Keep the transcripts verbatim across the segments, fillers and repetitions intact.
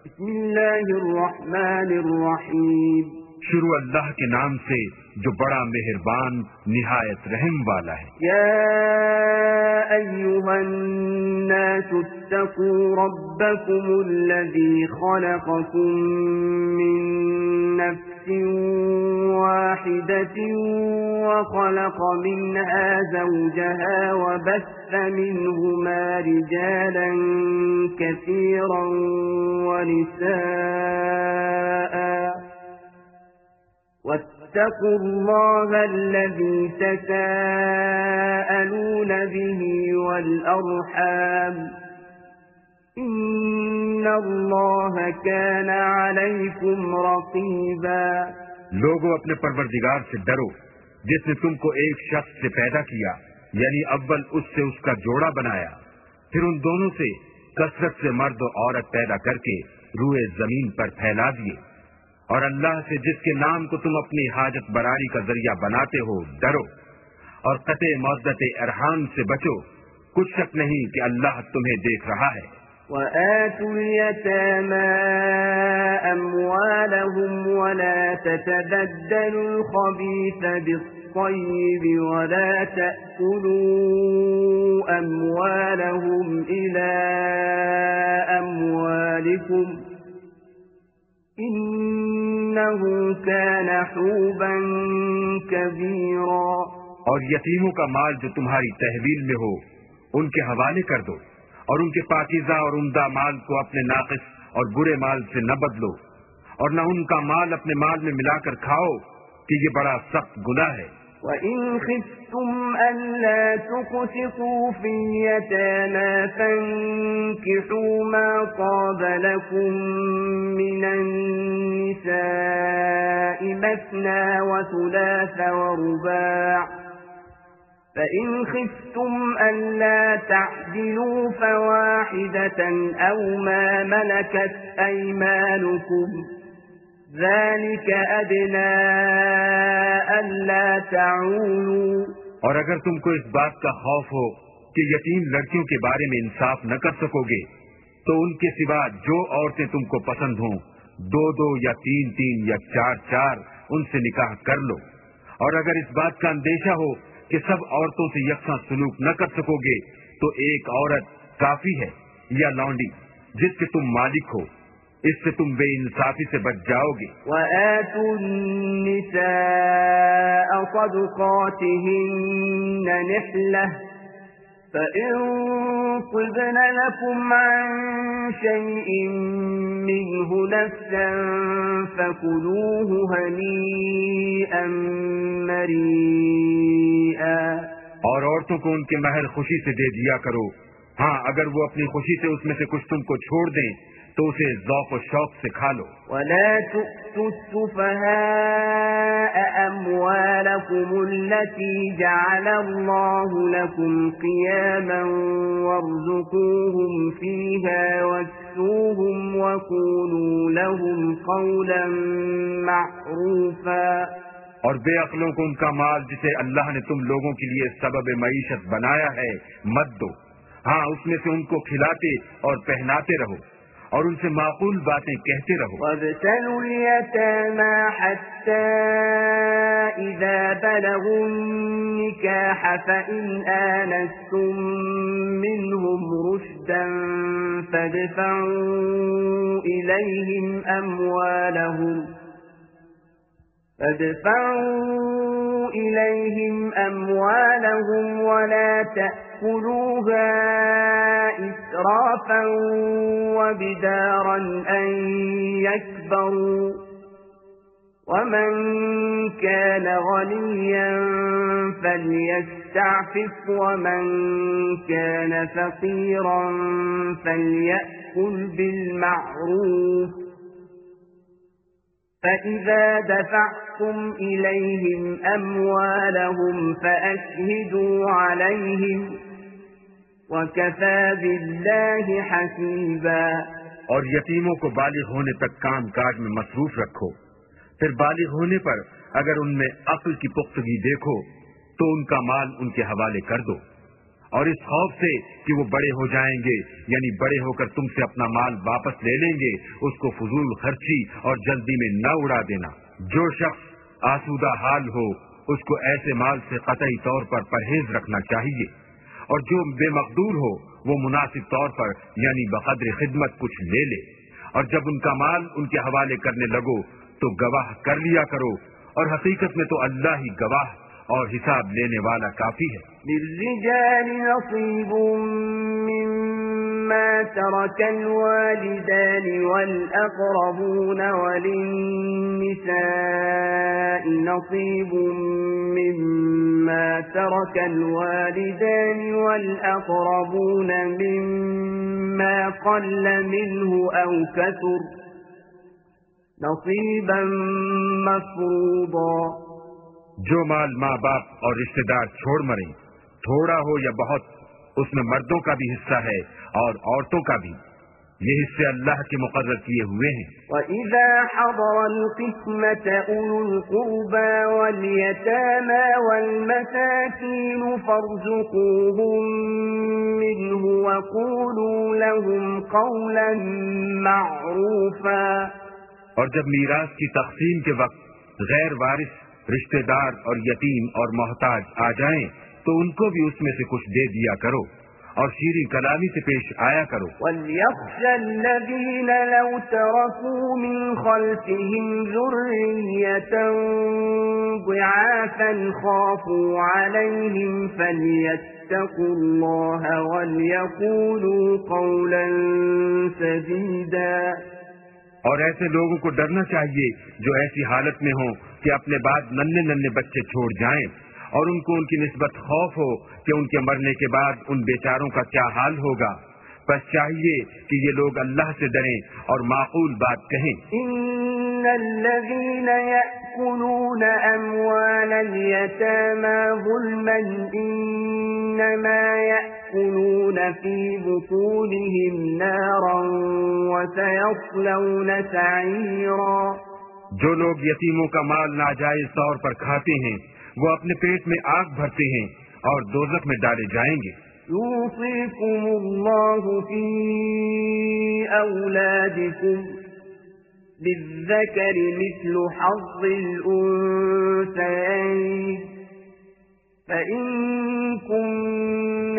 بسم اللہ الرحمن الرحیم، شروع اللہ کے نام سے جو بڑا مہربان نہایت رحم والا ہے۔ یا ایھا الناس اتقوا ربکم الذی خلقکم من نفس واحدة وخلق منها زوجها وبث منهما رجالا كثيرا ونساء واتقوا الله الذي تساءلون به والأرحام إن الله كان عليكم رقيبا۔ لوگوں اپنے پروردگار سے ڈرو جس نے تم کو ایک شخص سے پیدا کیا، یعنی اول اس سے اس کا جوڑا بنایا، پھر ان دونوں سے کثرت سے مرد و عورت پیدا کر کے روئے زمین پر پھیلا دیے، اور اللہ سے جس کے نام کو تم اپنی حاجت براری کا ذریعہ بناتے ہو ڈرو، اور قطع مودت ارحام سے بچو، کچھ شک نہیں کہ اللہ تمہیں دیکھ رہا ہے۔ وآتوا اليتامى أموالهم ولا تتبدلوا الخبيث بالطيب ولا تأكلوا أموالهم إلى أموالكم إنه كان حوبا كبيرا۔ اور یتیموں کا مال جو تمہاری تحویل میں ہو ان کے حوالے کر دو، اور ان کے پاکیزہ اور عمدہ مال کو اپنے ناقص اور برے مال سے نہ بدلو، اور نہ ان کا مال اپنے مال میں ملا کر کھاؤ کہ یہ بڑا سخت گناہ ہے۔ وَإِنْ خِفْتُمْ أَلَّا تُقْسِطُوا فِي الْيَتَامَى فَانكِحُوا مَا طَابَ لَكُم مِّنَ النِّسَاءِ مَثْنَىٰ وَثُلَاثَ وَرُبَاعَ، فَإِنْ خِفْتُمْ أَلَّا تَعْدِلُوا فَوَاحِدَةً أَوْ مَا مَلَكَتْ أَيْمَانُكُمْ ذَلِكَ أَدْنَىٰ أَلَّا تَعُولُوا۔ اور اگر تم کو اس بات کا خوف ہو کہ یتیم لڑکیوں کے بارے میں انصاف نہ کر سکو گے تو ان کے سوا جو عورتیں تم کو پسند ہوں، دو دو یا تین تین یا چار چار ان سے نکاح کر لو، اور اگر اس بات کا اندیشہ ہو کہ سب عورتوں سے یکساں سلوک نہ کر سکو گے تو ایک عورت کافی ہے یا لونڈی جس کے تم مالک ہو، اس سے تم بے انصافی سے بچ جاؤ گے۔ وَآتُوا النِّسَاءَ صَدُقَاتِهِنَّ نِحْلَةً فَإِن طِبْنَ لَكُمْ عَن شَيْءٍ مِّنْهُ نَفْسًا فَكُلُوهُ هَنِيئًا مَّرِيئًا۔ اور عورتوں کو ان کے مہر خوشی سے دے دیا کرو، ہاں اگر وہ اپنی خوشی سے اس میں سے کچھ تم کو چھوڑ دیں تو اسے ذوق و شوق سے کھا لو۔ وَلَا تُؤْتُوا السُّفَهَاءَ أَمْوَالَكُمُ الَّتِي جَعَلَ اللَّهُ لَكُمْ قِيَامًا وَارْزُقُوهُمْ فِيهَا وَاكْسُوهُمْ وَقُولُوا لَهُمْ قَوْلًا مَّعْرُوفًا۔ اور بے عقلوں کو ان کا مال جسے اللہ نے تم لوگوں کے لیے سبب معیشت بنایا ہے مت دو، ہاں اس میں سے ان کو کھلاتے اور پہناتے رہو اور ان سے معقول باتیں کہتے رہو۔ وَابْتَلُوا الْيَتَامَى حَتَّى إِذَا بَلَغُوا النِّكَاحَ فَإِنْ آنَسْتُم مِّنْهُمْ رُشْدًا فَادْفَعُوا إِلَيْهِمْ أَمْوَالَهُمْ فَادْفَعُوا إِلَيْهِمْ أَمْوَالَهُمْ وَلَا تَأْكُلُوهَا إِسْرَافًا وَبِدَارًا أَن يَكْبَرُوا وَمَن كَانَ غَنِيًّا فَلْيَسْتَعْفِفْ وَمَن كَانَ فَقِيرًا فَلْيَأْكُلْ بِالْمَعْرُوفِ فَإِذَا دَفَعْتُمْ إِلَيْهِمْ أَمْوَالَهُمْ فَأَشْهِدُوا عَلَيْهِمْ وَكَفَى بِاللَّهِ حَسِيبًا۔ اور یتیموں کو بالغ ہونے تک کام کاج میں مصروف رکھو، پھر بالغ ہونے پر اگر ان میں عقل کی پختگی دیکھو تو ان کا مال ان کے حوالے کر دو، اور اس خوف سے کہ وہ بڑے ہو جائیں گے، یعنی بڑے ہو کر تم سے اپنا مال واپس لے لیں گے، اس کو فضول خرچی اور جلدی میں نہ اڑا دینا۔ جو شخص آسودہ حال ہو اس کو ایسے مال سے قطعی طور پر پرہیز رکھنا چاہیے، اور جو بے مقدور ہو وہ مناسب طور پر یعنی بقدر خدمت کچھ لے لے، اور جب ان کا مال ان کے حوالے کرنے لگو تو گواہ کر لیا کرو، اور حقیقت میں تو اللہ ہی گواہ اور حساب لینے والا کافی ہے۔ للرجال نصیب مما ترك الوالدان والأقربون وللنساء نصيب مما ترك الوالدان والأقربون مما قل منه أو كثر نصيبا مفروضا۔ جو مال ماں باپ اور رشتہ دار چھوڑ مرے، تھوڑا ہو یا بہت، اس میں مردوں کا بھی حصہ ہے اور عورتوں کا بھی، یہ حصے اللہ کے مقرر کیے ہوئے ہیں۔ وَإِذَا حَضَرَ الْقِسْمَةَ أُولُو الْقُرْبَى وَالْيَتَامَى وَالْمَسَاكِينُ فَارْزُقُوهُم مِّنْهُ وَقُولُوا لَهُمْ قَوْلًا مَّعْرُوفًا۔ اور جب میراث کی تقسیم کے وقت غیر وارث رشتہ دار اور یتیم اور محتاج آ جائیں تو ان کو بھی اس میں سے کچھ دے دیا کرو اور شیریں کلامی سے پیش آیا کرو۔ وَلْيَخْشَ الَّذِينَ لَوْ تَرَكُوا مِنْ خَلْفِهِمْ ذُرِّيَّةً ضِعَافًا خَافُوا عَلَيْهِمْ فَلْيَتَّقُوا اللَّهَ وَلْيَقُولُوا قَوْلًا سَدِيدًا۔ اور ایسے لوگوں کو ڈرنا چاہیے جو ایسی حالت میں ہوں کہ اپنے بعد ننھے ننھے بچے چھوڑ جائیں، اور ان کو ان کی نسبت خوف ہو کہ ان کے مرنے کے بعد ان بیچاروں کا کیا حال ہوگا، بس چاہیے کہ یہ لوگ اللہ سے ڈریں اور معقول بات کہیں۔ ان الذين يأكلون اموال اليتامى ظلما انما يأكلون في بطونهم نارا وسيصلون سعيرا۔ جو لوگ یتیموں کا مال ناجائز طور پر کھاتے ہیں وہ اپنے پیٹ میں آگ بھرتے ہیں اور دوزخ میں ڈالے جائیں گے۔ یوصیکم اللہ فی اولادکم للذکر مثل حظ الانثیین فإن كن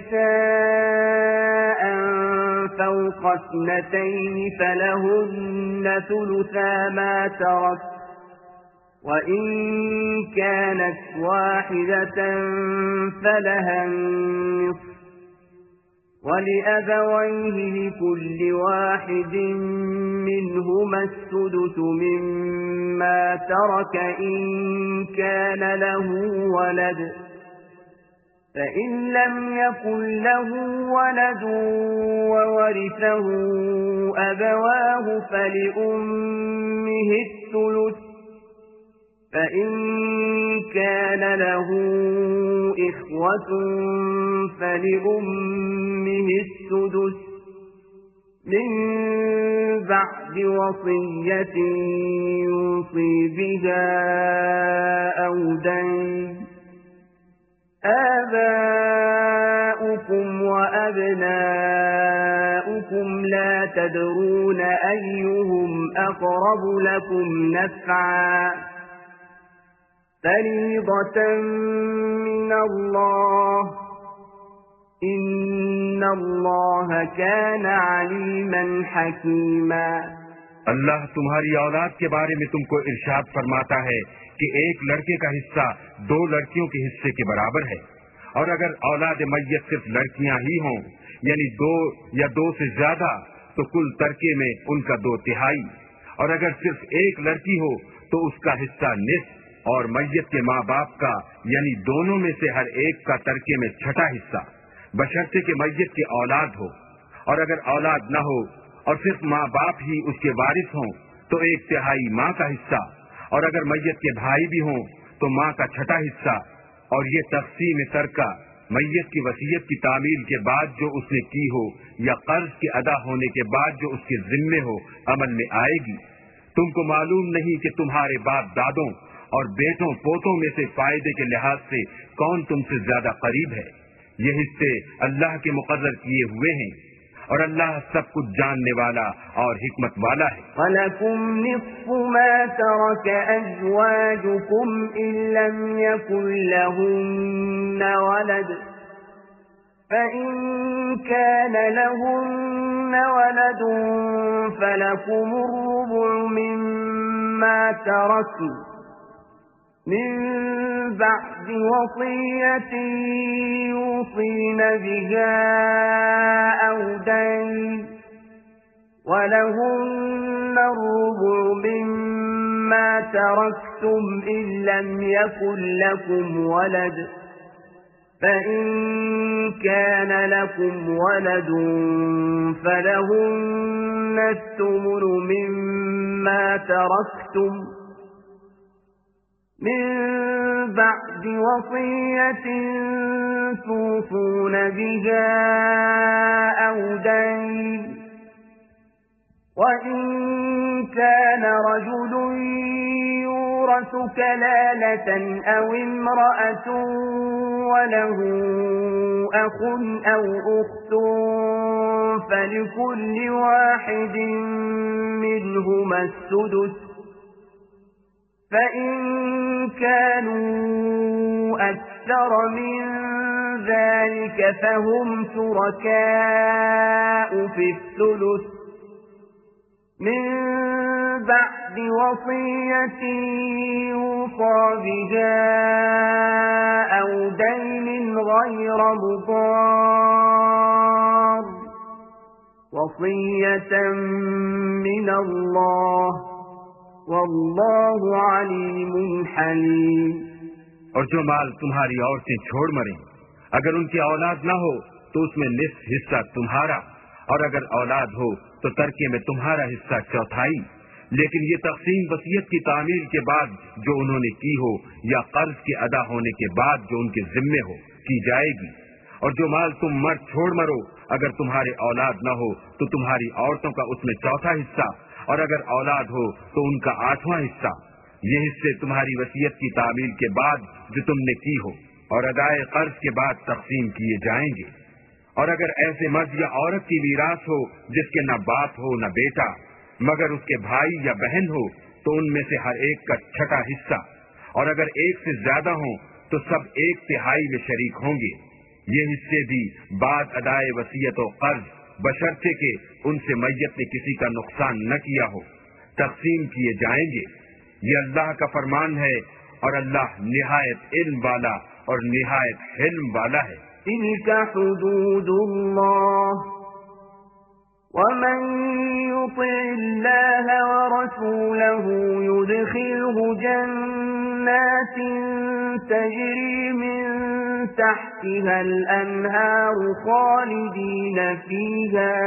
نساء فوق اثنتين فلهن ثلثا ما ترك وإن كانت واحدة فلها النصف ولأبويه لكل واحد منهما السدس مما ترك إن كان له ولد فإن لم يكن له ولد وورثه أبواه فلأمه الثلث فإن كان له إخوة فلأمه السدس من بعد وصية يوصي بها أو دين آباؤكم وأبناؤكم لا تدرون أيهم أقرب لكم نفعا فريضة من الله إن الله كان عليما حكيما۔ اللہ تمہاری اولاد کے بارے میں تم کو ارشاد فرماتا ہے کہ ایک لڑکے کا حصہ دو لڑکیوں کے حصے کے برابر ہے، اور اگر اولاد میت صرف لڑکیاں ہی ہوں یعنی دو یا دو سے زیادہ تو کل ترکے میں ان کا دو تہائی، اور اگر صرف ایک لڑکی ہو تو اس کا حصہ نصف، اور میت کے ماں باپ کا یعنی دونوں میں سے ہر ایک کا ترکے میں چھٹا حصہ، بشرطے کہ میت کی اولاد ہو، اور اگر اولاد نہ ہو اور صرف ماں باپ ہی اس کے وارث ہوں تو ایک تہائی ماں کا حصہ، اور اگر میت کے بھائی بھی ہوں تو ماں کا چھٹا حصہ۔ اور یہ تقسیم ترکہ میت کی وصیت کی تعمیل کے بعد جو اس نے کی ہو یا قرض کے ادا ہونے کے بعد جو اس کے ذمے ہو عمل میں آئے گی۔ تم کو معلوم نہیں کہ تمہارے باپ دادوں اور بیٹوں پوتوں میں سے فائدے کے لحاظ سے کون تم سے زیادہ قریب ہے، یہ حصے اللہ کے مقرر کیے ہوئے ہیں اور اللہ سب کچھ جاننے والا اور حکمت والا ہے۔ وَلَكُمْ نِصْفُ مَا تَرَكَ أَزْوَاجُكُمْ إِن لَّمْ يَكُن لَّهُنَّ وَلَدٌ فَإِن كَانَ لَهُنَّ وَلَدٌ فَلَكُمُ الرُّبُعُ مِمَّا تَرَكْنَ من بعد وصية يوصين بها أو دين ولهن الربع مما تركتم إن لم يكن لكم ولد فإن كان لكم ولد فلهن الثمن مما تركتم من بعد وصية توصون بها أو دين وإن كان رجل يورث كلالة أو امرأة وله أخ أو أخت فلكل واحد منهما السدس فإن كانوا أكثر من ذلك فهم شركاء في الثلث من بعد وصية يوصى بها أو دين غير مضار وصية من الله واللہ علیم حلیم۔ اور جو مال تمہاری عورتیں چھوڑ مریں اگر ان کی اولاد نہ ہو تو اس میں نصف حصہ تمہارا، اور اگر اولاد ہو تو ترکے میں تمہارا حصہ چوتھائی، لیکن یہ تقسیم وصیت کی تعمیل کے بعد جو انہوں نے کی ہو یا قرض کے ادا ہونے کے بعد جو ان کے ذمے ہو کی جائے گی۔ اور جو مال تم مرد چھوڑ مرو اگر تمہارے اولاد نہ ہو تو تمہاری عورتوں کا اس میں چوتھا حصہ، اور اگر اولاد ہو تو ان کا آٹھواں حصہ۔ یہ حصے تمہاری وصیت کی تعمیل کے بعد جو تم نے کی ہو اور ادائے قرض کے بعد تقسیم کیے جائیں گے۔ اور اگر ایسے مرد یا عورت کی میراث ہو جس کے نہ باپ ہو نہ بیٹا مگر اس کے بھائی یا بہن ہو تو ان میں سے ہر ایک کا چھٹا حصہ، اور اگر ایک سے زیادہ ہوں تو سب ایک تہائی میں شریک ہوں گے۔ یہ حصے بھی بعد ادائے وصیت و قرض بشرطے کہ ان سے میت نے کسی کا نقصان نہ کیا ہو تقسیم کیے جائیں گے۔ یہ اللہ کا فرمان ہے اور اللہ نہایت علم والا اور نہایت حلم والا ہے۔ تلك حدود اللہ ومن يطع الله ورسوله يدخله جنات تجري من تحتها الأنهار خالدين فيها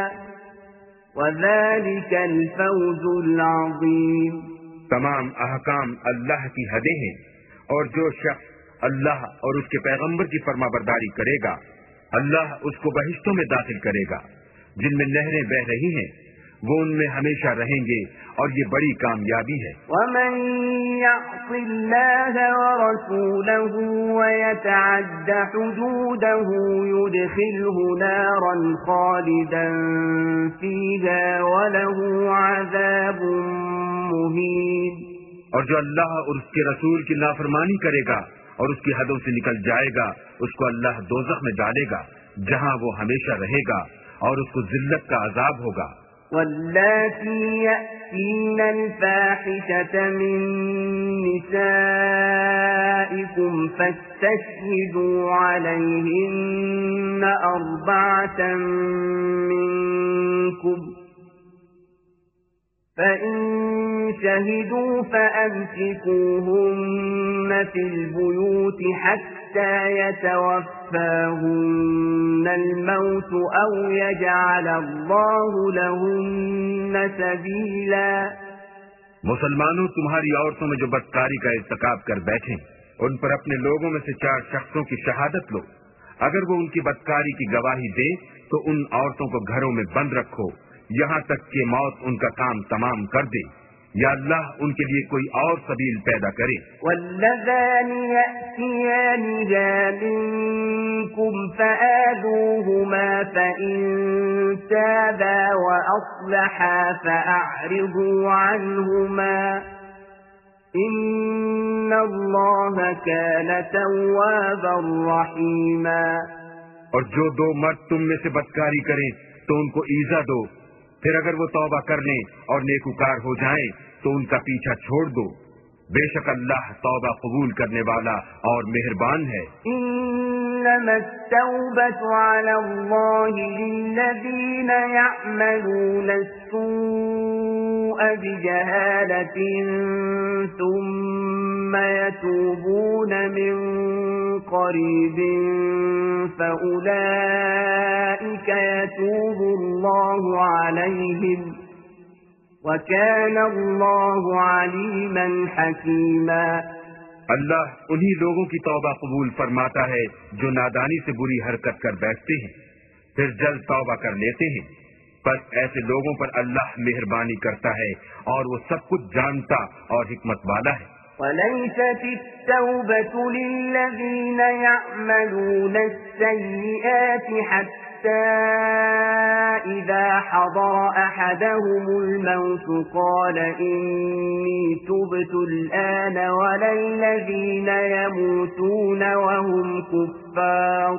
وذلك الفوز العظيم۔ تمام احکام اللہ کی حدیں ہیں، اور جو شخص اللہ اور اس کے پیغمبر کی فرما برداری کرے گا اللہ اس کو بہشتوں میں داخل کرے گا جن میں نہریں بہ رہی ہیں، وہ ان میں ہمیشہ رہیں گے، اور یہ بڑی کامیابی ہے۔ ومن يعص الله ورسوله ويتعد حدوده يدخله نارا خالدا فيها وله عذاب مهين۔ اور جو اللہ اور اس کے رسول کی نافرمانی کرے گا اور اس کی حدوں سے نکل جائے گا اس کو اللہ دوزخ میں ڈالے گا جہاں وہ ہمیشہ رہے گا اور اس کو ذلت کا عذاب ہوگا۔ واللاتي يأتين الفاحشة من نسائكم فاستشهدوا عليهن أربعة منكم فإن شهدوا فأمسكوهن في البيوت حتى يتوفاهن الموت أو يجعل الله لهن سبيلا۔ مسلمانوں، تمہاری عورتوں میں جو بدکاری کا ارتکاب کر بیٹھیں ان پر اپنے لوگوں میں سے چار شخصوں کی شہادت لو۔ اگر وہ ان کی بدکاری کی گواہی دیں تو ان عورتوں کو گھروں میں بند رکھو یہاں تک کہ موت ان کا کام تمام کر دے، یا اللہ ان کے لیے کوئی اور سبیل پیدا کرے. واللذان يأتيانها منكم فآذوهما فإن تابا وأصلحا فأعرضوا عنهما إن الله كان توابا رحيما. اور جو دو مرد تم میں سے بدکاری کریں تو ان کو ایذا دو، پھر اگر وہ توبہ کر لیں اور نیکوکار ہو جائیں تو ان کا پیچھا چھوڑ دو، بے شک اللہ توبہ قبول کرنے والا اور مہربان ہے. انما التوبة على الله للذين يعملون السوء بجهالة ثم يتوبون من قريب فأولئك يتوب الله عليهم وَكَانَ اللَّهُ عَلِيمًا حَكِيمًا. اللہ انہی لوگوں کی توبہ قبول فرماتا ہے جو نادانی سے بری حرکت کر بیٹھتے ہیں پھر جلد توبہ کر لیتے ہیں، پر ایسے لوگوں پر اللہ مہربانی کرتا ہے اور وہ سب کچھ جانتا اور حکمت والا ہے. وَلَيْسَتِ التَّوْبَةُ لِلَّذِينَ يَعْمَلُونَ السَّيِّئَاتِ حَتَّى إذا حضر أحدهم الموت قال إني تبت الآن ولا الذين يموتون وهم كفار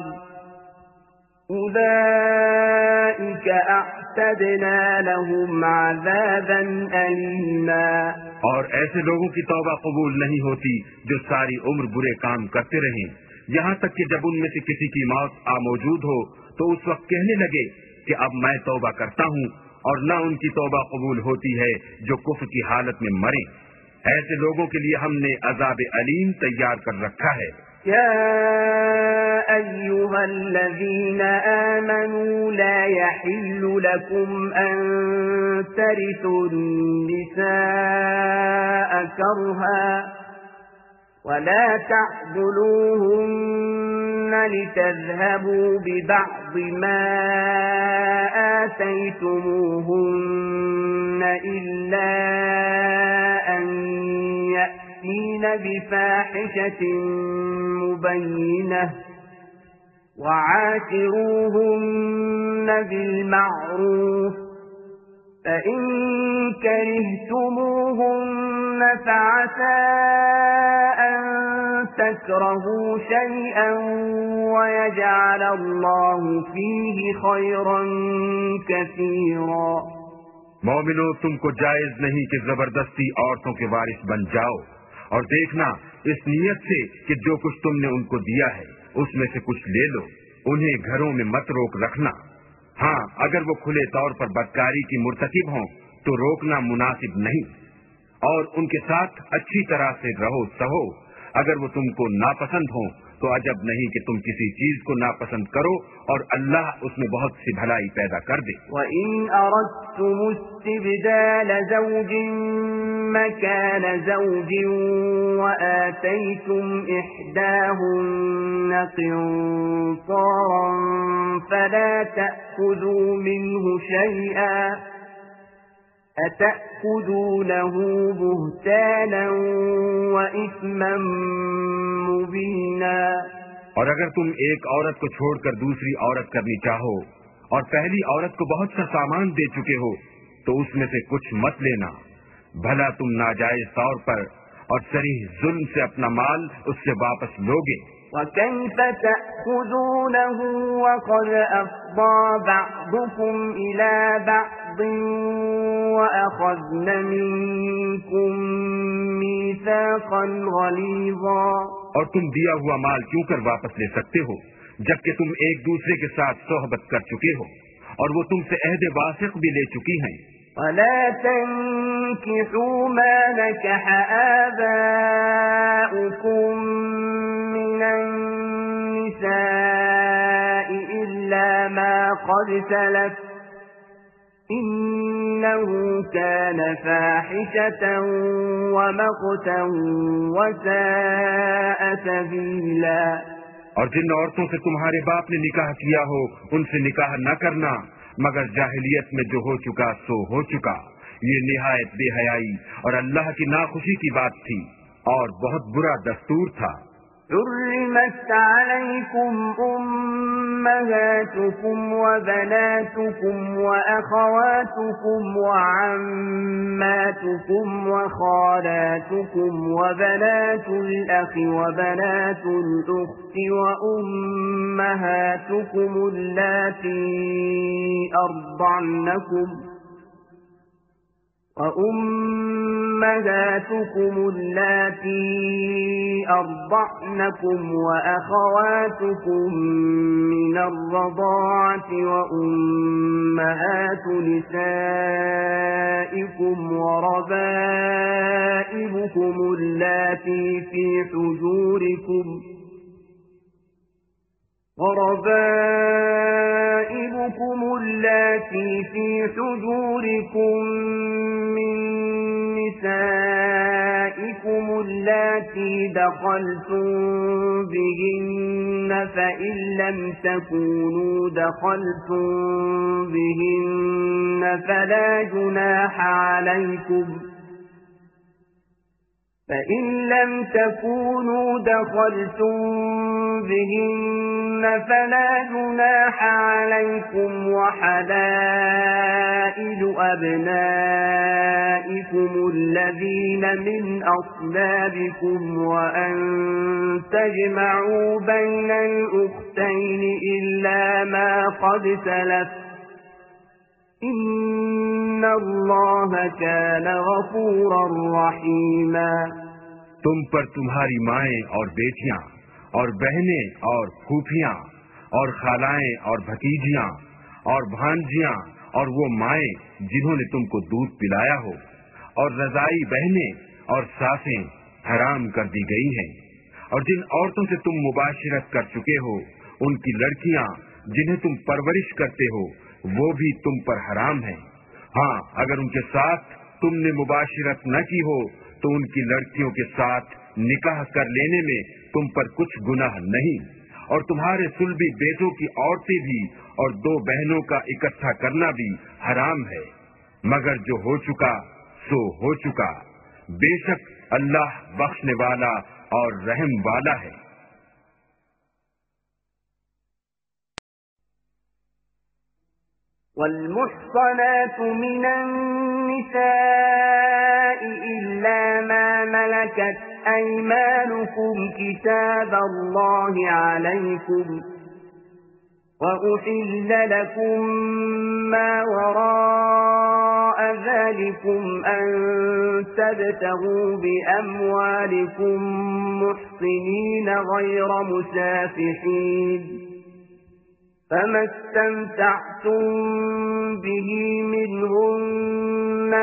أولئك أعتدنا لهم عذابا أليما. اور ایسے لوگوں کی توبہ قبول نہیں ہوتی جو ساری عمر برے کام کرتے رہیں، یہاں تک کہ جب ان میں سے کسی کی موت آ موجود ہو تو اس وقت کہنے لگے کہ اب میں توبہ کرتا ہوں، اور نہ ان کی توبہ قبول ہوتی ہے جو کفر کی حالت میں مریں. ایسے لوگوں کے لیے ہم نے عذاب علیم تیار کر رکھا ہے. یا ایھا الذین آمنوا لا یحل لکم ان ترثوا النساء کرها ولا تعضلوهن لتذهبوا ببعض ما آتيتموهن إلا أن يأتين بفاحشة مبينة وعاشروهن بالمعروف فإن كرهتموهن فعسى أن تكرهوا شيئا ويجعل الله فيه خيرا كثيرا. مومنو، تم کو جائز نہیں کہ زبردستی عورتوں کے وارث بن جاؤ، اور دیکھنا اس نیت سے کہ جو کچھ تم نے ان کو دیا ہے اس میں سے کچھ لے لو، انہیں گھروں میں مت روک رکھنا. ہاں، اگر وہ کھلے طور پر بدکاری کی مرتکب ہوں تو روکنا مناسب نہیں، اور ان کے ساتھ اچھی طرح سے رہو سہو. اگر وہ تم کو ناپسند ہوں تو عجب نہیں کہ تم کسی چیز کو ناپسند کرو اور اللہ اس میں بہت سی بھلائی پیدا کر دے. وَإِنْ أَرَدْتُمُ اسْتِبْدَالَ زَوْجٍ مَكَانَ زَوْجٍ وَآتَيْتُمْ إِحْدَاهُنَّ قِنطَارًا فَلَا تَأْخُذُوا مِنْهُ شَيْئًا أَتَأْخُذُونَهُ بُهْتَانًا وَإِثْمًا مُبِينًا. اور اگر تم ایک عورت کو چھوڑ کر دوسری عورت کرنی چاہو اور پہلی عورت کو بہت سا سامان دے چکے ہو تو اس میں سے کچھ مت لینا، بھلا تم ناجائز طور پر اور صریح ظلم سے اپنا مال اس سے واپس لوگے. وَكَيْفَ تَأْخُذُونَهُ وَقَدْ أَفْضَىٰ بَعْضُكُمْ إِلَىٰ بَعْضٍ وَأَخَذْنَ مِنكُم مِّيثَاقًا غَلِيظًا. اور تم دیا ہوا مال کیوں کر واپس لے سکتے ہو جبکہ تم ایک دوسرے کے ساتھ صحبت کر چکے ہو اور وہ تم سے عہد واثق بھی لے چکی ہیں. وَلَا تَنكِحُوا مَا نَكَحَ آبَاؤُكُم مِّنَ النِّسَاءِ إِلَّا مَا قَدْ سَلَفَ إِنَّهُ كَانَ فَاحِشَةً وَمَقْتًا وَسَاءَ سَبِيلًا. اور جن عورتوں سے تمہارے باپ نے نکاح کیا ہو ان سے نکاح نہ کرنا مگر جاہلیت میں جو ہو چکا سو ہو چکا، ये निहायत बेहयाई और अल्लाह की नाखुशी की बात थी और बहुत बुरा दस्तूर था। حرمت عليكم أمهاتكم وبناتكم وأخواتكم وعماتكم وخالاتكم وبنات الأخ وبنات الأخت وأمهاتكم اللاتي أرضعنكم وأمهاتكم اللاتي أرضعنكم وأخواتكم من الرضاعة وأمهات نسائكم وربائبكم اللاتي في حجوركم وربائبكم اللاتي في حجوركم من نسائكم اللاتي دخلتم بهن فإن لم تكونوا دخلتم بهن فلا جناح عليكم فإن لم تكونوا دخلتم بهن فلا جناح عليكم وحلائل أبنائكم الذين من أصلابكم وأن تجمعوا بين الأختين إلا ما قد سلف إن الله كان غفورا رحيما। तुम पर तुम्हारी माएं और बेटियां और बहनें और फूफियां और खालाएं और भतीजियां और भांजियां और वो माएं जिन्होंने तुमको दूध पिलाया हो और रजाई बहनें और सासें हराम कर दी गई हैं। और जिन औरतों से तुम मुबाशिरत कर चुके हो उनकी लड़कियां जिन्हें तुम परवरिश करते हो वो भी तुम पर हराम है। हाँ, अगर उनके साथ तुमने मुबाशिरत न की हो तो उनकी लड़कियों के साथ निकाह कर लेने में तुम पर कुछ गुनाह नहीं। और तुम्हारे सुलभी बेटों की औरतें भी और दो बहनों का इकट्ठा करना भी हराम है, मगर जो हो चुका सो हो चुका। बेशक अल्लाह बख्शने वाला और रहम वाला है। والمحصنات من النساء إلا ما ملكت أيمانكم كتاب الله عليكم وأحل لكم ما وراء ذلكم أن تبتغوا بأموالكم محصنين غير مسافحين فما استمتعتم به منهن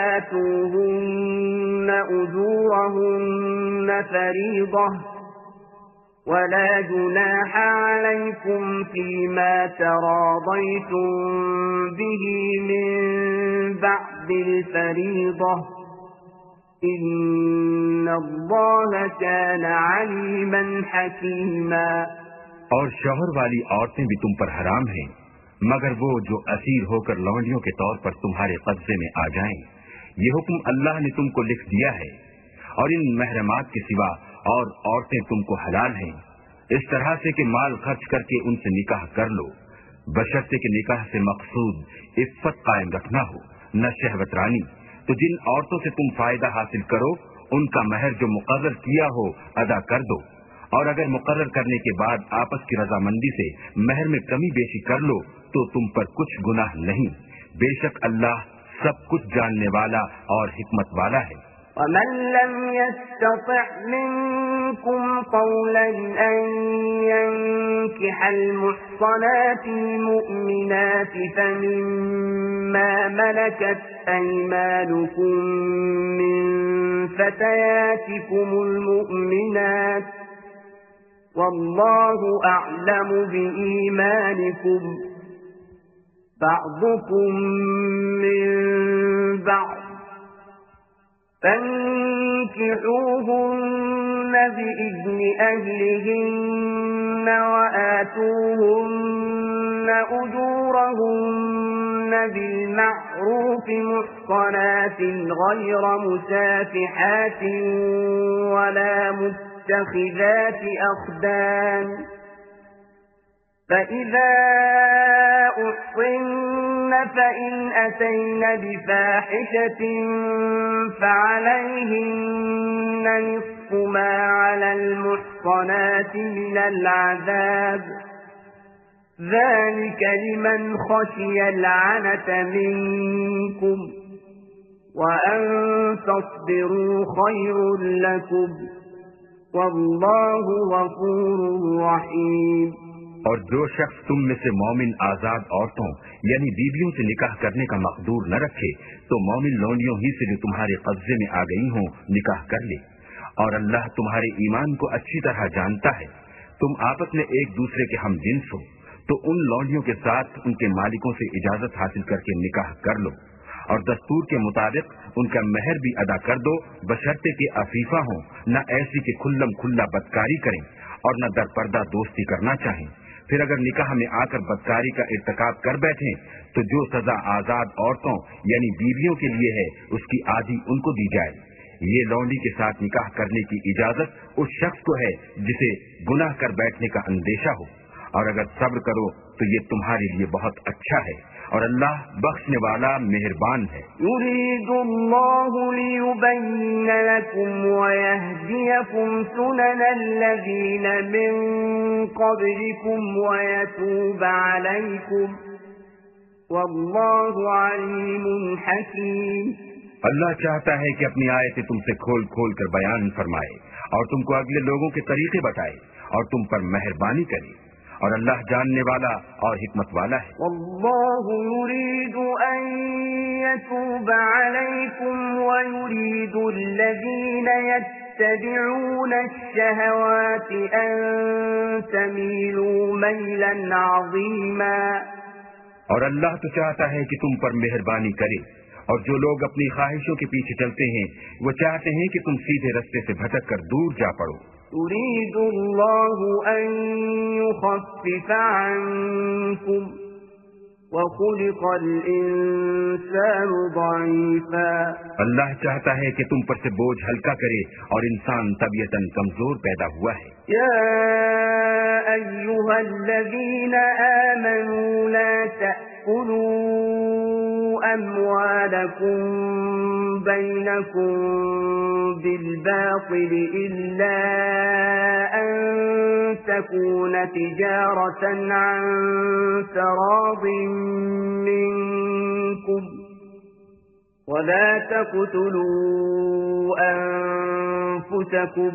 فآتوهن أجورهن فريضة ولا جناح عليكم فيما تراضيتم به من بعد الفريضة إن الله كان عليما حكيما। और शौहर वाली औरतें भी तुम पर हराम हैं, मगर वो जो असीर होकर लौंडियों के तौर पर तुम्हारे कब्जे में आ जाएं। ये हुक्म अल्लाह ने तुमको लिख दिया है। और इन महरमात के सिवा और औरतें तुमको हलाल हैं, इस तरह से कि माल खर्च करके उनसे निकाह कर लो, बशर्ते कि निकाह से मकसूद इफ्फत कायम रखना हो, न शहवत रानी। तो जिन औरतों से तुम फायदा हासिल करो उनका महर जो मुकर्रर किया हो अदा कर दो। और अगर मुकर्रर करने के बाद आपस की रजामंदी से महर में कमी बेशी कर लो तो तुम पर कुछ गुनाह नहीं। बेशक अल्लाह सब कुछ जानने वाला और हिकमत वाला है। ومن لم يستطع منكم قولا أن ينكح المحصنات المؤمنات فمما ملكت أيمانكم من فتياتكم المؤمنات والله أعلم بإيمانكم بعضكم من بعض فانكحوهن بإذن أهلهن وآتوهن أجورهن بالمعروف محصنات غير مسافحات ولا متخذات أخدان فإذا أحصن فإن أتين بفاحشة فعليهن نصف ما على المحصنات من العذاب ذلك لمن خشي العنة منكم وأن تصبروا خير لكم والله غفور رحيم۔ اور جو شخص تم میں سے مومن آزاد عورتوں یعنی بیویوں سے نکاح کرنے کا مقدور نہ رکھے تو مومن لونڈیوں ہی سے جو تمہارے قبضے میں آ گئی ہوں نکاح کر لے، اور اللہ تمہارے ایمان کو اچھی طرح جانتا ہے۔ تم آپس میں ایک دوسرے کے ہم جنس ہو تو ان لونڈیوں کے ساتھ ان کے مالکوں سے اجازت حاصل کر کے نکاح کر لو، اور دستور کے مطابق ان کا مہر بھی ادا کر دو، بشرطے کہ عفیفہ ہوں، نہ ایسی کہ کھلم کھلا بدکاری کریں اور نہ در پردہ دوستی کرنا چاہیں۔ پھر اگر نکاح میں آ کر بدکاری کا ارتکاب کر بیٹھیں تو جو سزا آزاد عورتوں یعنی بیویوں کے لیے ہے اس کی آدھی ان کو دی جائے۔ یہ لونڈی کے ساتھ نکاح کرنے کی اجازت اس شخص کو ہے جسے گناہ کر بیٹھنے کا اندیشہ ہو، اور اگر صبر کرو تو یہ تمہارے لیے بہت اچھا ہے، اور اللہ بخشنے والا مہربان ہے۔ یرید اللہ لیبین لکم ویہدیکم سنن الذین من قبلکم ویتوب علیکم واللہ علیم حکیم۔ اللہ چاہتا ہے کہ اپنی آیتیں تم سے کھول کھول کر بیان فرمائے اور تم کو اگلے لوگوں کے طریقے بتائے اور تم پر مہربانی کرے، اور اللہ جاننے والا اور حکمت والا ہے۔ واللہ یرید ان یتوب علیکم ویرید الذین یتبعون الشہوات ان تمیلوا میلا عظیما۔ اور اللہ تو چاہتا ہے کہ تم پر مہربانی کرے، اور جو لوگ اپنی خواہشوں کے پیچھے چلتے ہیں وہ چاہتے ہیں کہ تم سیدھے رستے سے بھٹک کر دور جا پڑو۔ يريد الله أن يخفف عنكم وخلق الإنسان ضعيفا۔ اللہ چاہتا ہے کہ تم پر سے بوجھ ہلکا کرے اور انسان طبیعتاً کمزور پیدا ہوا ہے۔ يا أيها الذين آمنوا لا تأكلوا أموالكم بينكم بالباطل إلا أن تكون تجارة عن تراض منكم ولا تقتلوا أنفسكم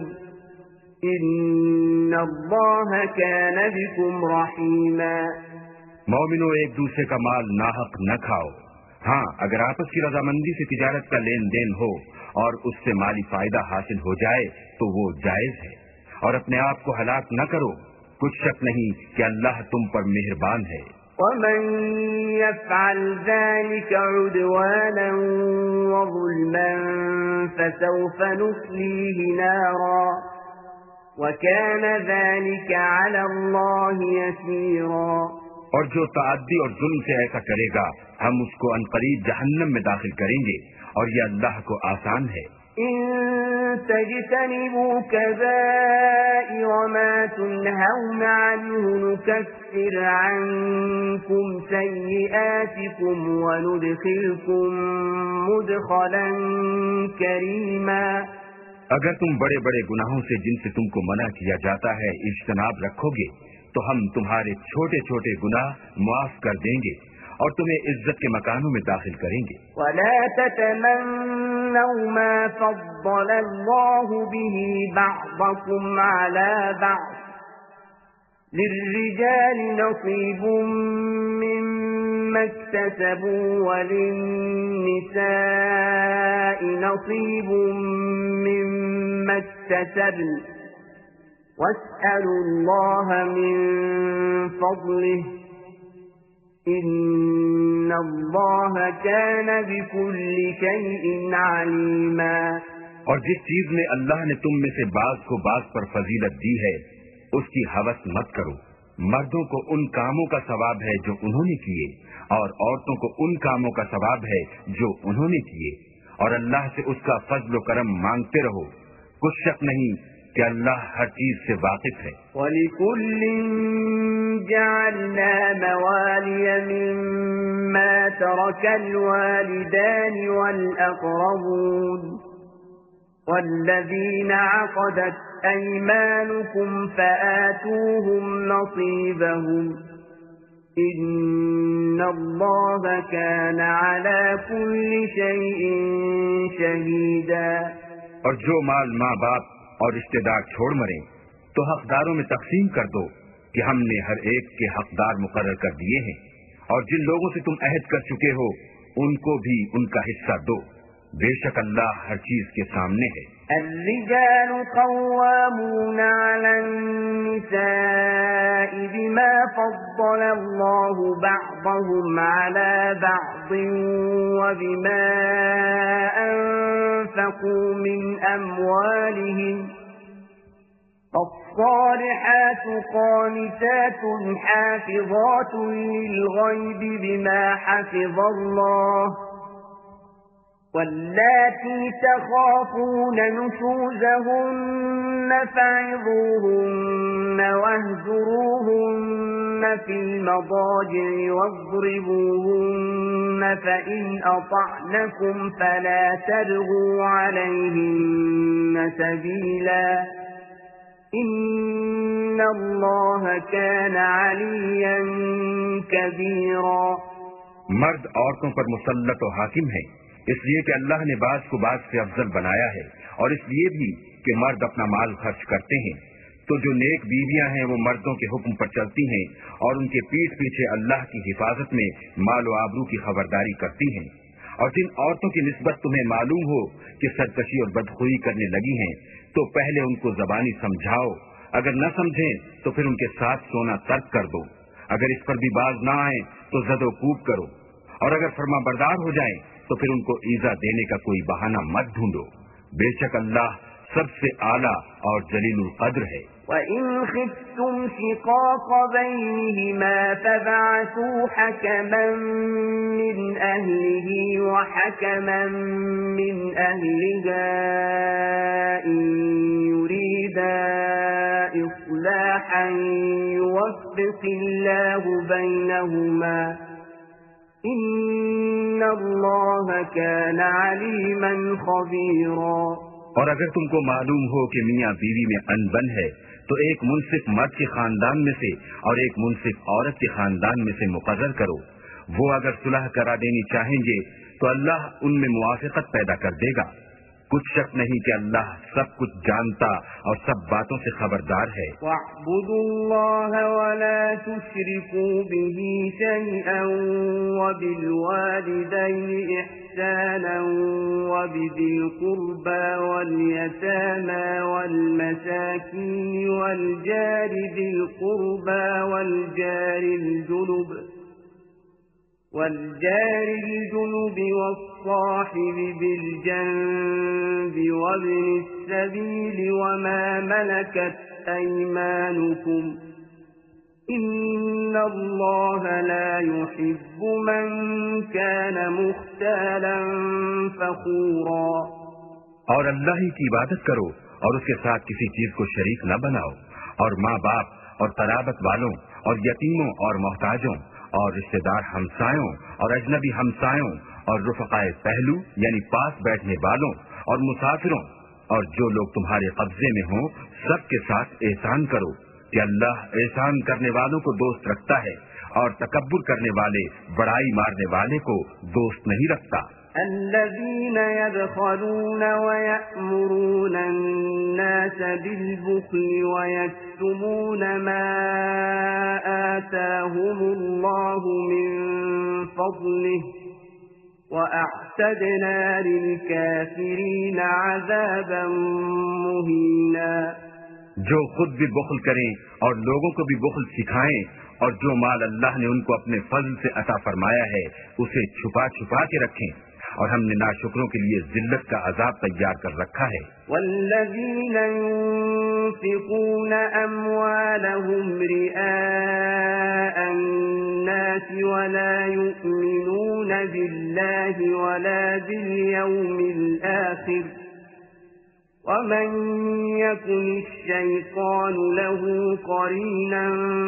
إن الله كان بكم رحيما۔ مومنو ایک دوسرے کا مال ناحق نہ کھاؤ، ہاں اگر آپس کی رضامندی سے تجارت کا لین دین ہو اور اس سے مالی فائدہ حاصل ہو جائے تو وہ جائز ہے، اور اپنے آپ کو ہلاک نہ کرو، کچھ شک نہیں کہ اللہ تم پر مہربان ہے۔ ومن يفعل ذلك عدوانا وظلما فسوف نصليه نارا وكان ذلك على الله يسيرا۔ اور جو تعدی اور ظلم سے ایسا کرے گا ہم اس کو عنقریب جہنم میں داخل کریں گے، اور یہ اللہ کو آسان ہے۔ ان تجتنبوا كبائر ما تنهون عنه نكفر عنكم سيئاتكم وندخلكم مدخلا كريما۔ اگر تم بڑے بڑے گناہوں سے جن سے تم کو منع کیا جاتا ہے اجتناب رکھو گے تو ہم تمہارے چھوٹے چھوٹے گناہ معاف کر دیں گے اور تمہیں عزت کے مکانوں میں داخل کریں گے۔ ولا تتمنوا ما فضل الله به بعضكم على بعض للرجال نصيب مما اكتسبوا وللنساء نصيب مما اكتسبن واسألوا الله من فضله ان اللہ كان بكل شيء عليما۔ اور جس چیز میں اللہ نے تم میں سے بعض کو بعض پر فضیلت دی ہے اس کی ہوس مت کرو، مردوں کو ان کاموں کا ثواب ہے جو انہوں نے کیے اور عورتوں کو ان کاموں کا ثواب ہے جو انہوں نے کیے، اور اللہ سے اس کا فضل و کرم مانگتے رہو، کچھ شک نہیں کہ اللہ ہر چیز سے واقف ہے۔ وَلِكُلٍّ جَعَلْنَا مَوَالِيَ مِمَّا تَرَكَ الْوَالِدَانِ وَالْأَقْرَبُونَ وَالَّذِينَ عَقَدَتْ أَيْمَانُكُمْ فَآتُوهُمْ نَصِيبَهُمْ إِنَّ اللَّهَ كَانَ عَلَى كُلِّ شَيْءٍ شَهِيدًا۔ اور جو مال ماں باپ اور رشتہ دار چھوڑ مریں تو حقداروں میں تقسیم کر دو کہ ہم نے ہر ایک کے حقدار مقرر کر دیے ہیں، اور جن لوگوں سے تم عہد کر چکے ہو ان کو بھی ان کا حصہ دو، بے شک اللہ ہر چیز کے سامنے ہے۔ الرجال قوامون على النساء بما فضل الله بعضهم على بعض وبما أنفقوا من أموالهم، الصالحات قانتات حافظات للغيب بما حفظ الله، واللاتي تخافون نشوزهن فعظوهن واهجروهن في المضاجع واضربوهن، فإن أطعنكم فلا تبغوا عليهن سبيلا، إن الله كان عليا كبيرا۔ مرد عورتوں پر مسلط و حاکم ہے، اس لیے کہ اللہ نے بعض کو بعض سے افضل بنایا ہے، اور اس لیے بھی کہ مرد اپنا مال خرچ کرتے ہیں، تو جو نیک بیویاں ہیں وہ مردوں کے حکم پر چلتی ہیں اور ان کے پیٹھ پیچھے اللہ کی حفاظت میں مال و آبرو کی خبرداری کرتی ہیں، اور جن عورتوں کی نسبت تمہیں معلوم ہو کہ سرکشی اور بدخوئی کرنے لگی ہیں تو پہلے ان کو زبانی سمجھاؤ، اگر نہ سمجھیں تو پھر ان کے ساتھ سونا ترک کر دو، اگر اس پر بھی باز نہ آئیں تو زد و کوب کرو، اور اگر فرما بردار ہو جائیں تو پھر ان کو ایذا دینے کا کوئی بہانہ مت ڈھونڈو، بے شک اللہ سب سے اعلیٰ اور جلیل القدر ہے۔ وَإِنْ خِفْتُمْ شِقَاقَ بَيْنِهِمَا فَابْعَثُوا حَكَمًا مِّنْ أَهْلِهِ وَحَكَمًا مِّنْ أَهْلِهَا إِنْ يُرِيدَا إِصْلَاحًا يُوَفِّقِ اللَّهُ بَيْنَهُمَا، إِنَّ اللَّهَ كَانَ عَلِيمًا خَبِيرًا۔ اور اگر تم کو معلوم ہو کہ میاں بیوی میں انبن ہے تو ایک منصف مرد کے خاندان میں سے اور ایک منصف عورت کے خاندان میں سے مقرر کرو، وہ اگر صلح کرا دینی چاہیں گے تو اللہ ان میں موافقت پیدا کر دے گا، کچھ شک نہیں کہ اللہ سب کچھ جانتا اور سب باتوں سے خبردار ہے۔ وَاعْبُدُوا اللَّهَ وَلَا تُشْرِكُوا بِهِ شَيْئًا وَبِالْوَالِدَيْنِ إِحْسَانًا وَبِذِي الْقُرْبَى وَالْيَتَامَى وَالْمَسَاكِينِ وَالْجَارِ ذِي الْقُرْبَى وَالْجَارِ الْجُنُبِ والجار الجنب والصاحب بالجنب وابن السبيل وما ملكت أيمانكم إن الله لا يحب من كان مختالا فخورا۔ اور اللہ ہی کی عبادت کرو اور اس کے ساتھ کسی چیز کو شریک نہ بناؤ، اور ماں باپ اور قرابت والوں اور یتیموں اور محتاجوں اور رشتہ دار ہمسایوں اور اجنبی ہمسایوں اور رفقائے پہلو یعنی پاس بیٹھنے والوں اور مسافروں اور جو لوگ تمہارے قبضے میں ہوں سب کے ساتھ احسان کرو، کہ اللہ احسان کرنے والوں کو دوست رکھتا ہے اور تکبر کرنے والے بڑائی مارنے والے کو دوست نہیں رکھتا۔ الذين يبخلون ويأمرون الناس بالبخل ويكتمون ما آتاهم الله من فضله وأعتدنا للكافرين عذابا مهينا۔ جو خود بھی بخل کریں اور لوگوں کو بھی بخل سکھائیں، اور جو مال اللہ نے ان کو اپنے فضل سے عطا فرمایا ہے اسے چھپا چھپا کے رکھیں، اور ہم نے ناشکروں کے لیے ذلت کا عذاب تیار کر رکھا ہے۔ والذین ينفقون اموالهم رئاء الناس ولا يؤمنون بالله ولا باليوم الآخر ومن يكن الشيطان له قرينا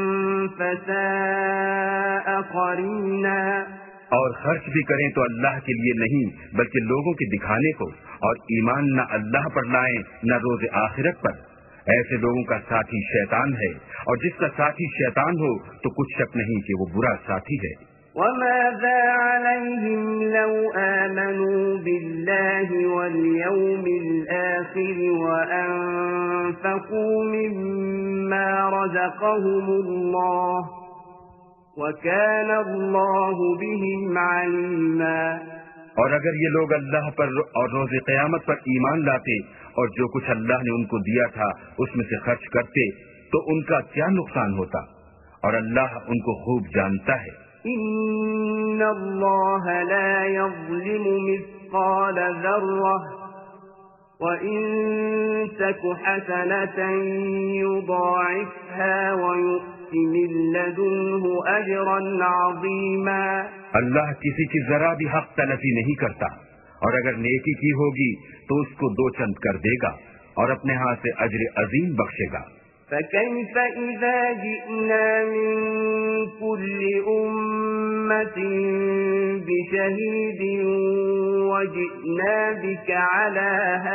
فساء قرينا۔ اور خرچ بھی کریں تو اللہ کے لیے نہیں بلکہ لوگوں کے دکھانے کو، اور ایمان نہ اللہ پر لائیں نہ روز آخرت پر، ایسے لوگوں کا ساتھی شیطان ہے، اور جس کا ساتھی شیطان ہو تو کچھ شک نہیں کہ وہ برا ساتھی ہے۔ وَمَاذَا عَلَيْهِمْ لَوْ آمَنُوا بِاللَّهِ وَالْيَوْمِ الْآخِرِ وَأَنفَقُوا مِمَّا رَزَقَهُمُ اللَّهُ وَكَانَ اللَّهُ بِهِمْ عَلِيمًا۔ اور اگر یہ لوگ اللہ پر اور روز قیامت پر ایمان لاتے اور جو کچھ اللہ نے ان کو دیا تھا اس میں سے خرچ کرتے تو ان کا کیا نقصان ہوتا، اور اللہ ان کو خوب جانتا ہے۔ إِنَّ اللَّهَ لَا يَظْلِمُ مِثْقَالَ ذَرَّةٍ وَإِن تَكُ حَسَنَةً يُضَاعِفْهَا وَيُؤْتِ مِن لَّدُنْهُ أَجْرًا عَظِيمًا۔ اللہ کسی کی ذرا بھی حق تلفی نہیں کرتا، اور اگر نیکی کی ہوگی تو اس کو دو چند کر دے گا اور اپنے ہاتھ سے اجر عظیم بخشے گا۔ فَكَيْفَ إِذَا جِئْنَا مِن كُلِّ أُمَّةٍ بِشَهِيدٍ وَجِئْنَا بِكَ عَلَى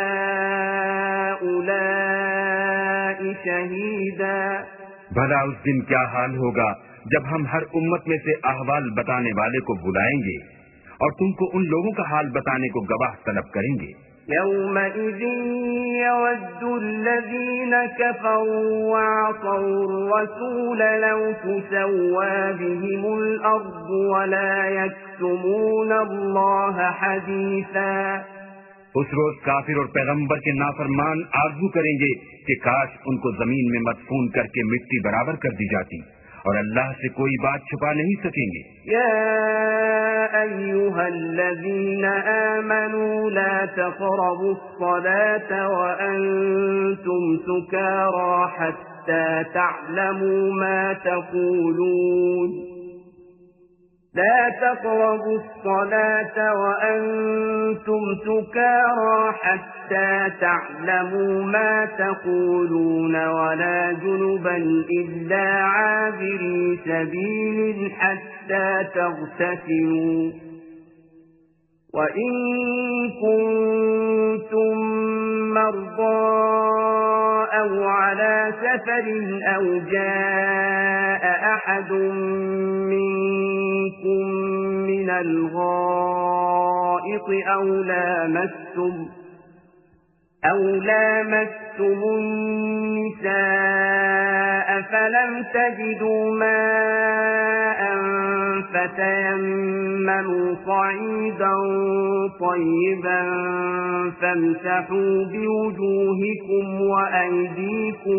هَٰؤُلَاءِ شَهِيدًا۔ بھلا اس دن کیا حال ہوگا جب ہم ہر امت میں سے احوال بتانے والے کو بلائیں گے اور تم کو ان لوگوں کا حال بتانے کو گواہ طلب کریں گے۔ يَوْمَئِذٍ يَوَدُّ الَّذِينَ كَفَرُوا وَعَصَوُا الرَّسُولَ لَوْ تُسَوَّىٰ بِهِمُ الْأَرْضُ وَلَا يَكْتُمُونَ اللَّهَ حَدِيثًا۔ اس روز کافر اور پیغمبر کے نافرمان آرزو کریں گے کہ کاش ان کو زمین میں مدفون کر کے مٹی برابر کر دی جاتی، اور اللہ سے کوئی بات چھپا نہیں سکیں گے۔ یا ایھا الذین آمنوا لا تقربوا الصلاة وانتم سکارى حتى تعلموا ما تقولون لا تقربوا الصلاة وأنتم سكارى حتى تعلموا ما تقولون ولا جنبا إلا عابري سبيل حتى تغتسلوا وإن كنتم مرضى أو على سفر أو جاء أحد منكم من الغائط أو لامستم أو لامستم النساء فلم تجدوا ماء فتيمموا صعيدا طيبا فامسحوا بوجوهكم وأيديكم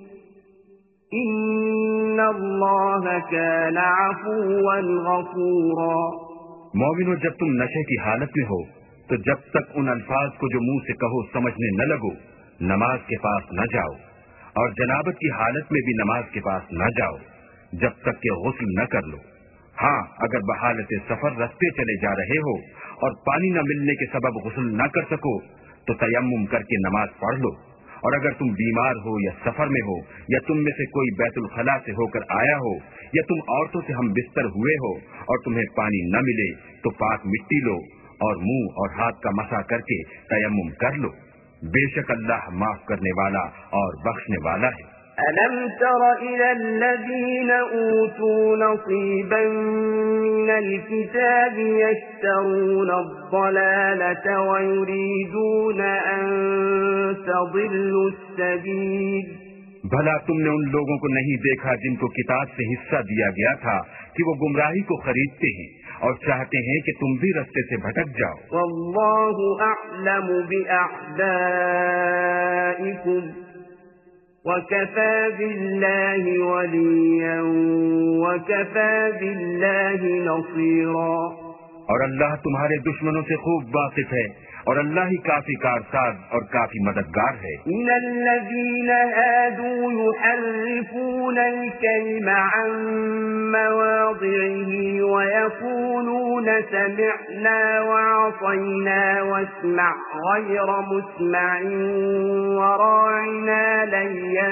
إن الله كان عفوا غفورا۔ مومنو، جب تم نشے کی حالت میں ہو تو جب تک ان الفاظ کو جو منہ سے کہو سمجھنے نہ لگو نماز کے پاس نہ جاؤ، اور جنابت کی حالت میں بھی نماز کے پاس نہ جاؤ جب تک کہ غسل نہ کر لو۔ ہاں، اگر بحالت سفر رستے چلے جا رہے ہو اور پانی نہ ملنے کے سبب غسل نہ کر سکو تو تیمم کر کے نماز پڑھ لو، اور اگر تم بیمار ہو یا سفر میں ہو یا تم میں سے کوئی بیت الخلاء سے ہو کر آیا ہو یا تم عورتوں سے ہم بستر ہوئے ہو اور تمہیں پانی نہ ملے تو پاک مٹی لو اور منہ اور ہاتھ کا مسح کر کے تیمم کر لو، بے شک اللہ معاف کرنے والا اور بخشنے والا ہے۔ أَلَمْ تَرَ إِلَى الَّذِينَ أُوتُوا نَصِيبًا مِّنَ الْكِتَابِ يَشْتَرُونَ الضَّلَالَةَ وَيُرِيدُونَ أَن تَضِلُّوا السَّبِيلَ۔ بھلا تم نے ان لوگوں کو نہیں دیکھا جن کو کتاب سے حصہ دیا گیا تھا کہ وہ گمراہی کو خریدتے ہیں اور چاہتے ہیں کہ تم بھی رستے سے بھٹک جاؤ۔ وَاللَّهُ أَعْلَمُ بِأَعْدَائِكُمْ وَكَفَى بِاللَّهِ وَلِيًّا وَكَفَى بِاللَّهِ نَصِيرًا۔ اور اللہ تمہارے دشمنوں سے خوب واقف ہے، اور اللہ ہی کافی کارساز اور کافی مددگار ہے۔ من الذين هادوا يحرفون الكلم عن مواضعه ويقولون سمعنا وعصينا واسمع غير مسمع وراعنا ليا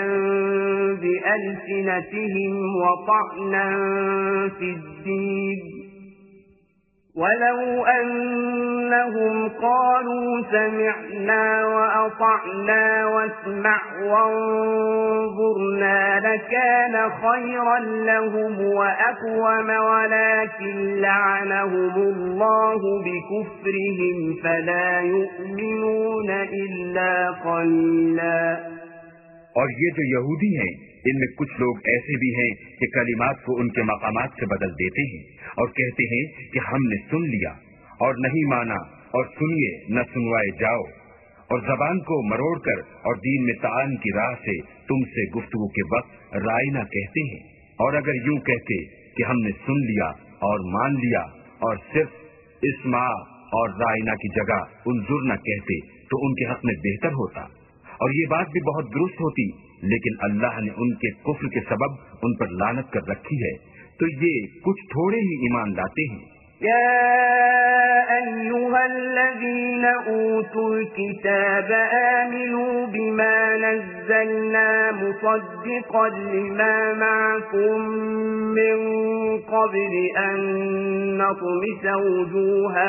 بألسنتهم وطعنا في الدين ولو أنهم قالوا سمعنا وأطعنا واسمع وانظرنا لكان خيرا لهم وأقوم ولكن لعنهم الله بكفرهم فلا يؤمنون إلا قليلا۔ اور یہ جو یہودی ہیں ان میں کچھ لوگ ایسے بھی ہیں کہ کلمات کو ان کے مقامات سے بدل دیتے ہیں اور کہتے ہیں کہ ہم نے سن لیا اور نہیں مانا، اور سنیے نہ سنوائے جاؤ، اور زبان کو مروڑ کر اور دین میں تعان کی راہ سے تم سے گفتگو کے وقت رائنا کہتے ہیں۔ اور اگر یوں کہتے کہ ہم نے سن لیا اور مان لیا اور صرف اسمع اور رائنا کی جگہ انظر نہ کہتے تو ان کے حق میں بہتر ہوتا، اور یہ بات بھی بہت درست ہوتی، لیکن اللہ نے ان کے کفر کے سبب ان پر لعنت کر رکھی ہے، تو یہ کچھ تھوڑے ہی ایمان لاتے ہیں۔ يا أيها الذين أوتوا الكتاب آمنوا بما نزلنا مصدقا لما معكم من قبل أن نطمس وجوها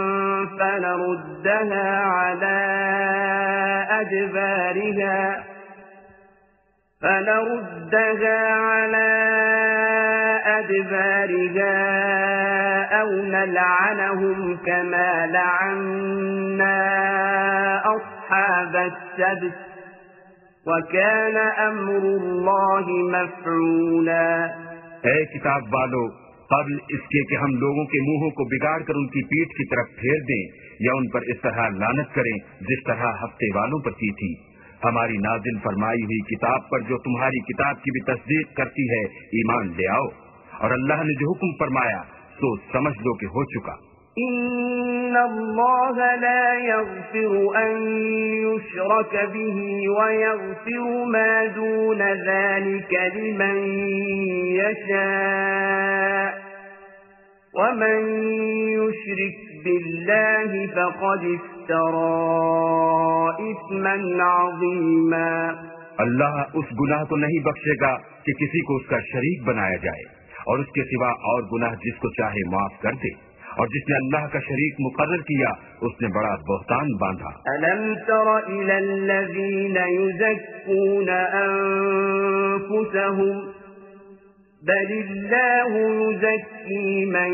فنردها على أدبارها فنردها على أدبارها أو نلعنهم كما لعنا أصحاب السبت وكان أمر الله مفعولا۔ اے کتاب والو، قبل اس کے کہ ہم لوگوں کے منہوں کو بگاڑ کر ان کی پیٹھ کی طرف پھیر دیں یا ان پر اس طرح لعنت کریں جس طرح ہفتے والوں پر کی تھی، ہماری نازل فرمائی ہوئی کتاب پر جو تمہاری کتاب کی بھی تصدیق کرتی ہے ایمان لے آؤ، اور اللہ نے جو حکم فرمایا تو سمجھ لو کہ ہو چکا۔ ان اللہ لا يغفر ان يشرك به ويغفر ما دون ذلك لمن يشاء ومن يشرك بالله فقد افترى اثما عظيما۔ اللہ اس گناہ کو نہیں بخشے گا کہ کسی کو اس کا شریک بنایا جائے، اور اس کے سوا اور گناہ جس کو چاہے معاف کر دے، اور جس نے اللہ کا شریک مقرر کیا اس نے بڑا بہتان باندھا۔ ألم تر إلى الذين يزكون أنفسهم بل الله يزكي من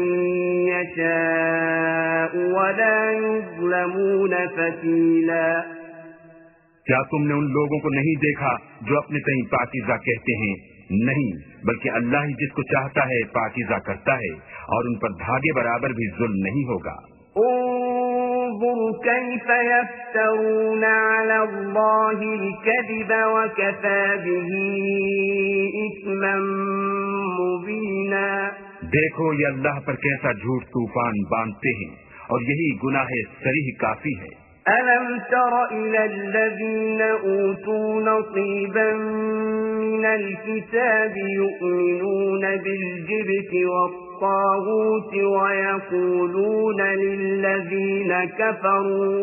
يشاء ولا يظلمون فتيلا۔ کیا تم نے ان لوگوں کو نہیں دیکھا جو اپنے تئیں پاکیزہ کہتے ہیں؟ نہیں، بلکہ اللہ ہی جس کو چاہتا ہے پاکیزہ کرتا ہے، اور ان پر بھاگے برابر بھی ظلم نہیں ہوگا۔ انظر كيف يفترون على الله الكذب وكفى به إثما مبينا۔ دیکھو یہ اللہ پر کیسا جھوٹ طوفان باندھتے ہیں، اور یہی گناہ صریح کافی ہے۔ ألم تر إلى الذين أوتوا نصيبا من الكتاب يؤمنون بالجبت والطاغوت ويقولون للذين كفروا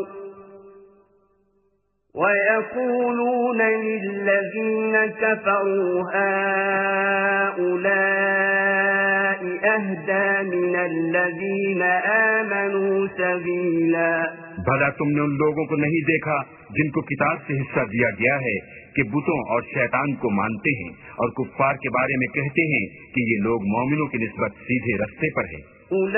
ويقولون للذين كفروا هؤلاء أهدى من الذين آمنوا سبيلا۔ بھلا تم نے ان لوگوں کو نہیں دیکھا جن کو کتاب سے حصہ دیا گیا ہے کہ بتوں اور شیطان کو مانتے ہیں اور کفار کے بارے میں کہتے ہیں کہ یہ لوگ مومنوں کی نسبت سیدھے رستے پر ہیں۔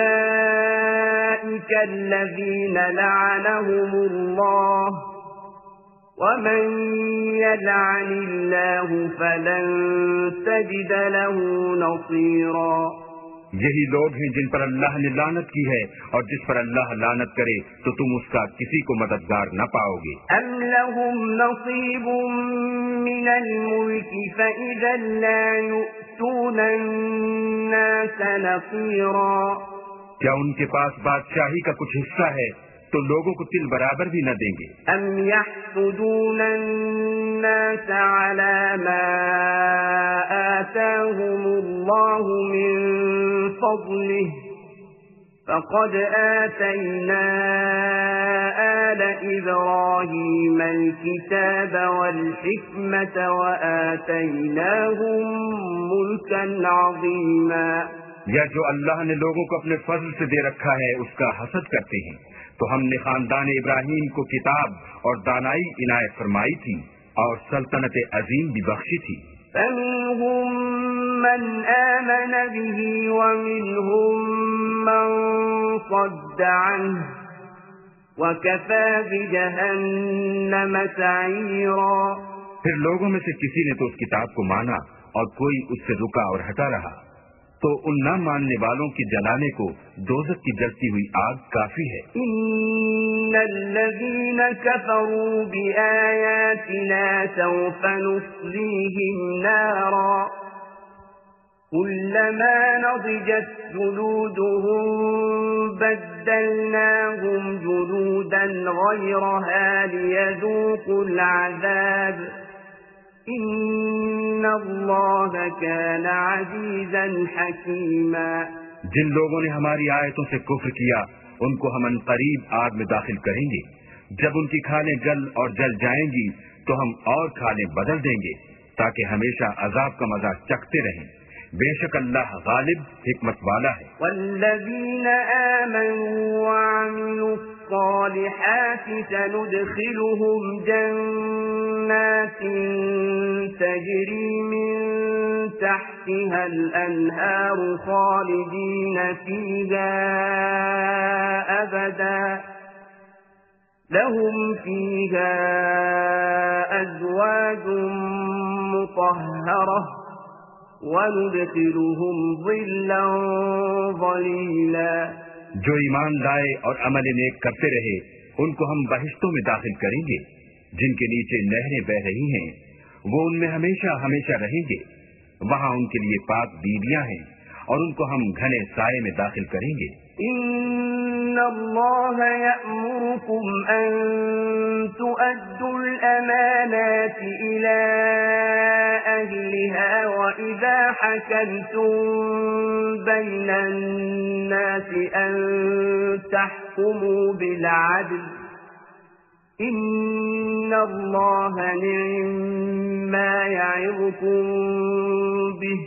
أولئك الذين لعنهم الله ومن يلعن الله فلن تجد له نصيرا۔ یہی لوگ ہیں جن پر اللہ نے لعنت کی ہے، اور جس پر اللہ لعنت کرے تو تم اس کا کسی کو مددگار نہ پاؤ گے۔ ام لهم نصیب من الملک فإذا لا يؤتون الناس نصيرا۔ کیا ان کے پاس بادشاہی کا کچھ حصہ ہے تو لوگوں کو تل برابر بھی نہ دیں گے؟ ام يحسدون الناس على ما آتاهم الله من فضله فقد آتينا آل إبراهيم الكتاب والحكمة وآتيناهم ملكا عظيما. یا جو اللہ نے لوگوں کو اپنے فضل سے دے رکھا ہے اس کا حسد کرتے ہیں، تو ہم نے خاندان ابراہیم کو کتاب اور دانائی عنایت فرمائی تھی اور سلطنت عظیم بھی بخشی تھی. فَمِنْهُمْ مَنْ آمَنَ بِهِ وَمِنْهُمْ مَنْ صَدَّ عَنْهُ وَكَفَى بِجَهَنَّمَ سَعِيرًا. پھر لوگوں میں سے کسی نے تو اس کتاب کو مانا اور کوئی اس سے رکا اور ہٹا رہا، تو ان نہ ماننے والوں کی جلانے کو دوزخ کی جلتی ہوئی آگ کافی ہے. ان الذين كفروا بآياتنا سوف نصليهم نارا كلما نضجت جلودهم بدلناهم جلودا غيرها ليذوقوا العذاب ان اللہ کان عزیزا حکیما. جن لوگوں نے ہماری آیتوں سے کفر کیا ان کو ہم عنقریب آگ میں داخل کریں گے. جب ان کی کھالیں گل اور جل جائیں گی تو ہم اور کھالیں بدل دیں گے تاکہ ہمیشہ عذاب کا مزہ چکھتے رہیں. بے شک اللہ غالب حکمت والا ہے. والذین آمنوا وعملوا الصالحات سندخلهم جنات تجری من تحتها الانہار خالدین فیہا ابدا لهم فیہا ازواج مطہرہ وَنُدْخِلُهُمْ ظِلًّا ظَلِيلًا. جو ایمان لائے اور عمل نیک کرتے رہے ان کو ہم بہشتوں میں داخل کریں گے جن کے نیچے نہریں بہ رہی ہیں، وہ ان میں ہمیشہ ہمیشہ رہیں گے. وہاں ان کے لیے پاک بیویاں ہیں اور ان کو ہم گھنے سائے میں داخل کریں گے. ان اللہ یأمرکم ان تؤدوا الامانات الى اہلها واذا حکمتم بین الناس ان تحکموا بالعدل ان اللہ نعم ما یعظکم به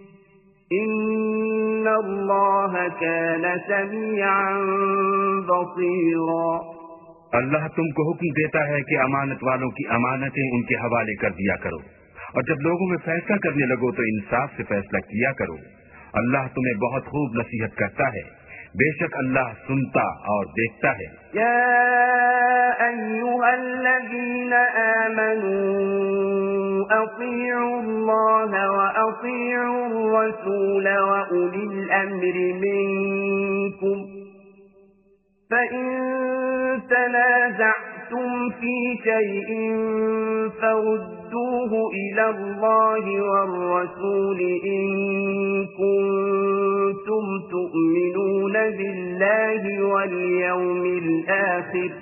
ان اللہ کان سمیعا بصیرا. اللہ تم کو حکم دیتا ہے کہ امانت والوں کی امانتیں ان کے حوالے کر دیا کرو، اور جب لوگوں میں فیصلہ کرنے لگو تو انصاف سے فیصلہ کیا کرو. اللہ تمہیں بہت خوب نصیحت کرتا ہے، بے شک اللہ سنتا اور دیکھتا ہے. یا ایھا الذین آمنوا اطیعوا اللہ واطیعوا الرسول واولی الامر منکم فإن تنازعتم في شيء فردوه إلى الله والرسول إن كنتم تؤمنون بالله واليوم الآخر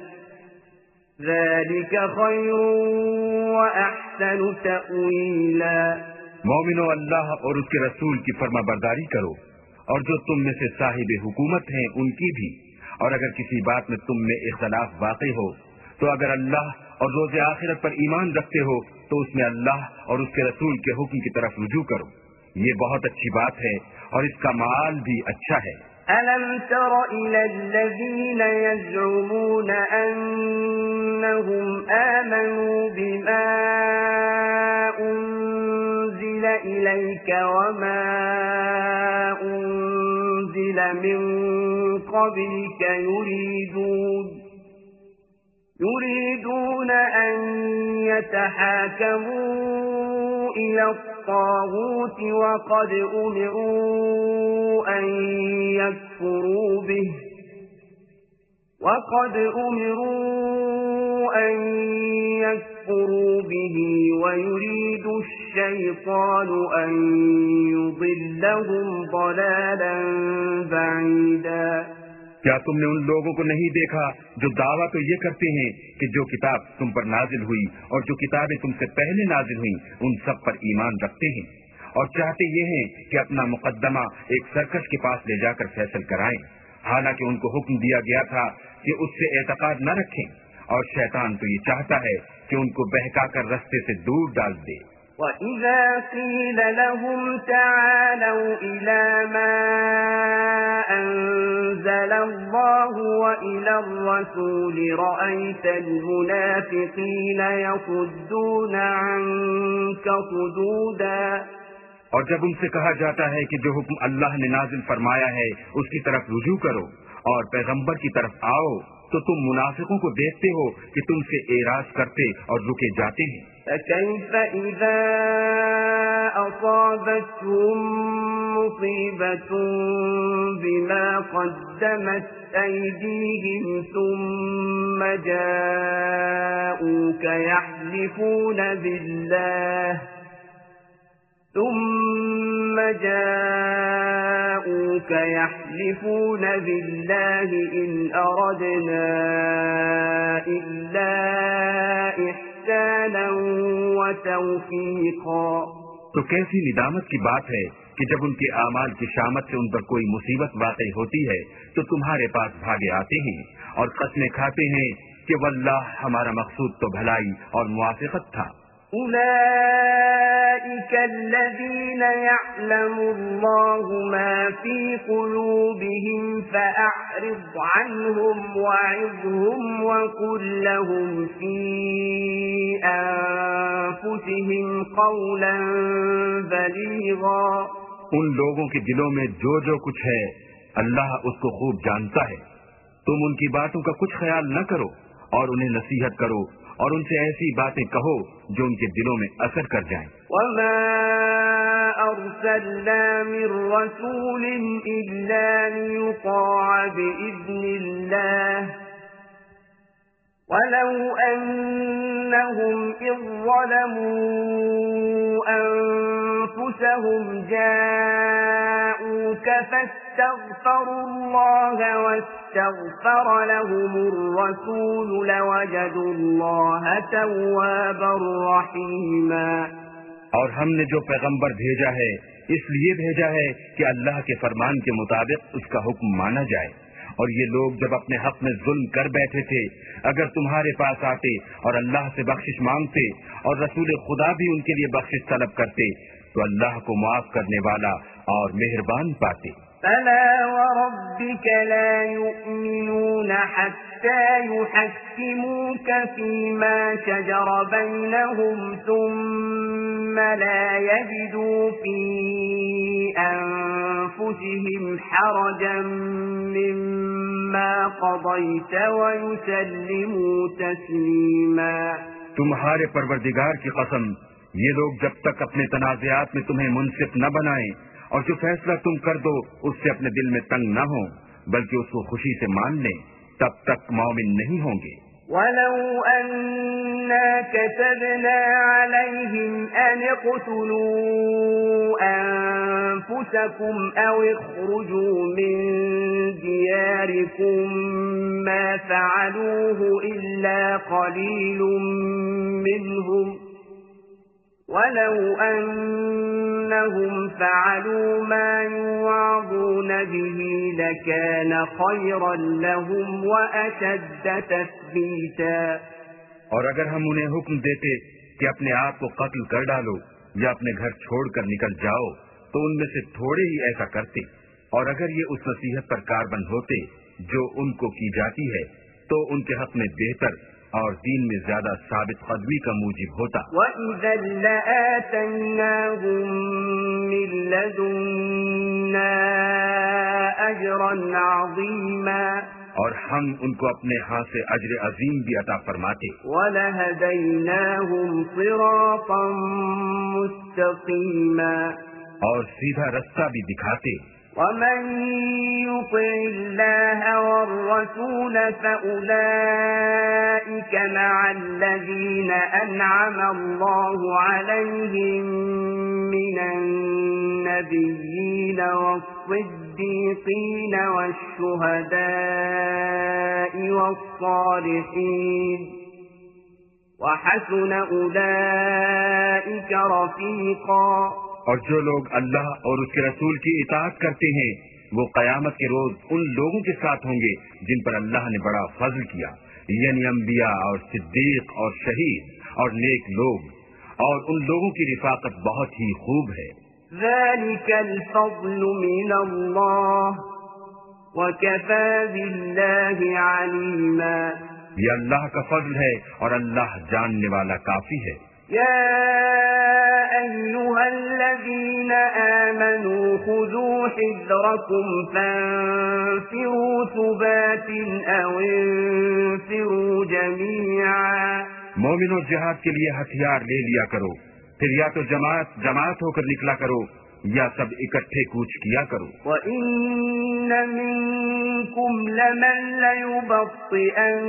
ذلك خير وأحسن تأويلا. مومنو، اللہ اور اس کے رسول کی فرما برداری کرو، اور جو تم میں سے صاحب حکومت ہیں ان کی بھی، اور اگر کسی بات میں تم میں اختلاف واقع ہو تو اگر اللہ اور روز آخرت پر ایمان رکھتے ہو تو اس میں اللہ اور اس کے رسول کے حکم کی طرف رجوع کرو. یہ بہت اچھی بات ہے اور اس کا معال بھی اچھا ہے. أَلَمْ تَرَ إِلَى الَّذِينَ يَزْعُمُونَ أَنَّهُمْ آمَنُوا بِمَا أُنزِلَ إِلَيْكَ وَمَا أُنزِلَ مِن قَبْلِكَ يُرِيدُونَ يُرِيدُونَ أَن يَتَحَاكَمُوا إِلَى الطاغوت وقد أمروا أن يكفروا به وقد أمروا أن ليكفروا به ويريد الشيطان أن يضلهم ضلالا بعيدا. کیا تم نے ان لوگوں کو نہیں دیکھا جو دعویٰ تو یہ کرتے ہیں کہ جو کتاب تم پر نازل ہوئی اور جو کتابیں تم سے پہلے نازل ہوئیں ان سب پر ایمان رکھتے ہیں اور چاہتے یہ ہیں کہ اپنا مقدمہ ایک سرکش کے پاس لے جا کر فیصل کرائیں، حالانکہ ان کو حکم دیا گیا تھا کہ اس سے اعتقاد نہ رکھیں، اور شیطان تو یہ چاہتا ہے کہ ان کو بہکا کر رستے سے دور ڈال دے. وَإِذَا قِيلَ لَهُمْ تَعَالَوْا إِلَى مَا أَنزَلَ اللَّهُ وَإِلَى الرَّسُولِ رَأَيْتَ الْمُنَافِقِينَ يَصُدُّونَ عَنكَ صُدُودًا. اور جب ان سے کہا جاتا ہے کہ جو حکم اللہ نے نازل فرمایا ہے اس کی طرف رجوع کرو اور پیغمبر کی طرف آؤ تو تم منافقوں کو دیکھتے ہو کہ تم سے اعراض کرتے اور رکے جاتے ہیں. فَكَيْفَ إِذَا أَصَابَتْهُم مُّصِيبَةٌ بِمَا قَدَّمَتْ أَيْدِيهِمْ ثُمَّ جَاءُوكَ يَحْلِفُونَ بِاللَّهِ ثم جاءوك يحلفون بالله إن أردنا إلا إحسانا وتوفيقا. تو کیسی ندامت کی بات ہے کہ جب ان کے اعمال کی شامت سے ان پر کوئی مصیبت واقع ہوتی ہے تو تمہارے پاس بھاگے آتے ہیں اور قسمیں کھاتے ہیں کہ واللہ ہمارا مقصود تو بھلائی اور موافقت تھا. أولئك الذين يعلم الله ما في قلوبهم فأعرض عنهم وعظهم وقل لهم في أنفسهم قولا بليغا. ان لوگوں کے دلوں میں جو جو کچھ ہے اللہ اس کو خوب جانتا ہے. تم ان کی باتوں کا کچھ خیال نہ کرو اور انہیں نصیحت کرو اور ان سے ایسی باتیں کہو جو ان کے دلوں میں اثر کر جائیں. وما أرسلنا من رسول إلا ليطاع بإذن الله ولو أنهم إذ ظلموا أنفسهم جاءوك فاستغفروا الله واستغفر لهم الرسول لوجدوا الله توابا رحيما. اور ہم نے جو پیغمبر بھیجا ہے اس لیے بھیجا ہے کہ اللہ کے فرمان کے مطابق اس کا حکم مانا جائے، اور یہ لوگ جب اپنے حق میں ظلم کر بیٹھے تھے اگر تمہارے پاس آتے اور اللہ سے بخشش مانگتے اور رسول خدا بھی ان کے لیے بخشش طلب کرتے تو اللہ کو معاف کرنے والا اور مہربان پاتے. فلا وربك لا يؤمنون حتى يحكموك فيما شجر بينهم ثم لا يجدوا في أنفسهم حرجا مما قضيت ويسلموا تسليما. تمہارے پروردگار کی قسم، یہ لوگ جب تک اپنے تنازعات میں تمہیں منصف نہ بنائیں اور جو فیصلہ تم کر دو اس سے اپنے دل میں تنگ نہ ہو بلکہ اس کو خوشی سے مان لیں تب تک مومن نہیں ہوں گے. وَلَوْ أَنَّا كَتَبْنَا عَلَيْهِمْ أَنِ اقْتُلُوا أَنفُسَكُمْ أَوْ اخْرُجُوا مِنْ دِيَارِكُمْ مَا فَعَلُوهُ إِلَّا قَلِيلٌ مِّنْهُمْ وَلَوْ أَنَّهُمْ فَعَلُوا مَا يُوعَظُونَ بِهِ لَكَانَ خَيْرًا لَهُمْ وَأَشَدَّ تَثْبِيتًا. اور اگر ہم انہیں حکم دیتے کہ اپنے آپ کو قتل کر ڈالو یا اپنے گھر چھوڑ کر نکل جاؤ تو ان میں سے تھوڑے ہی ایسا کرتے، اور اگر یہ اس نصیحت پر کاربند ہوتے جو ان کو کی جاتی ہے تو ان کے حق میں بہتر اور دین میں زیادہ ثابت قدمی کا موجب ہوتا. وَإِذًا لَآتَيْنَاهُمْ مِن لَّدُنَّا أَجْرًا عَظِيمًا. اور ہم ان کو اپنے ہاں سے اجر عظیم بھی عطا فرماتے. وَلَهَدَيْنَاهُمْ صِرَاطًا مُسْتَقِيمًا. اور سیدھا رستہ بھی دکھاتے. ومن يطع الله والرسول فأولئك مع الذين أنعم الله عليهم من النبيين والصديقين والشهداء والصالحين وحسن أولئك رفيقا۔ اور جو لوگ اللہ اور اس کے رسول کی اطاعت کرتے ہیں وہ قیامت کے روز ان لوگوں کے ساتھ ہوں گے جن پر اللہ نے بڑا فضل کیا، یعنی انبیاء اور صدیق اور شہید اور نیک لوگ، اور ان لوگوں کی رفاقت بہت ہی خوب ہے۔ ذلك الفضل من اللہ وكفى بالله عليما۔ یہ اللہ کا فضل ہے اور اللہ جاننے والا کافی ہے۔ يا أيها الذين آمنوا خذوا حذركم فانفروا ثبات أو انفروا جميعا۔ مومنوں جہاد کے لیے ہتھیار لے لیا کرو، پھر یا تو جماعت جماعت ہو کر نکلا کرو یا سب اکٹھے کوچ کیا کرو۔ وَإِنَّ مِنكُمْ لَمَن لَّيُبَطِّئَنَّ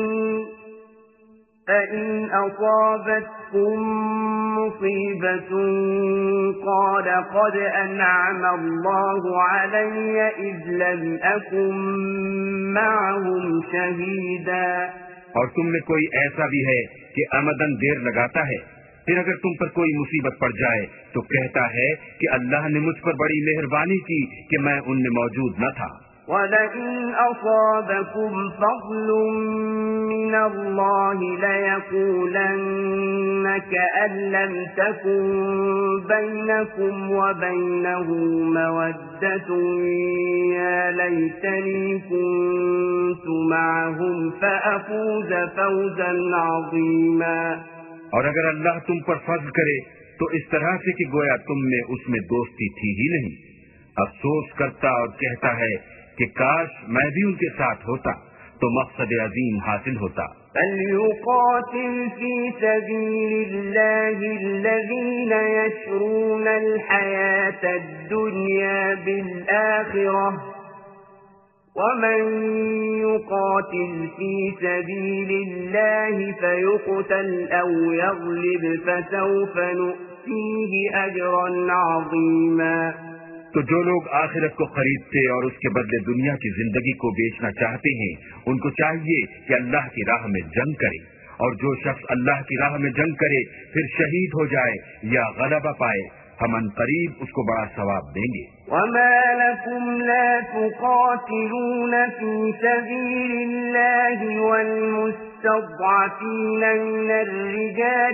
فَإِنْ أَصَابَتْكُم مُّصِيبَةٌ قَالَ قَدْ أَنْعَمَ اللَّهُ عَلَيَّ إِذْ لَمْ أَكُن مَّعَهُمْ شَهِيدًا۔ اور تم میں کوئی ایسا بھی ہے کہ آمدن دیر لگاتا ہے، پھر اگر تم پر کوئی مصیبت پڑ جائے تو کہتا ہے کہ اللہ نے مجھ پر بڑی مہربانی کی کہ میں ان میں موجود نہ تھا۔ وَلَئِنْ أَصَابَكُمْ فَضْلٌ مِّنَ اللَّهِ لَيَقُولَنَّ كَأَن لَّمْ تَكُن بَيْنَكُمْ وَبَيْنَهُ مَوَدَّةٌ يَا لَيْتَنِي كُنتُ مَعَهُمْ فَأَفُوزَ فَوْزًا عَظِيمًا۔ اور اگر اللہ تم پر فضل کرے تو اس طرح سے کہ گویا تم میں اس میں دوستی تھی ہی نہیں، افسوس کرتا اور کہتا ہے کہ کاش میں بھی ان کے ساتھ ہوتا تو مقصد عظیم حاصل ہوتا۔ فَلْيُقَاتِلْ فِي سَبِيلِ اللَّهِ الَّذِينَ يَشْرُونَ الْحَيَاةَ الدُّنْيَا بِالْآخِرَةِ وَمَن يُقَاتِلْ فِي سَبِيلِ اللَّهِ فَيُقْتَلْ أَوْ يَغْلِبْ فَسَوْفَ نُؤْتِيهِ أَجْرًا عَظِيمًا۔ تو جو لوگ آخرت کو خریدتے اور اس کے بدلے دنیا کی زندگی کو بیچنا چاہتے ہیں ان کو چاہیے کہ اللہ کی راہ میں جنگ کرے، اور جو شخص اللہ کی راہ میں جنگ کرے پھر شہید ہو جائے یا غلبہ پائے ہم ان قریب اس کو بڑا ثواب دیں گے۔ وَمَا لَكُمْ لَا تُقَاتِلُونَ فِي سَبِيلِ اللَّهِ وَالْمُسْتَضْعَفِينَ مِنَ الرِّجَالِ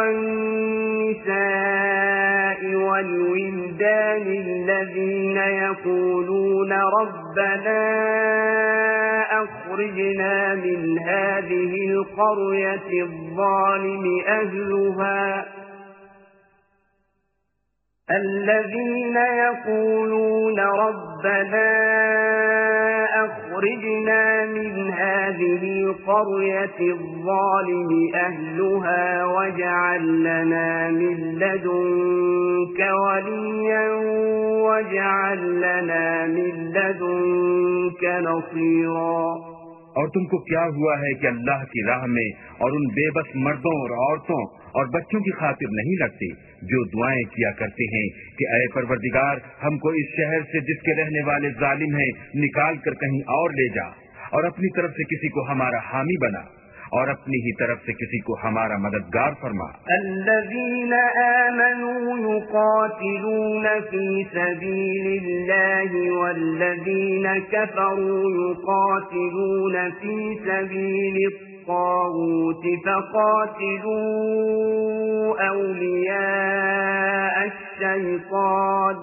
وَالنِّسَاءِ وَالْوِلْدَانِ الَّذِينَ يَقُولُونَ رَبَّنَا أَخْرِجْنَا مِنْ هَٰذِهِ الْقَرْيَةِ الظَّالِمِ أَهْلُهَا الذين يقولون ربنا أخرجنا من هذه القرية الظالم أهلها واجعل لنا من لدنك وليا واجعل لنا من لدنك نصيرا۔ اور تم کو کیا ہوا ہے کہ اللہ کی راہ میں اور ان بے بس مردوں اور عورتوں اور بچوں کی خاطر نہیں لگتے جو دعائیں کیا کرتے ہیں کہ اے پروردگار ہم کو اس شہر سے جس کے رہنے والے ظالم ہیں نکال کر کہیں اور لے جا، اور اپنی طرف سے کسی کو ہمارا حامی بنا اور اپنی ہی طرف سے کسی کو ہمارا مددگار فرما۔ الذين آمنوا يقاتلون في سبيل الله والذين كفروا يقاتلون في سبيل الطاغوت فقاتلوا أولياء الشيطان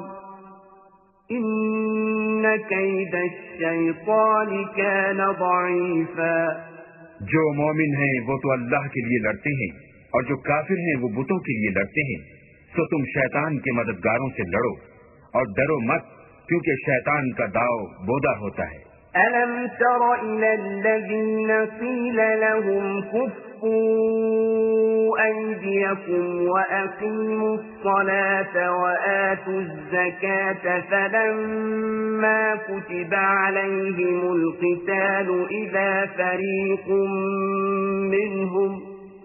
إن كيد الشيطان كان ضعيفا۔ جو مومن ہیں وہ تو اللہ کے لیے لڑتے ہیں اور جو کافر ہیں وہ بتوں کے لیے لڑتے ہیں، تو تم شیطان کے مددگاروں سے لڑو اور ڈرو مت کیونکہ شیطان کا داؤ بودا ہوتا ہے۔ أَلَمْ تَرَ إِلَى الَّذِينَ قِيلَ لَهُمْ كُفُّوا أيديكم وأقيموا الصلاة وآتوا الزكاة فلما كتب عليهم القتال إذا فريق منهم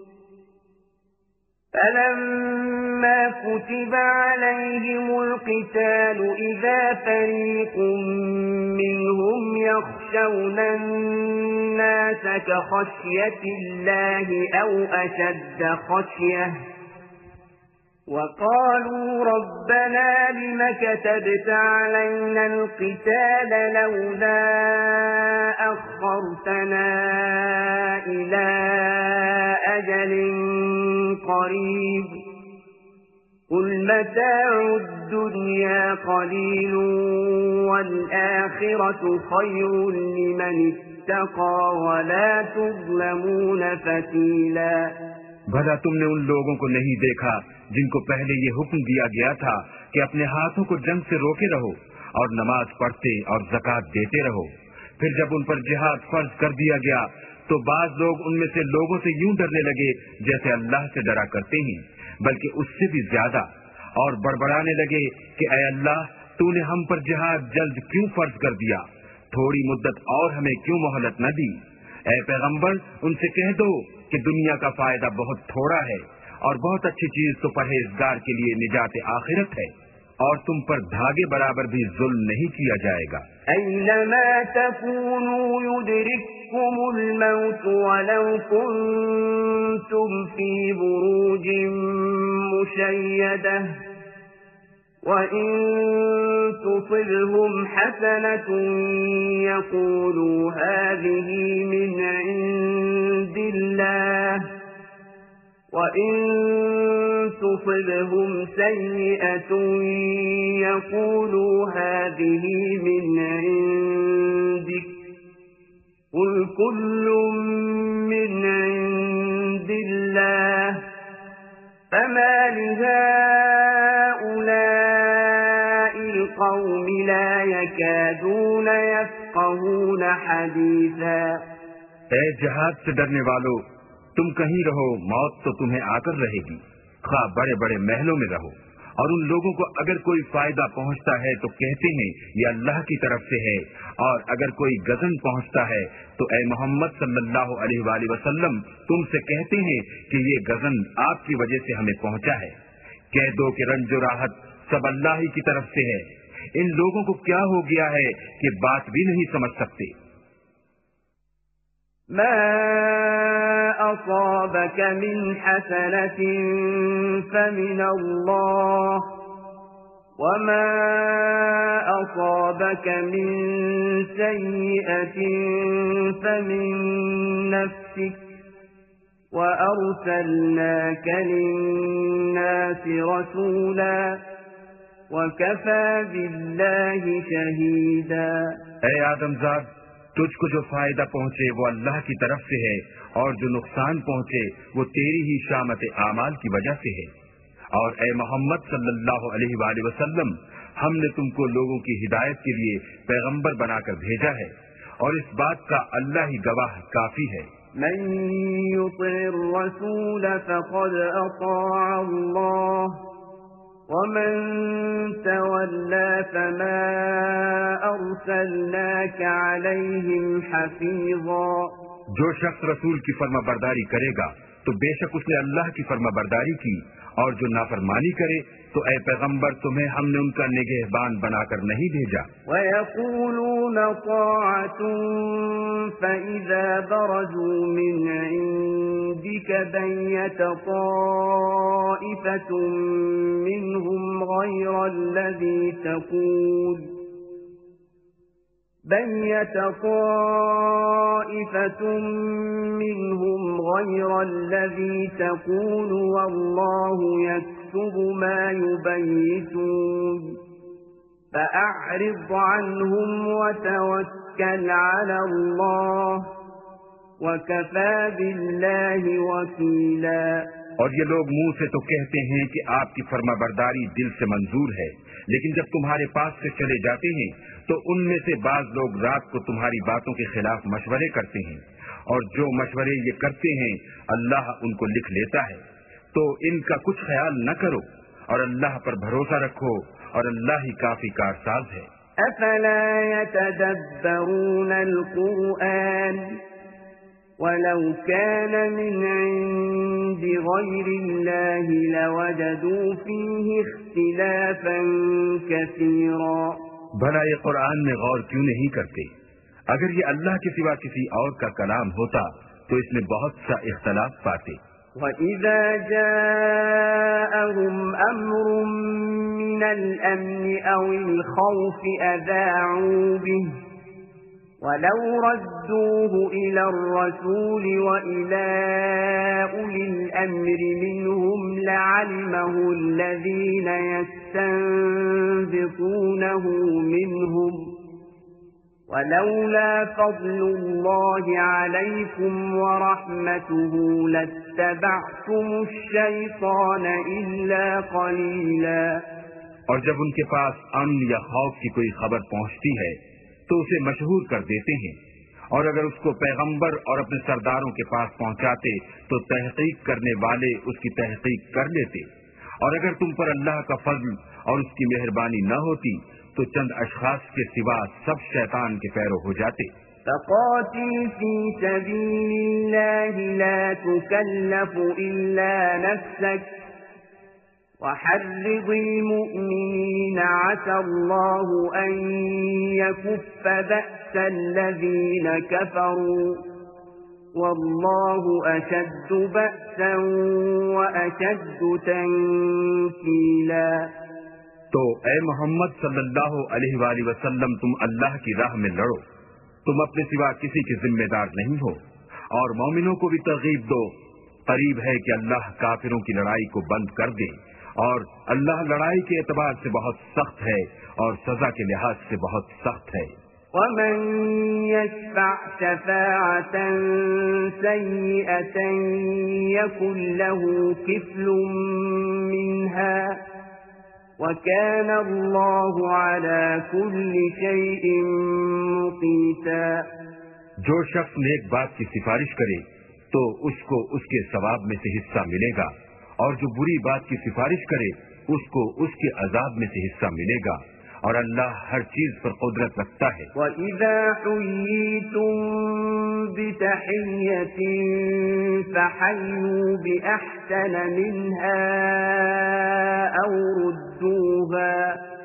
فلما كتب عليهم القتال إذا فريق منهم يخشون الناس كخشية الله أو أشد خشية وقالوا ربنا لم كتبت علينا القتال لولا أخرتنا إلى أجل قريب قل متاع الدنيا قليل والآخرة خير لمن اتقى ولا تظلمون فتيلا بھلا تم نے ان لوگوں کو نہیں دیکھا جن کو پہلے یہ حکم دیا گیا تھا کہ اپنے ہاتھوں کو جنگ سے روکے رہو اور نماز پڑھتے اور زکوٰۃ دیتے رہو، پھر جب ان پر جہاد فرض کر دیا گیا تو بعض لوگ ان میں سے لوگوں سے یوں ڈرنے لگے جیسے اللہ سے ڈرا کرتے ہیں، بلکہ اس سے بھی زیادہ، اور بڑبڑانے لگے کہ اے اللہ تو نے ہم پر جہاد جلد کیوں فرض کر دیا، تھوڑی مدت اور ہمیں کیوں مہلت نہ دی؟ اے پیغمبر ان سے کہہ دو کہ دنیا کا فائدہ بہت تھوڑا ہے اور بہت اچھی چیز تو پرہیزگار کے لیے نجات آخرت ہے، اور تم پر دھاگے برابر بھی ظلم نہیں کیا جائے گا۔ اینما تکونوا یدرککم الموت ولو کنتم فی بروج مشیدہ وَإِن تُصِبْهُمْ حَسَنَةٌ يَقُولُوا هَذِهِ مِنْ عِندِ اللَّهِ وَإِن تُصِبْهُمْ سَيِّئَةٌ يَقُولُوا هَذِهِ مِنْ عِندِكَ قُلْ كُلٌّ مِّنْ عِندِ اللَّهِ فَمَا لِهَٰؤُلَاءِ الْقَوْمِ لَا يَكَادُونَ يَفْقَهُونَ حَدِيثًا۔ اے جہاد سے ڈرنے والو، تم کہیں رہو موت تو تمہیں آ کر رہے گی، خواہ بڑے بڑے محلوں میں رہو، اور ان لوگوں کو اگر کوئی فائدہ پہنچتا ہے تو کہتے ہیں یہ اللہ کی طرف سے ہے، اور اگر کوئی غضب پہنچتا ہے تو اے محمد صلی اللہ علیہ وآلہ وسلم تم سے کہتے ہیں کہ یہ غضب آپ کی وجہ سے ہمیں پہنچا ہے۔ کہہ دو کہ رنج و راحت سب اللہ ہی کی طرف سے ہے، ان لوگوں کو کیا ہو گیا ہے کہ بات بھی نہیں سمجھ سکتے۔ ما أصابك من حسنة فمن الله وما أصابك من سيئة فمن نفسك وأرسلناك للناس رسولا وكفى بالله شهيدا۔ اے آدم زاد، تجھ کو جو فائدہ پہنچے وہ اللہ کی طرف سے ہے، اور جو نقصان پہنچے وہ تیری ہی شامت اعمال کی وجہ سے ہے۔ اور اے محمد صلی اللہ علیہ وآلہ وسلم، ہم نے تم کو لوگوں کی ہدایت کے لیے پیغمبر بنا کر بھیجا ہے، اور اس بات کا اللہ ہی گواہ کافی ہے۔ من يطع الرسول فقد اطاع الله ومن تولى فما ارسلناك عليهم حفيظا۔ جو شخص رسول کی فرما برداری کرے گا تو بے شک اس نے اللہ کی فرما برداری کی، اور جو نافرمانی کرے تو اے پیغمبر تمہیں ہم نے ان کا نگہبان بنا کر نہیں بھیجا۔ وَيَقُولُونَ طَاعَةٌ فَإِذَا بَرَزُوا مِنْ عِنْدِكَ بَيَّتَ طَائِفَةٌ مِّنْهُمْ غَيْرَ الَّذِي تَقُولُ بَيَّتَ طَائِفَةٌ مِّنْهُمْ غَيْرَ الَّذِي تَقُولُ وَاللَّهُ يَكْتُبُ مَا يُبَيِّتُونَ فَأَعْرِضْ عَنْهُمْ وَتَوَكَّلْ عَلَى اللَّهِ وَكَفَى بِاللَّهِ وَكِيلًا۔ اور یہ لوگ منہ سے تو کہتے ہیں کہ آپ کی فرما برداری دل سے منظور ہے، لیکن جب تمہارے پاس سے چلے جاتے ہیں تو ان میں سے بعض لوگ رات کو تمہاری باتوں کے خلاف مشورے کرتے ہیں، اور جو مشورے یہ کرتے ہیں اللہ ان کو لکھ لیتا ہے۔ تو ان کا کچھ خیال نہ کرو اور اللہ پر بھروسہ رکھو اور اللہ ہی کافی کارساز ہے۔ افلا يتدبرون القرآن ولو كان من عند غير الله لوجدوا فيه اختلافا كثيرا۔ بھلا یہ قرآن میں غور کیوں نہیں کرتے؟ اگر یہ اللہ کے سوا کسی اور کا کلام ہوتا تو اس میں بہت سا اختلاف پاتے۔ وَإِذَا جَاءَهُمْ أَمْرٌ مِّنَ الْأَمْنِ أَوِ الْخَوْفِ أَذَاعُوا بِهِ وَلَوْ رَدُّوهُ إِلَى الرَّسُولِ وَإِلَى أُولِي الْأَمْرِ مِنْهُمْ لَعَلِمَهُ الَّذِينَ يَسْتَنبِطُونَهُ مِنْهُمْ وَلَوْلَا فَضْلُ اللَّهِ عَلَيْكُمْ وَرَحْمَتُهُ لَاتَّبَعْتُمُ الشَّيْطَانَ إِلَّا قَلِيلًا۔ اور جب ان کے پاس امن یا خوف کی کوئی خبر پہنچتی ہے تو اسے مشہور کر دیتے ہیں، اور اگر اس کو پیغمبر اور اپنے سرداروں کے پاس پہنچاتے تو تحقیق کرنے والے اس کی تحقیق کر لیتے، اور اگر تم پر اللہ کا فضل اور اس کی مہربانی نہ ہوتی تو چند اشخاص کے سوا سب شیطان کے پیرو ہو جاتے۔ فقاتل في سبيل الله لا تكلف إلا نفسك وحرض المؤمنين عسى الله أن يكف بأس الذين كفروا والله أشد بأسا وأشد تنكيلا۔ تو اے محمد صلی اللہ علیہ وآلہ وسلم، تم اللہ کی راہ میں لڑو، تم اپنے سوا کسی کے ذمہ دار نہیں ہو، اور مومنوں کو بھی ترغیب دو۔ قریب ہے کہ اللہ کافروں کی لڑائی کو بند کر دے، اور اللہ لڑائی کے اعتبار سے بہت سخت ہے اور سزا کے لحاظ سے بہت سخت ہے۔ وَمَن يَشْفَعْ شَفَاعَةً سَيِّئَةً يَكُن لَّهُ كِفْلٌ مِّنْهَا وَكَانَ اللَّهُ عَلَى كُلِّ شَيْءٍ مُقِيتًا۔ جو شخص نیک بات کی سفارش کرے تو اس کو اس کے ثواب میں سے حصہ ملے گا، اور جو بری بات کی سفارش کرے اس کو اس کے عذاب میں سے حصہ ملے گا، اور اللہ ہر چیز پر قدرت رکھتا ہے۔ وَإِذَا حُيِّيتُم بِتَحِيَّةٍ فَحَيُّوا بِأَحْسَنَ مِنْهَا أَوْ رُدُّوهَا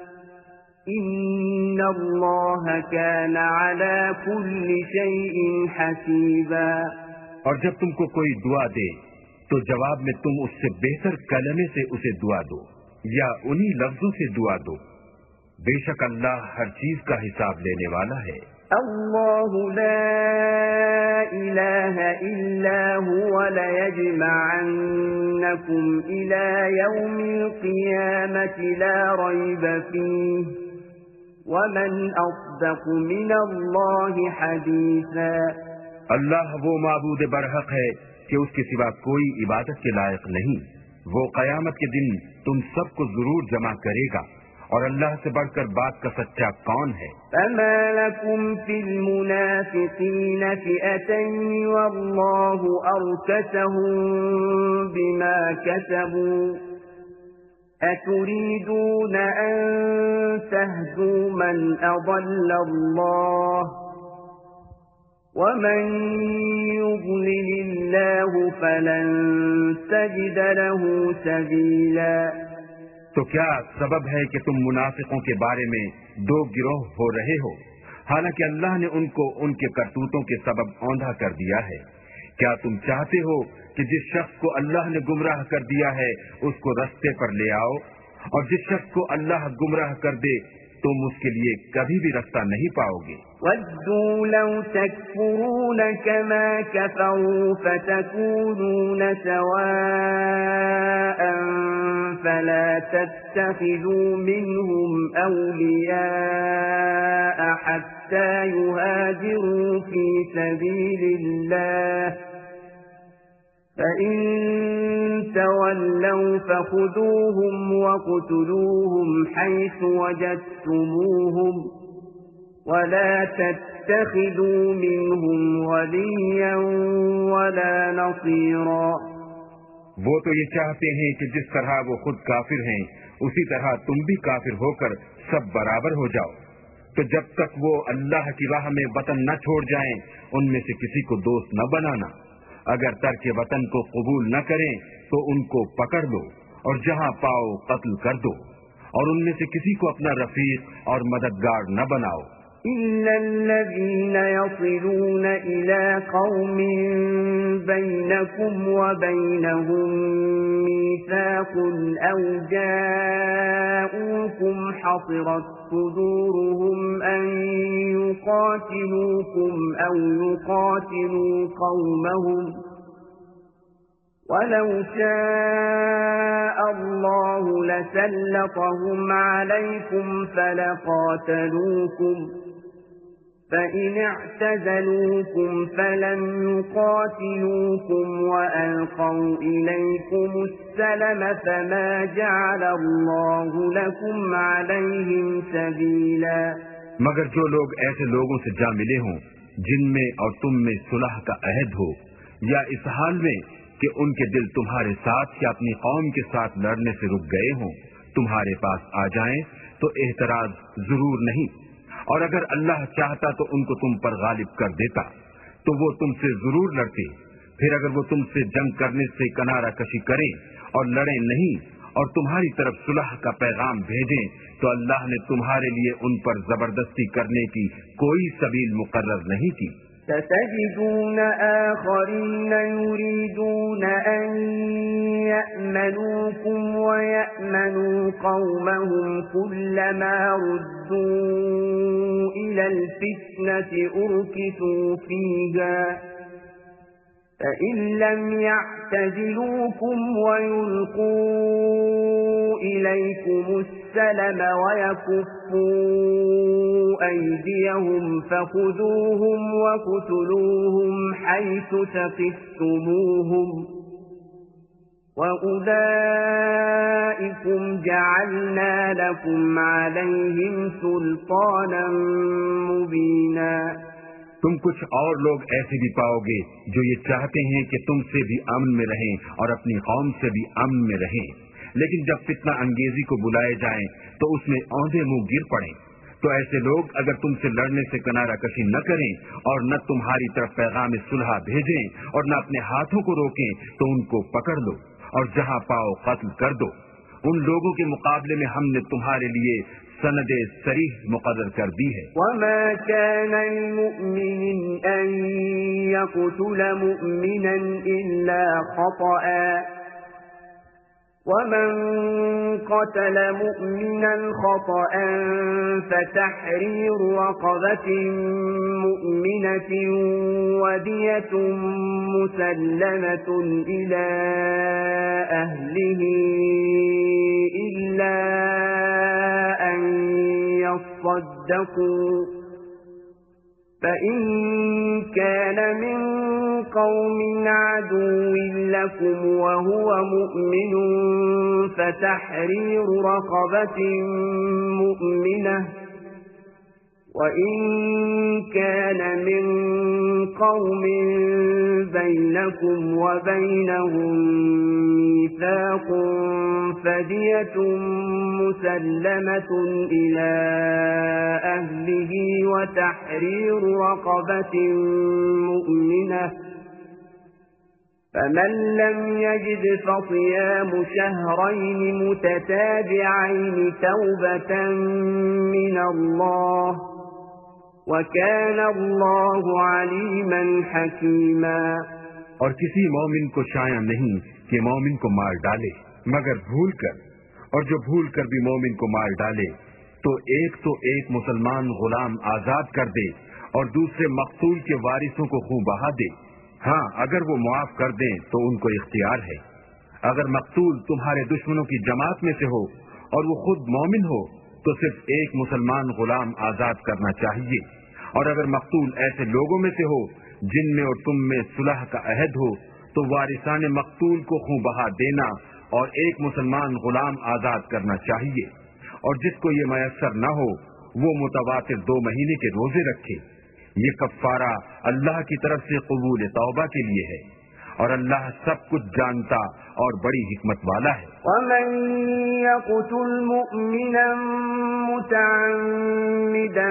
إِنَّ اللَّهَ كَانَ عَلَى كُلِّ شَيْءٍ حَسِيبًا۔ اور جب تم کو کوئی دعا دے تو جواب میں تم اس سے بہتر کلمے سے اسے دعا دو یا انہی لفظوں سے دعا دو، بے شک اللہ ہر چیز کا حساب لینے والا ہے۔ اللہ لا الہ الا هو ليجمعنکم الى یوم القیامة لا ریب فیہ ومن اصدق من اللہ حدیثا۔ اللہ وہ معبود برحق ہے کہ اس کے سوا کوئی عبادت کے لائق نہیں، وہ قیامت کے دن تم سب کو ضرور جمع کرے گا، اور اللہ سے بڑھ کر بات کا سچا کون ہے؟ فما لكم في المنافقين فئتين والله أركسهم بما كسبوا أتريدون أن تهدوا من أضل الله ومن يضلل الله فلن تجد له سبيلا۔ تو کیا سبب ہے کہ تم منافقوں کے بارے میں دو گروہ ہو رہے ہو، حالانکہ اللہ نے ان کو ان کے کرتوتوں کے سبب اوندھا کر دیا ہے؟ کیا تم چاہتے ہو کہ جس شخص کو اللہ نے گمراہ کر دیا ہے اس کو رستے پر لے آؤ، اور جس شخص کو اللہ گمراہ کر دے تم اس کے لیے کبھی بھی رستہ نہیں پاؤ گے۔ وَدُّوا لَوْ تَكْفُرُونَ كَمَا كَفَرُوا فَتَكُونُونَ سَوَاءً فَلَا تَتَّخِذُوا مِنْهُمْ أَوْلِيَاءَ حَتَّى يُهَاجِرُوا فِي سَبِيلِ اللَّهِ فَإِن تَوَلَّوْا فَخُذُوهُمْ وَاقْتُلُوهُمْ حَيْثُ وَجَدتُّمُوهُمْ وَلَا تَتَّخِذُوا مِنْهُمْ وَلِيًّا وَلَا نَصِيرًا۔ وہ تو یہ چاہتے ہیں کہ جس طرح وہ خود کافر ہیں اسی طرح تم بھی کافر ہو کر سب برابر ہو جاؤ. تو جب تک وہ اللہ کی راہ میں وطن نہ چھوڑ جائیں ان میں سے کسی کو دوست نہ بنانا. اگر ترک وطن کو قبول نہ کریں تو ان کو پکڑ لو اور جہاں پاؤ قتل کر دو اور ان میں سے کسی کو اپنا رفیق اور مددگار نہ بناؤ. إلا الذين يصلون إلى قوم بينكم وبينهم ميثاق أو جاءوكم حصرت صدورهم أن يقاتلوكم أو يقاتلوا قومهم ولو شاء الله لسلطهم عليكم فلقاتلوكم فإن اعتزلوكم فلم يقاتلوكم وألقوا إليكم السلم فما جعل الله لكم عليهم سبيلا. مگر جو لوگ ایسے لوگوں سے جا ملے ہوں جن میں اور تم میں صلح کا عہد ہو یا اس حال میں کہ ان کے دل تمہارے ساتھ یا اپنی قوم کے ساتھ لڑنے سے رک گئے ہوں تمہارے پاس آ جائیں تو اعتراض ضرور نہیں. اور اگر اللہ چاہتا تو ان کو تم پر غالب کر دیتا تو وہ تم سے ضرور لڑتے. پھر اگر وہ تم سے جنگ کرنے سے کنارہ کشی کریں اور لڑیں نہیں اور تمہاری طرف صلح کا پیغام بھیجیں تو اللہ نے تمہارے لیے ان پر زبردستی کرنے کی کوئی سبیل مقرر نہیں کی. ستجدون آخرين يريدون أن يأمنوكم ويأمنوا قومهم كلما ردوا إلى الفتنة أركسوا فيها فإن لم يعتزلوكم ويلقوا إليكم السلم ويكفوا أيديهم فخذوهم وقتلوهم حيث ثقفتموهم وأولئكم جعلنا لكم عليهم سلطانا مبينا. تم کچھ اور لوگ ایسے بھی پاؤ گے جو یہ چاہتے ہیں کہ تم سے بھی امن میں رہیں اور اپنی قوم سے بھی امن میں رہیں، لیکن جب فتنہ انگیزی کو بلائے جائیں تو اس میں اوندھے منہ گر پڑیں. تو ایسے لوگ اگر تم سے لڑنے سے کنارہ کشی نہ کریں اور نہ تمہاری طرف پیغام صلح بھیجیں اور نہ اپنے ہاتھوں کو روکیں تو ان کو پکڑ لو اور جہاں پاؤ قتل کر دو. ان لوگوں کے مقابلے میں ہم نے تمہارے لیے سند صریح مقرر کر دی ہے. وما كان لمؤمن أن يقتل مؤمنا إلا خطأ ومن قتل مؤمنا خطأ فتحرير رقبة مؤمنة ودية مسلمة إلى أهله إلا أن يصدقوا فإن كان من قوم عدو لكم وهو مؤمن فتحرير رقبة مؤمنة وإن كان من قوم بينكم وبينهم ميثاق فدية مسلمة إلى أهله وتحرير رقبة مؤمنة فمن لم يجد فصيام شهرين متتابعين توبة من الله وَكَانَ اللَّهُ عَلِيمًا حَكِيمًا. اور کسی مومن کو شایع نہیں کہ مومن کو مار ڈالے مگر بھول کر، اور جو بھول کر بھی مومن کو مار ڈالے تو ایک تو ایک مسلمان غلام آزاد کر دے اور دوسرے مقتول کے وارثوں کو خون بہا دے. ہاں اگر وہ معاف کر دیں تو ان کو اختیار ہے. اگر مقتول تمہارے دشمنوں کی جماعت میں سے ہو اور وہ خود مومن ہو تو صرف ایک مسلمان غلام آزاد کرنا چاہیے. اور اگر مقتول ایسے لوگوں میں سے ہو جن میں اور تم میں صلح کا عہد ہو تو وارثان مقتول کو خون بہا دینا اور ایک مسلمان غلام آزاد کرنا چاہیے. اور جس کو یہ میسر نہ ہو وہ متواتر دو مہینے کے روزے رکھے. یہ کفارہ اللہ کی طرف سے قبول توبہ کے لیے ہے. اور اللہ سب کچھ جانتا اور بڑی حکمت والا ہے۔ ومن يقتل مؤمنا متعمدا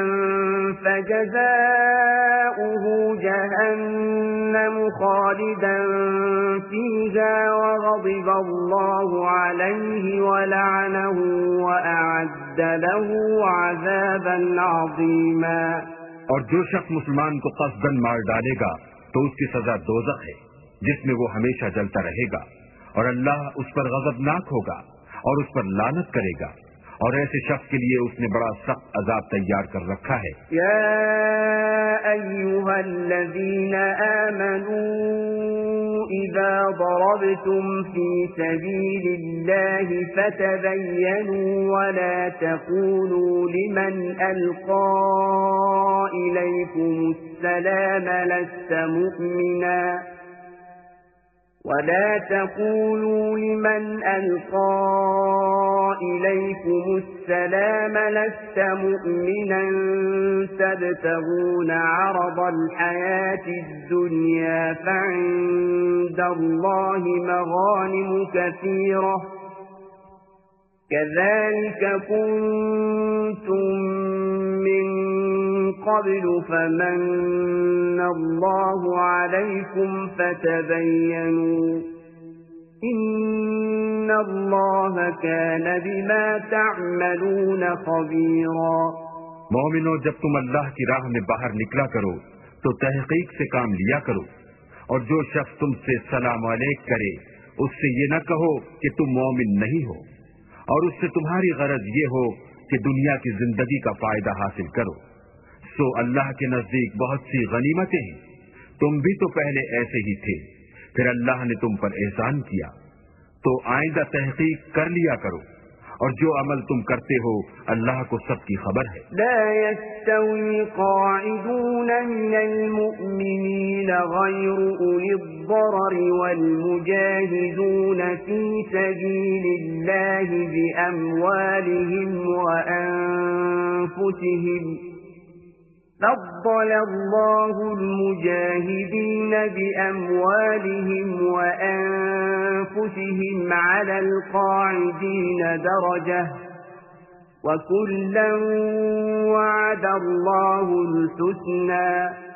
فجزاؤه جهنم خالدا فيها وغضب الله عليه ولعنه وأعد له عذابا عظيما۔ اور جو شخص مسلمان کو قصداً مار ڈالے گا تو اس کی سزا دوزخ ہے جس میں وہ ہمیشہ جلتا رہے گا، اور اللہ اس پر غضبناک ہوگا اور اس پر لعنت کرے گا، اور ایسے شخص کے لیے اس نے بڑا سخت عذاب تیار کر رکھا ہے۔ یا ایھا الذین آمنوا اذا ضربتم فی سبیل اللہ فتبینوا ولا تقولوا لمن القى الیکم السلام لست مؤمنا ولا تقولوا لمن ألقى إليكم السلام لست مؤمنا تبتغون عرض الحياة الدنيا فعند الله مغانم كثيرة كذلك كنتم من قبل فمن الله عليكم فتبينوا إن الله كان بما تعملون خبيرا۔ مومنو، جب تم اللہ کی راہ میں باہر نکلا کرو تو تحقیق سے کام لیا کرو، اور جو شخص تم سے سلام علیک کرے اس سے یہ نہ کہو کہ تم مومن نہیں ہو، اور اس سے تمہاری غرض یہ ہو کہ دنیا کی زندگی کا فائدہ حاصل کرو، سو اللہ کے نزدیک بہت سی غنیمتیں ہیں، تم بھی تو پہلے ایسے ہی تھے، پھر اللہ نے تم پر احسان کیا، تو آئندہ تحقیق کر لیا کرو، اور جو عمل تم کرتے ہو اللہ کو سب کی خبر ہے۔ لا يستوي قاعدون من المؤمنين غير أولي الضرر والمجاهدون في سبيل الله بأموالهم وأنفسهم فضل الله المجاهدين بأموالهم وأنفسهم على القاعدين درجة وكلا وعد الله الحسنى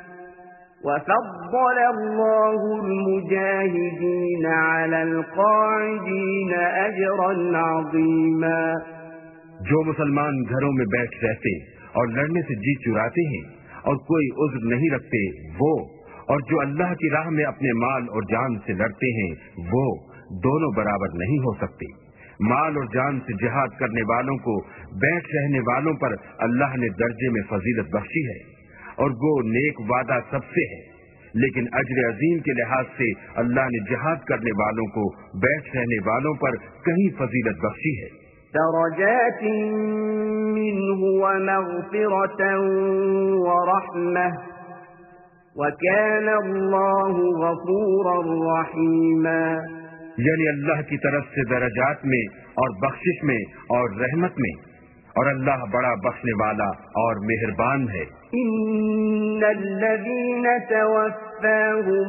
وفضل الله المجاهدين على القاعدين أجرا عظيما۔ جو مسلمان گھروں میں بیٹھ رہتے اور لڑنے سے جی چراتے ہیں اور کوئی عذر نہیں رکھتے وہ، اور جو اللہ کی راہ میں اپنے مال اور جان سے لڑتے ہیں وہ دونوں برابر نہیں ہو سکتے۔ مال اور جان سے جہاد کرنے والوں کو بیٹھ رہنے والوں پر اللہ نے درجے میں فضیلت بخشی ہے، اور وہ نیک وعدہ سب سے ہے، لیکن اجر عظیم کے لحاظ سے اللہ نے جہاد کرنے والوں کو بیٹھ رہنے والوں پر کہیں فضیلت بخشی ہے۔ درجات منه ومغفرة ورحمة وكان الله غفورا رحيما۔ یعنی اللہ کی طرف سے درجات میں اور بخشش میں اور رحمت میں، اور اللہ بڑا بخشنے والا اور مہربان ہے۔ ان الذين توفاهم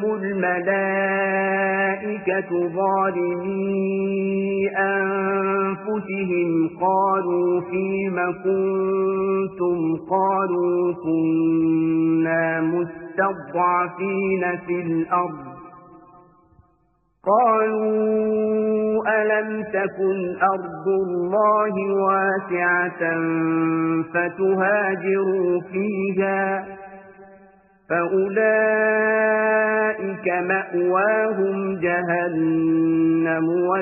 الملائكة ظالمي انفسهم قالوا فيم كنتم قالوا كنا مستضعفين في الارض قالوا ألم تكن أرض الله واسعة فتهاجروا فيها فأولئك مأواهم جهنم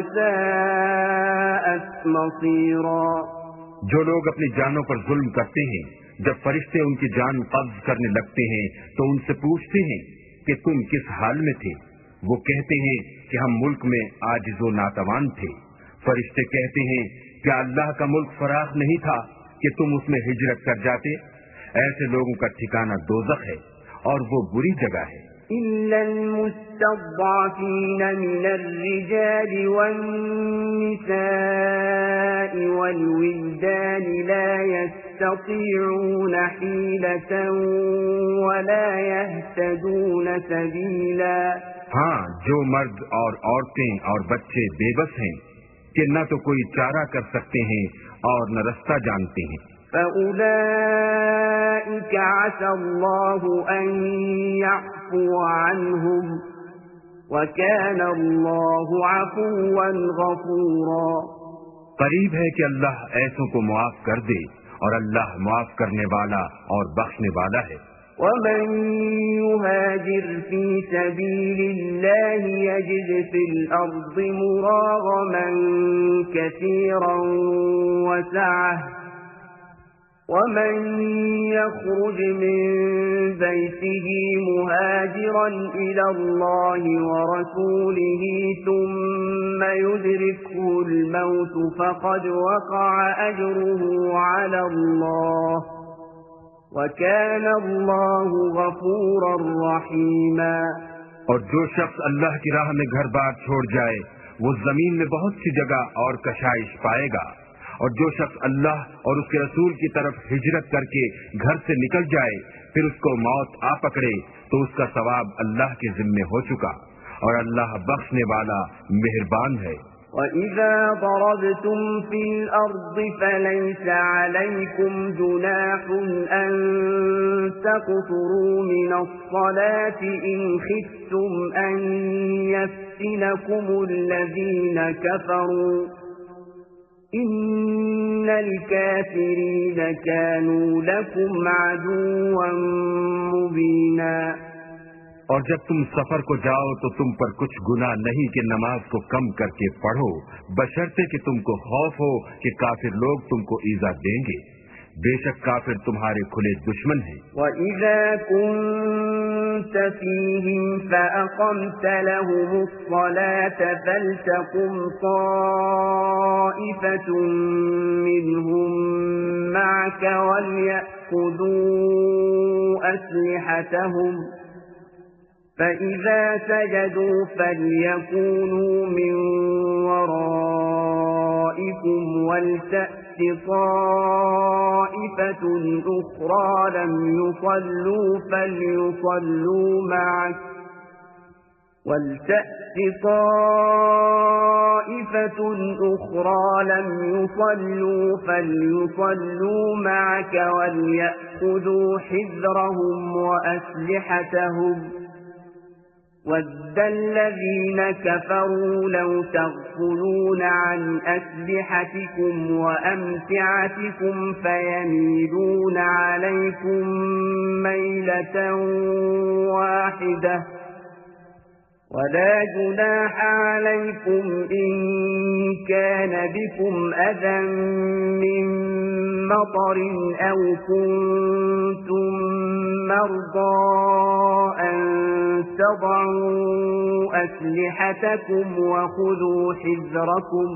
وساءت مصيرا۔ جو لوگ اپنی جانوں پر ظلم کرتے ہیں جب فرشتے ان کی جان قبض کرنے لگتے ہیں تو ان سے پوچھتے ہیں کہ تم کس حال میں تھے؟ وہ کہتے ہیں کہ ہم ملک میں عاجز و ناتوان تھے۔ فرشتے کہتے ہیں کیا اللہ کا ملک فراخ نہیں تھا کہ تم اس میں ہجرت کر جاتے؟ ایسے لوگوں کا ٹھکانہ دوزخ ہے اور وہ بری جگہ ہے۔ إلا المستضعفين من الرجال والنساء والولدان لا يستطيعون حيلة ولا يهتدون سبيلا۔ ہاں جو مرد اور عورتیں اور بچے بے بس ہیں کہ نہ تو کوئی چارہ کر سکتے ہیں اور نہ رستہ جانتے ہیں، فَأُولَئِكَ عَسَى اللَّهُ أَن يَعْفُوَ عَنْهُمْ وَكَانَ اللَّهُ عَفُوًّا غَفُورًا۔ قریب ہے کہ اللہ ایسوں کو معاف کر دے، اور اللہ معاف کرنے والا اور بخشنے والا ہے۔ وَمَن يُهَاجِرْ فِي سَبِيلِ اللَّهِ يَجِدْ فِي الْأَرْضِ مُرَاغَمًا كَثِيرًا وَسَعَةً، وَمَن يَخْرُجْ مِن بَيْتِهِ مُهَاجِرًا إِلَى اللَّهِ وَرَسُولِهِ ثُمَّ يُدْرِكْهُ الْمَوْتُ فَقَدْ وَقَعَ أَجْرُهُ عَلَى اللَّهِ وَكَانَ اللَّهُ غَفُورًا رَّحِيمًا۔ اور جو شخص اللہ کی راہ میں گھر بار چھوڑ جائے وہ زمین میں بہت سی جگہ اور کشائش پائے گا، اور جو شخص اللہ اور اس کے رسول کی طرف ہجرت کر کے گھر سے نکل جائے پھر اس کو موت آ پکڑے تو اس کا ثواب اللہ کے ذمے ہو چکا، اور اللہ بخشنے والا مہربان ہے۔ وَإِذَا ضَرَبْتُمْ فِي الْأَرْضِ فَلَيْسَ عَلَيْكُمْ جُنَاحٌ أَن تَقْصُرُوا مِنَ الصَّلَاةِ إِنْ خِفْتُمْ أَن يَفْتِنَكُمُ الَّذِينَ كَفَرُوا إِنَّ الْكَافِرِينَ كَانُوا لَكُمْ عَدُوًّا مُبِينًا۔ اور جب تم سفر کو جاؤ تو تم پر کچھ گناہ نہیں کہ نماز کو کم کر کے پڑھو، بشرطے کہ تم کو خوف ہو کہ کافر لوگ تم کو ایذا دیں گے، بے شک کافر تمہارے کھلے دشمن ہیں۔ وَإِذَا كُنْتَ فِيهِمْ فَأَقَمْتَ لَهُمُ الصَّلَاةَ فَلْتَقُمْ طَائِفَةٌ مِّنْهُمْ مَعَكَ وَلْيَأْخُذُوا أَسْلِحَتَهُمْ فَإِذَا سَجَدُوا فَلْيَكُونُوا مِنْ وَرَائِكُمْ وَلْتَأْتِ طَائِفَةٌ أُخْرَى لَمْ يُصَلُّوا فَلْيُصَلُّوا مَعَكَ وَلْتَأْتِ طَائِفَةٌ أُخْرَى لَمْ يُصَلُّوا فَلْيُصَلُّوا مَعَكَ وَلْيَأْخُذُوا حِذْرَهُمْ وَأَسْلِحَتَهُمْ وَدَّ الَّذِينَ كَفَرُوا لَوْ تَغْفُلُونَ عَنْ أَسْلِحَتِكُمْ وَأَمْتِعَتِكُمْ فَيَمِيلُونَ عَلَيْكُمْ مَيْلَةً وَاحِدَةً وَلَا جُنَاحَ عَلَيْكُمْ إِن كَانَ بِكُمْ أَذًى مِّن مَّطَرٍ أَوْ كُنتُم مَّرْضَىٰ أَن تَضَعُوا أَسْلِحَتَكُمْ وَخُذُوا حِذْرَكُمْ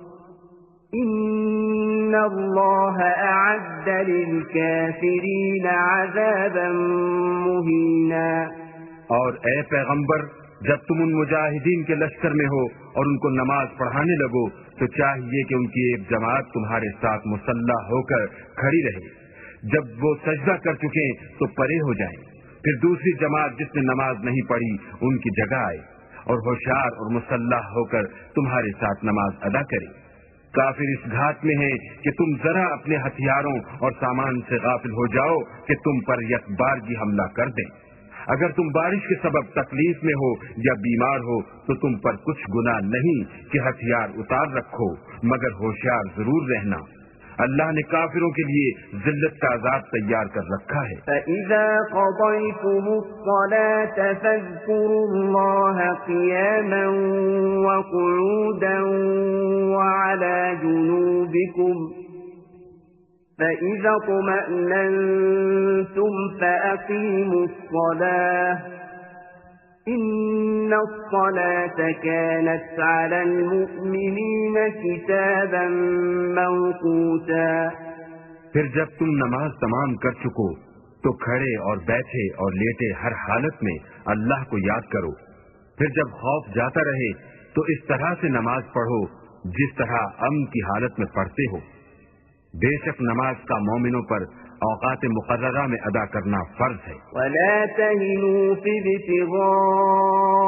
إِنَّ اللَّهَ أَعَدَّ لِلْكَافِرِينَ عَذَابًا مُّهِينًا۔ اور اے پیغمبر، جب تم ان مجاہدین کے لشکر میں ہو اور ان کو نماز پڑھانے لگو تو چاہیے کہ ان کی ایک جماعت تمہارے ساتھ مسلح ہو کر کھڑی رہے، جب وہ سجدہ کر چکیں تو پرے ہو جائیں، پھر دوسری جماعت جس نے نماز نہیں پڑھی ان کی جگہ آئے اور ہوشیار اور مسلح ہو کر تمہارے ساتھ نماز ادا کرے۔ کافر اس گھات میں ہیں کہ تم ذرا اپنے ہتھیاروں اور سامان سے غافل ہو جاؤ کہ تم پر یک بارگی حملہ کر دیں۔ اگر تم بارش کے سبب تکلیف میں ہو یا بیمار ہو تو تم پر کچھ گناہ نہیں کہ ہتھیار اتار رکھو، مگر ہوشیار ضرور رہنا، اللہ نے کافروں کے لیے ذلت کا عذاب تیار کر رکھا ہے۔ فَإِذَا قَضَيْتُمُ الصَّلَاةَ فَاذْكُرُوا اللَّهَ قِيَامًا وَقُعُودًا وَعَلَى جُنُوبِكُمْ فَإِذَا اطْمَأْنَنْتُمْ فَأَقِيمُوا الصَّلَاةَ إِنَّ الصَّلَاةَ كَانَتْ عَلَى الْمُؤْمِنِينَ كِتَابًا مَّوْقُوتًا۔ پھر جب تم نماز تمام کر چکو تو کھڑے اور بیٹھے اور لیٹے ہر حالت میں اللہ کو یاد کرو، پھر جب خوف جاتا رہے تو اس طرح سے نماز پڑھو جس طرح امن کی حالت میں پڑھتے ہو۔ بے شک نماز کا مومنوں پر اوقات مقررہ میں ادا کرنا فرض ہے۔ وَلَا تَهِنُوا فِي ابْتِغَاءِ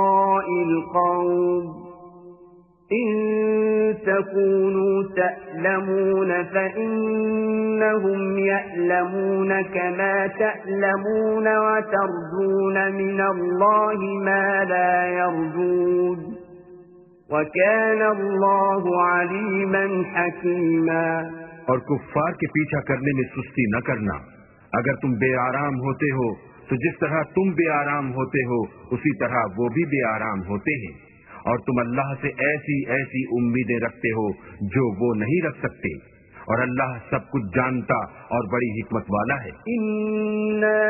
القوم إن تكونوا تألمون فإنهم يألمون كما تألمون وترجون من الله ما لا يرجون وكان الله عليما حكيما۔ اور کفار کے پیچھا کرنے میں سستی نہ کرنا۔ اگر تم بے آرام ہوتے ہو تو جس طرح تم بے آرام ہوتے ہو اسی طرح وہ بھی بے آرام ہوتے ہیں، اور تم اللہ سے ایسی ایسی امیدیں رکھتے ہو جو وہ نہیں رکھ سکتے، اور اللہ سب کچھ جانتا اور بڑی حکمت والا ہے۔ اِنَّا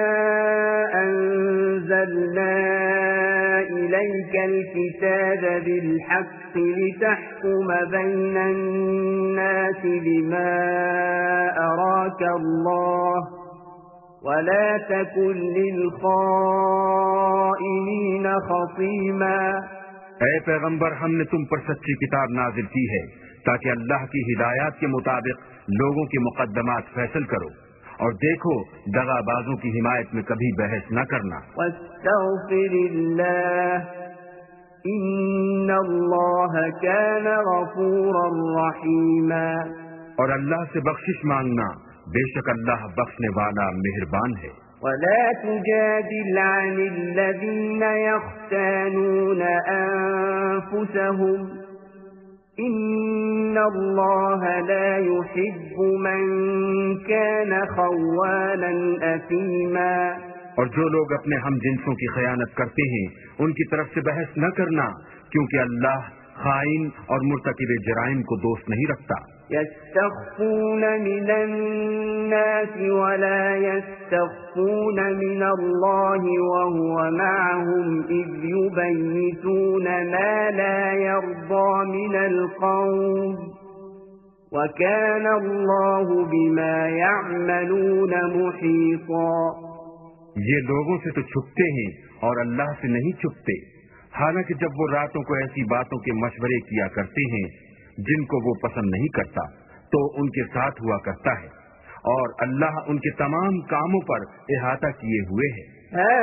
أَنزَلْنَا إِلَيْكَ الْكِتَابَ بِالْحَقِّ لِتَحْكُمَ بَيْنَ النَّاسِ بِمَا أَرَاكَ اللَّهُ وَلَا تَكُنْ لِلْخَائِنِينَ خَصِيمًا۔ اے پیغمبر، ہم نے تم پر سچی کتاب نازل کی ہے تاکہ اللہ کی ہدایات کے مطابق لوگوں کے مقدمات فیصل کرو، اور دیکھو دغا بازوں کی حمایت میں کبھی بحث نہ کرنا۔ وَاسْتَغْفِرِ اللَّهَ إِنَّ اللَّهَ كَانَ غَفُورًا رَحِيمًا۔ اور اللہ سے بخشش مانگنا، بے شک اللہ بخشنے والا مہربان ہے۔ وَلَا تُجَادِلْ عَنِ الَّذِينَ يَخْتَانُونَ أَنفُسَهُمْ إِنَّ اللَّهَ لَا يُحِبُّ مَنْ كَانَ خَوَّانًا أَثِيمًا۔ اور جو لوگ اپنے ہم جنسوں کی خیانت کرتے ہیں ان کی طرف سے بحث نہ کرنا، کیونکہ اللہ خائن اور مرتکب جرائم کو دوست نہیں رکھتا۔ يستخفون من الناس ولا يستخفون من الله وهو معهم إذ يبيتون ما لا يرضى من القول وكان الله بما يعملون محيطا۔ یہ لوگوں سے تو چھپتے ہیں اور اللہ سے نہیں چھپتے، حالانکہ جب وہ راتوں کو ایسی باتوں کے مشورے کیا کرتے ہیں جن کو وہ پسند نہیں کرتا تو ان کے ساتھ ہوا کرتا ہے، اور اللہ ان کے تمام کاموں پر احاطہ کیے ہوئے ہے۔ ہا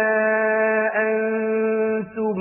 انتم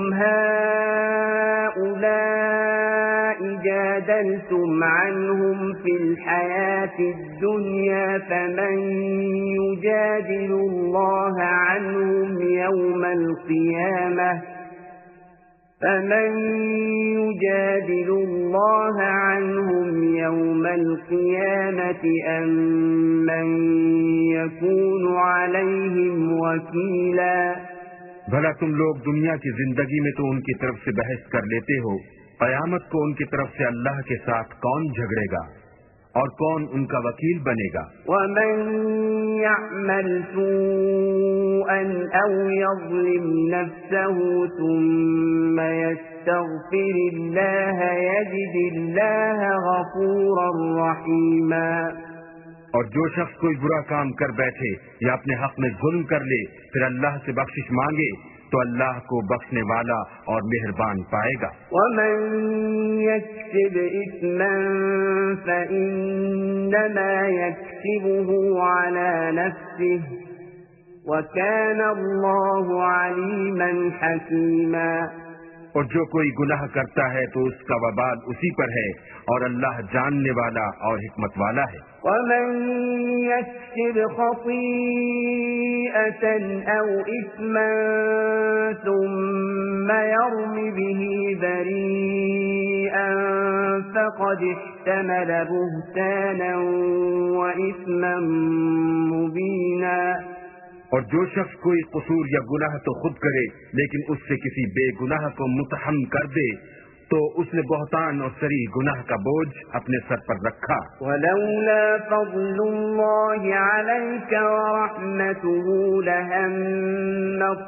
هؤلاء جادلتم عنهم في الحياة الدنيا فمن يجادل الله عنهم يوم القيامة فمن يجادل الله عنهم يوم القيامة أم من يكون عليهم وكيلا۔ بھلا تم لوگ دنیا کی زندگی میں تو ان کی طرف سے بحث کر لیتے ہو، قیامت کو ان کی طرف سے اللہ کے ساتھ کون جھگڑے گا اور کون ان کا وکیل بنے گا؟ وَمَن يَعْمَلْ سُوءًا أَوْ يَظْلِمْ نَفْسَهُ ثُمَّ يَسْتَغْفِرِ اللَّهَ يَجِدِ اللَّهَ غَفُورًا رَحِيمًا۔ اور جو شخص کوئی برا کام کر بیٹھے یا اپنے حق میں ظلم کر لے پھر اللہ سے بخشش مانگے تو اللہ کو بخشنے والا اور مہربان پائے گا۔ وَمَن يَكْسِبْ إِثْمًا فَإِنَّمَا يَكْسِبُهُ عَلَى نَفْسِهِ وَكَانَ اللَّهُ عَلِيمًا حَكِيمًا۔ اور جو کوئی گناہ کرتا ہے تو اس کا وبال اسی پر ہے، اور اللہ جاننے والا اور حکمت والا ہے۔ وَمَن يَكْسِبْ خَطِيئَةً أَوْ إِثْمًا ثُمَّ يَرْمِ بِهِ بَرِيئًا فَقَدِ احْتَمَلَ بُهْتَانًا وَإِثْمًا مُبِينًا۔ اور جو شخص کوئی قصور یا گناہ تو خود کرے لیکن اس سے کسی بے گناہ کو متہم کر دے تو اس نے بہتان اور صریح گناہ کا بوجھ اپنے سر پر رکھا۔ وَلَوْلَا فَضْلُ اللَّهِ عَلَيْكَ وَرَحْمَتُهُ لَهَمَّت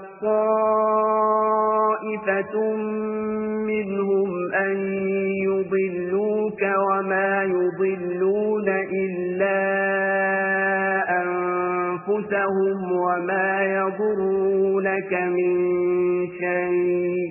طَّائِفَةٌ مِّنْهُمْ أَن يُضِلُّوكَ وَمَا يُضِلُّونَ إِلَّا أَنفُسَهُمْ وَمَا يَضُرُّونَكَ مِن شَيْءٍ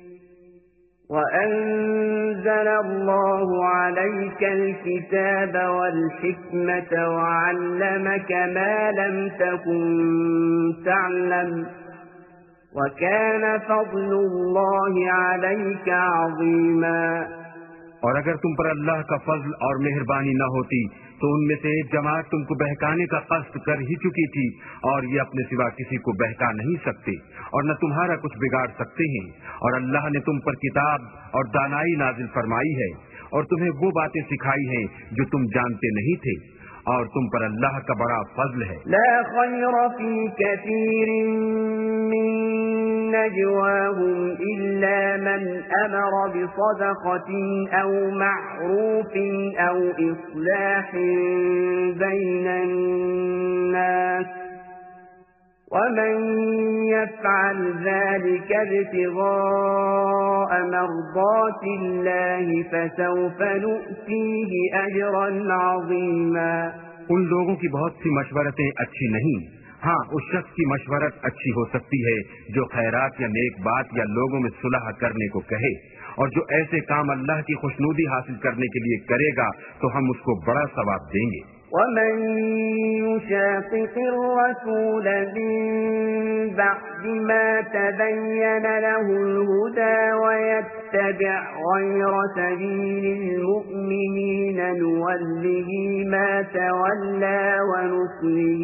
وَأَنزَلَ اللَّهُ عَلَيْكَ الْكِتَابَ وَالْحِكْمَةَ وَعَلَّمَكَ مَا لَمْ تَكُن تَعْلَمْ وَكَانَ فَضْلُ اللَّهِ عَلَيْكَ عَظِيمًا۔ اور اگر تم پر اللہ کا فضل اور مہربانی نہ ہوتی تو ان میں سے ایک جماعت تم کو بہکانے کا قصد کر ہی چکی تھی، اور یہ اپنے سوا کسی کو بہکا نہیں سکتے اور نہ تمہارا کچھ بگاڑ سکتے ہیں۔ اور اللہ نے تم پر کتاب اور دانائی نازل فرمائی ہے اور تمہیں وہ باتیں سکھائی ہیں جو تم جانتے نہیں تھے، اور تم پر اللہ کا بڑا فضل ہے۔ لا خیر فی کثیر من نجواهم الا من امر بصدقة او معروف او اصلاح بین الناس ومن يفعل ذلك ابتغاء مرضات الله فسوف نؤتيه اجرا عظيما۔ ان لوگوں کی بہت سی مشورتیں اچھی نہیں، ہاں اس شخص کی مشورت اچھی ہو سکتی ہے جو خیرات یا نیک بات یا لوگوں میں صلح کرنے کو کہے، اور جو ایسے کام اللہ کی خوشنودی حاصل کرنے کے لیے کرے گا تو ہم اس کو بڑا ثواب دیں گے۔ ومن يشاقق الرسول من بعد ما تبين له الهدى ويتبع غير سبيل المؤمنين نوله ما تولى ونصله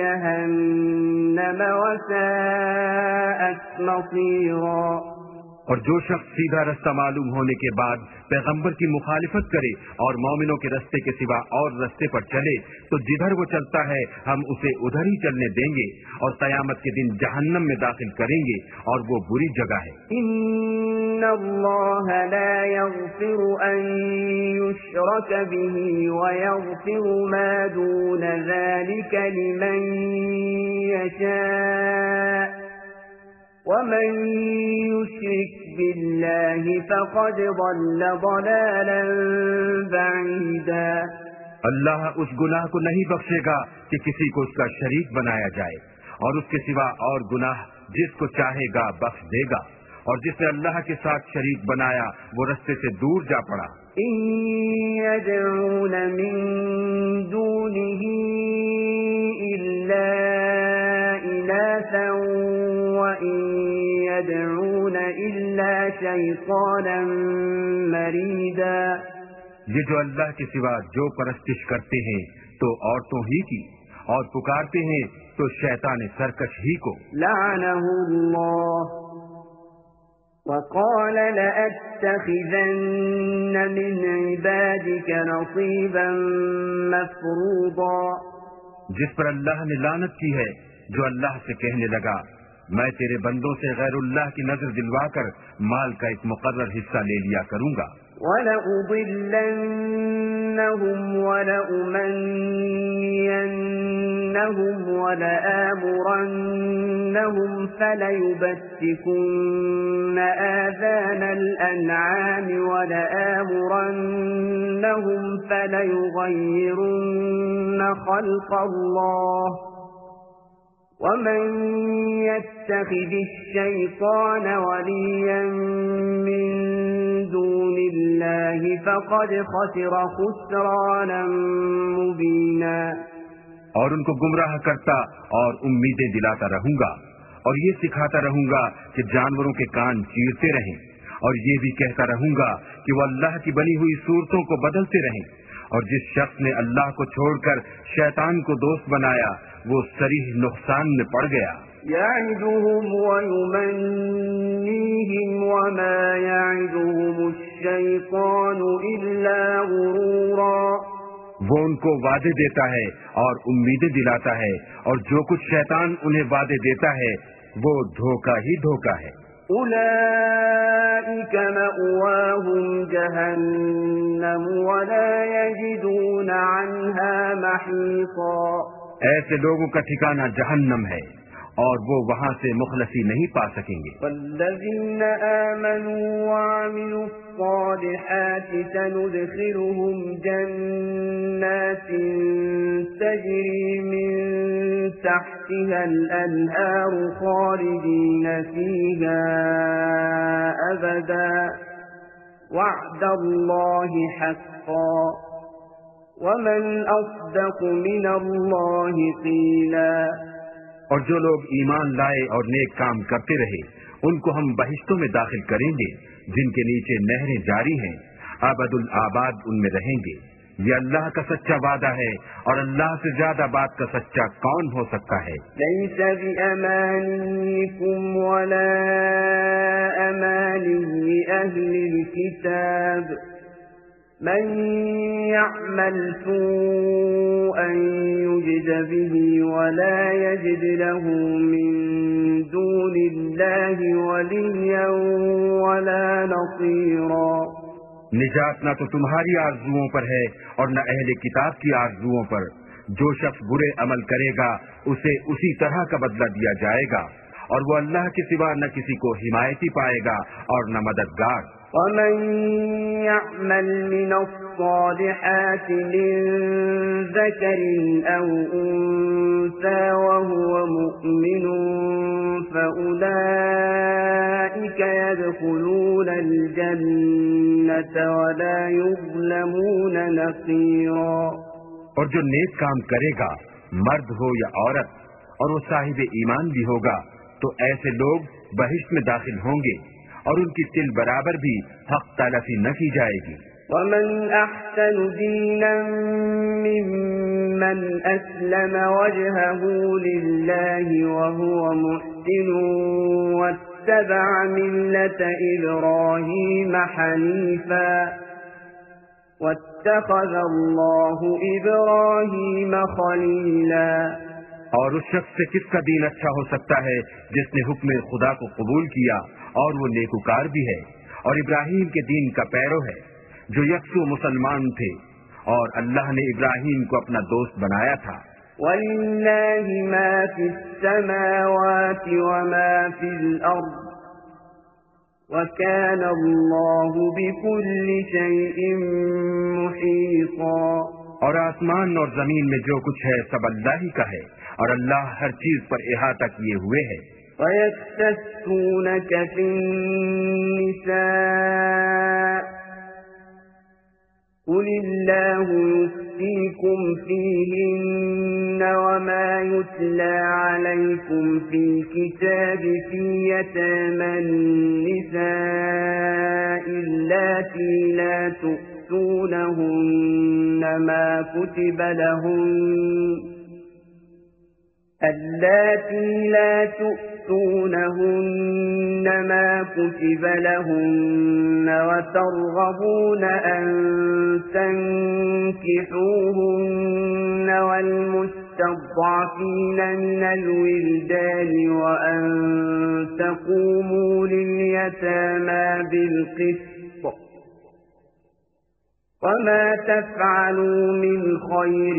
جهنم وساءت مصيرا۔ اور جو شخص سیدھا رستہ معلوم ہونے کے بعد پیغمبر کی مخالفت کرے اور مومنوں کے رستے کے سوا اور رستے پر چلے تو جدھر وہ چلتا ہے ہم اسے ادھر ہی چلنے دیں گے، اور قیامت کے دن جہنم میں داخل کریں گے، اور وہ بری جگہ ہے۔ ان اللہ لا یغفر ان یشرک به ویغفر ما دون ذلك لمن یشاء ومن يشرك بالله فقد ضل ضلالا بعيدا۔ اللہ اس گناہ کو نہیں بخشے گا کہ کسی کو اس کا شریک بنایا جائے، اور اس کے سوا اور گناہ جس کو چاہے گا بخش دے گا، اور جس نے اللہ کے ساتھ شریک بنایا وہ رستے سے دور جا پڑا۔ ان يدعون من دونه الا اناثا وان يدعون الا شيطانا مريدا۔ یہ جو اللہ کے سوا جو پرستش کرتے ہیں تو عورتوں ہی کی، اور پکارتے ہیں تو شیطان سرکش ہی کو۔ لعنه الله وقال لأتخذن من عبادك نصيبا مفروضا۔ جس پر اللہ نے لعنت کی ہے، جو اللہ سے کہنے لگا میں تیرے بندوں سے غیر اللہ کی نظر دلوا کر مال کا ایک مقرر حصہ لے لیا کروں گا۔ وَلَأُضِلَّنَّهُمْ وَلَأُمَنِّيَنَّهُمْ وَلَآمُرَنَّهُمْ فَلَيُبَتِّكُنَّ آذَانَ الْأَنْعَامِ وَلَآمُرَنَّهُمْ فَلَيُغَيِّرُنَّ خَلْقَ اللَّهِ وَمَن يَتَّخِذِ الشَّيْطَانَ وَلِيًّا مِّن دُونِ اللَّهِ فَقَدْ خَسِرَ خُسْرَانًا مُّبِينًا۔ اور ان کو گمراہ کرتا اور امیدیں دلاتا رہوں گا، اور یہ سکھاتا رہوں گا کہ جانوروں کے کان چیرتے رہیں، اور یہ بھی کہتا رہوں گا کہ وہ اللہ کی بنی ہوئی صورتوں کو بدلتے رہیں، اور جس شخص نے اللہ کو چھوڑ کر شیطان کو دوست بنایا وہ صریح نقصان میں پڑ گیا۔ يَعِدُهُمْ وَيُمَنِّيهِمْ وَمَا يَعِدُهُمُ الشَّيْطَانُ إِلَّا غُرُورًا۔ وہ ان کو وعدے دیتا ہے اور امیدیں دلاتا ہے، اور جو کچھ شیطان انہیں وعدے دیتا ہے وہ دھوکہ ہی دھوکہ ہے۔ أُولَئِكَ مَأْوَاهُمْ جَهَنَّمُ وَلَا يَجِدُونَ عَنْهَا مَحِيصًا۔ ایسے لوگوں کا ٹھکانہ جہنم ہے اور وہ وہاں سے مخلصی نہیں پا سکیں گے۔ وَالَّذِينَ آمَنُوا وَعَمِلُوا الصَّالِحَاتِ سَنُدْخِلُهُمْ جَنَّاتٍ تَجْرِي مِن تَحْتِهَا الْأَنْهَارُ خَالِدِينَ فِيهَا أَبَدًا وَعْدَ اللَّهِ حَقًّا وَمَنْ أَصْدَقُ مِنَ اللَّهِ قِيلًا۔ اور جو لوگ ایمان لائے اور نیک کام کرتے رہے ان کو ہم بہشتوں میں داخل کریں گے جن کے نیچے نہریں جاری ہیں، ابد الآباد ان میں رہیں گے۔ یہ اللہ کا سچا وعدہ ہے اور اللہ سے زیادہ بات کا سچا کون ہو سکتا ہے؟ ليس بأمانيكم ولا أماني أهل الكتاب من يعمل سوءا يجز به ولا يجد له من دون الله وليا ولا نصيرا۔ نجات نہ تو تمہاری آرزوؤں پر ہے اور نہ اہل کتاب کی آرزوؤں پر۔ جو شخص برے عمل کرے گا اسے اسی طرح کا بدلہ دیا جائے گا، اور وہ اللہ کے سوا نہ کسی کو حمایتی پائے گا اور نہ مددگار۔ ومن يعمل من الصالحات من ذكر أو أنثى وهو مؤمن فأولئك يدخلون الجنة ولا يظلمون نقيرا۔ اور جو نیک کام کرے گا مرد ہو یا عورت اور وہ صاحب ایمان بھی ہوگا تو ایسے لوگ بہشت میں داخل ہوں گے اور ان کی تل برابر بھی حق تلفی نہ کی جائے گی۔ ومن أحسن دينا ممن أسلم وجهه لله وهو محسن واتبع ملة إبراهيم حنيفا واتخذ الله إبراهيم خليلا۔ اور اس شخص سے کس کا دین اچھا ہو سکتا ہے جس نے حکم خدا کو قبول کیا اور وہ نیکوکار بھی ہے، اور ابراہیم کے دین کا پیرو ہے جو یکسو مسلمان تھے، اور اللہ نے ابراہیم کو اپنا دوست بنایا تھا۔ وَلِلَّهِ مَا فِي السَّمَاوَاتِ وَمَا فِي الْأَرْضِ وَكَانَ اللَّهُ بِكُلِّ شَيْءٍ مُحِيطًا۔ اور آسمان اور زمین میں جو کچھ ہے سب اللہ ہی کا ہے، اور اللہ ہر چیز پر احاطہ کیے ہوئے ہے۔ وَيَسْتَفْتُونَكَ فِي النِّسَاءِ قُلِ اللَّهُ يُفْتِيكُمْ فِيهِنَّ وَمَا يُتْلَى عَلَيْكُمْ فِي الْكِتَابِ فِي يَتَامَى النِّسَاءِ اللَّاتِي لَا تُؤْتُونَهُنَّ مَا كُتِبَ لَهُنَّ اللَّاتِي لَا تُؤْتُونَهُنَّ مَا كُتِبَ لَهُنَّ وَتَرْغَبُونَ أَن تَنكِحُوهُنَّ وَالْمُسْتَضْعَفِينَ مِنَ الْوِلْدَانِ وَأَن تَقُومُوا لِلْيَتَامَى بِالْقِسْطِ وَمَا تَفْعَلُوا مِنْ خَيْرٍ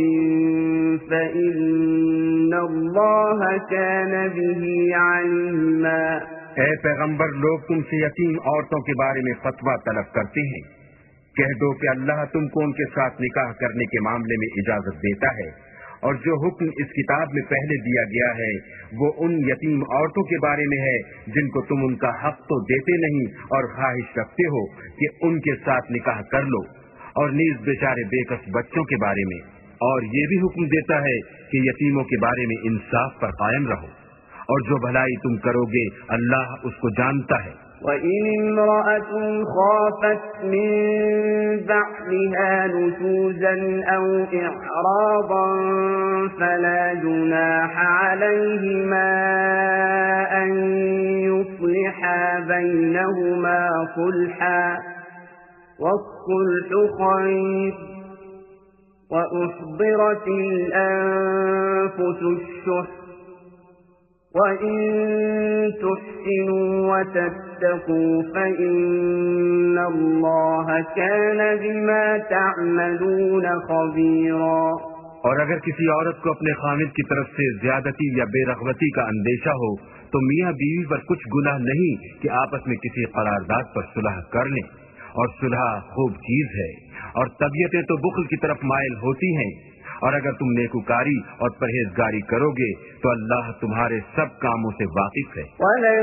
فَإِنَّ اللَّهَ كَانَ بِهِ عَلِيمًا۔ اے پیغمبر، لوگ تم سے یتیم عورتوں کے بارے میں فتویٰ طلب کرتے ہیں، کہہ دو کہ اللہ تم کو ان کے ساتھ نکاح کرنے کے معاملے میں اجازت دیتا ہے، اور جو حکم اس کتاب میں پہلے دیا گیا ہے وہ ان یتیم عورتوں کے بارے میں ہے جن کو تم ان کا حق تو دیتے نہیں اور خواہش رکھتے ہو کہ ان کے ساتھ نکاح کر لو، اور نیز بیچارے بے کس بچوں کے بارے میں، اور یہ بھی حکم دیتا ہے کہ یتیموں کے بارے میں انصاف پر قائم رہو، اور جو بھلائی تم کرو گے اللہ اس کو جانتا ہے۔ وَإِنِ امْرَأَةٌ خَافَتْ مِن بَعْلِهَا نُشُوزًا أَوْ إِعْرَاضًا فَلَا جُنَاحَ عَلَيْهِمَا أَن يُصْلِحَا بَيْنَهُمَا صُلْحًا وَالصُّلْحُ خَيْرٌ وَأُحْضِرَتِ الْأَنفُسُ الشُّحَّ وَإِن تُحْسِنُوا وَتَتَّقُوا فَإِنَّ اللَّهَ كَانَ بِمَا تَعْمَلُونَ خَبِيرًا۔ اور اگر کسی عورت کو اپنے خامد کی طرف سے زیادتی یا بے رغبتی کا اندیشہ ہو تو میاں بیوی پر کچھ گناہ نہیں کہ آپس میں کسی قرارداد پر صلح کر لیں، اور صلح خوب چیز ہے، اور طبیعتیں تو بخل کی طرف مائل ہوتی ہیں، اور اگر تم نیکوکاری اور پرہیزگاری کرو گے تو اللہ تمہارے سب کاموں سے واقف ہے۔ وَلَن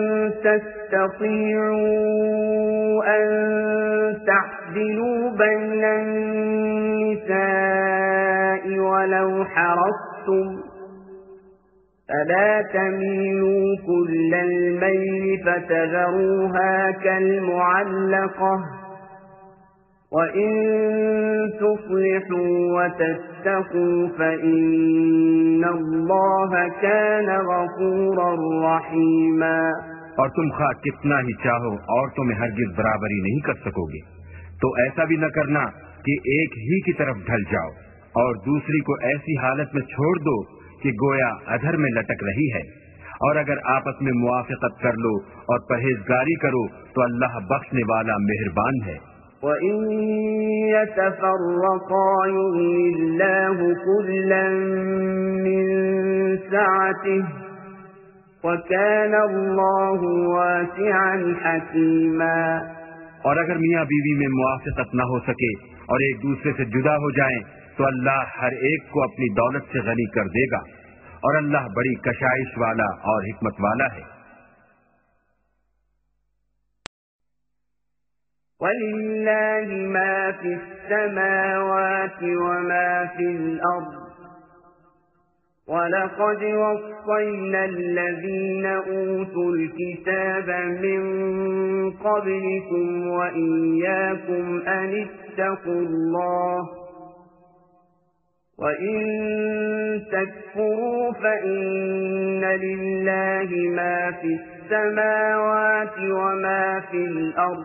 تَسْتَطِيعُوا أَن تَعْدِلُوا بَيْنَ النِّسَاءِ وَلَوْ حَرَصْتُمْ ألا تميلوا كل الميل فتذروها كالمعلقة وإن تصلحوا وتتقوا فإن الله كان غفورا رحيما۔ اور تم خواہ کتنا ہی چاہو عورتوں میں ہرگز برابری نہیں کر سکو گے، تو ایسا بھی نہ کرنا کہ ایک ہی کی طرف ڈھل جاؤ اور دوسری کو ایسی حالت میں چھوڑ دو کہ گویا ادھر میں لٹک رہی ہے، اور اگر آپس میں موافقت کر لو اور پرہیزگاری کرو تو اللہ بخشنے والا مہربان ہے۔ وَإِن يَتَفَرَّقَا يُغْنِ اللَّهُ كُلًّا مِّن سَعَتِهِ وَكَانَ اللَّهُ وَاسِعًا حَكِيمًا۔ اور اگر میاں بیوی میں موافقت نہ ہو سکے اور ایک دوسرے سے جدا ہو جائیں تو اللہ ہر ایک کو اپنی دولت سے غنی کر دے گا، اور اللہ بڑی کشائش والا اور حکمت والا ہے۔ وَلِلَّهِ مَا فِي السَّمَاوَاتِ وَمَا فِي الْأَرْضِ وَلَقَدْ وَصَّيْنَا الَّذِينَ أُوتُوا الْكِتَابَ مِنْ قَبْلِكُمْ وَإِيَّاكُمْ أَنِ اتَّقُوا اللَّهَ وَإِن تَكْفُرُوا فَإِنَّ لِلَّهِ مَا فِي السَّمَاوَاتِ وَمَا فِي الْأَرْضِ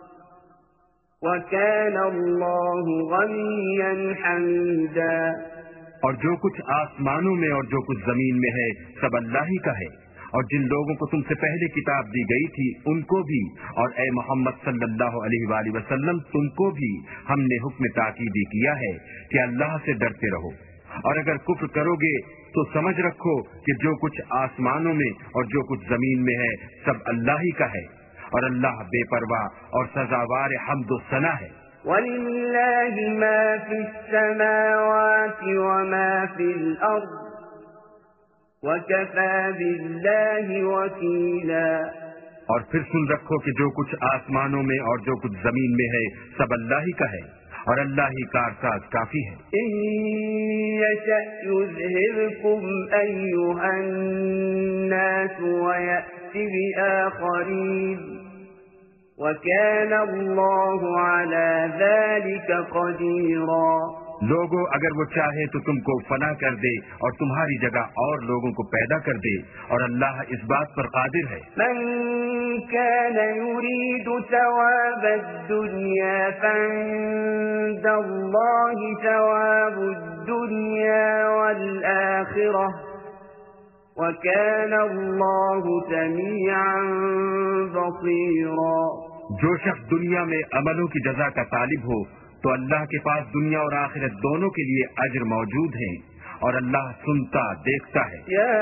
وَكَانَ اللَّهُ غَنِيًّا حَمِيدًا۔ اور جو کچھ آسمانوں میں اور جو کچھ زمین میں ہے سب اللہ ہی کا ہے، اور جن لوگوں کو تم سے پہلے کتاب دی گئی تھی ان کو بھی، اور اے محمد صلی اللہ علیہ وآلہ وسلم تم کو بھی ہم نے حکم تاکیدی کیا ہے کہ اللہ سے ڈرتے رہو، اور اگر کفر کرو گے تو سمجھ رکھو کہ جو کچھ آسمانوں میں اور جو کچھ زمین میں ہے سب اللہ ہی کا ہے، اور اللہ بے پرواہ اور سزاوار حمد و ثنا ہے۔ وَلِلَّهِ مَا فِي السَّمَاوَاتِ وَمَا فِي الْأَرْضِ وَكَفَى بِاللَّهِ وَكِيلًا۔ اور پھر سن رکھو کہ جو کچھ آسمانوں میں اور جو کچھ زمین میں ہے سب اللہ ہی کا ہے، اور اللہ ہی کارساز کافی ہے۔ إِن يَشَأْ يُذْهِبْكُمْ أَيُّهَا النَّاسُ وَيَأْتِ بِآخَرِينَ وَكَانَ اللَّهُ عَلَى ذَلِكَ قَدِيرًا۔ لوگوں اگر وہ چاہے تو تم کو فنا کر دے اور تمہاری جگہ اور لوگوں کو پیدا کر دے، اور اللہ اس بات پر قادر ہے۔ من كان يريد ثواب الدنيا فعند الله ثواب الدنيا والآخرة وَكَانَ اللَّهُ سَمِيعًا بَصِيرًا۔ جو شخص دنیا میں عملوں کی جزا کا طالب ہو تو اللہ کے پاس دنیا اور آخرت دونوں کے لیے اجر موجود ہیں، اور اللہ سنتا دیکھتا ہے۔ یا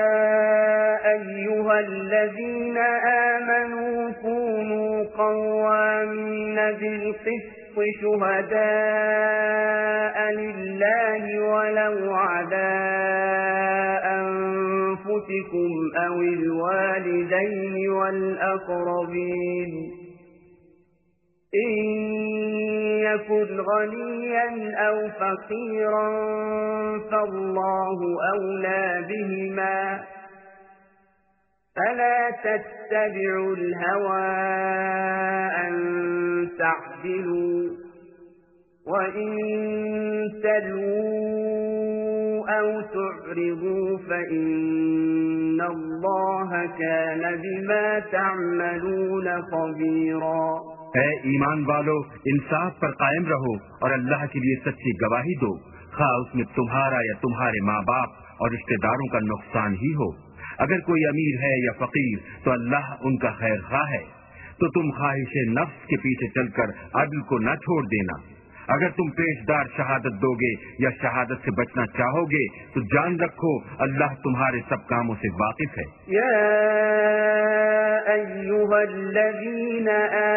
ایھا الذین آمنوا كونوا قوامین بالقسط شهداء للہ ولو علی انفسکم او الوالدین والاقربین إن يكن غنيا أو فقيرا فالله أولى بهما فلا تتبعوا الهوى أن تعدلوا وإن تلووا أو تعرضوا فإن الله كان بما تعملون خبيرا۔ اے ایمان والو، انصاف پر قائم رہو اور اللہ کے لیے سچی گواہی دو، خواہ اس میں تمہارا یا تمہارے ماں باپ اور رشتہ داروں کا نقصان ہی ہو۔ اگر کوئی امیر ہے یا فقیر تو اللہ ان کا خیر خواہ ہے، تو تم خواہش نفس کے پیچھے چل کر عدل کو نہ چھوڑ دینا۔ اگر تم پیشدار شہادت دو گے یا شہادت سے بچنا چاہو گے تو جان رکھو اللہ تمہارے سب کاموں سے واقف ہے۔ یا ایھا الذین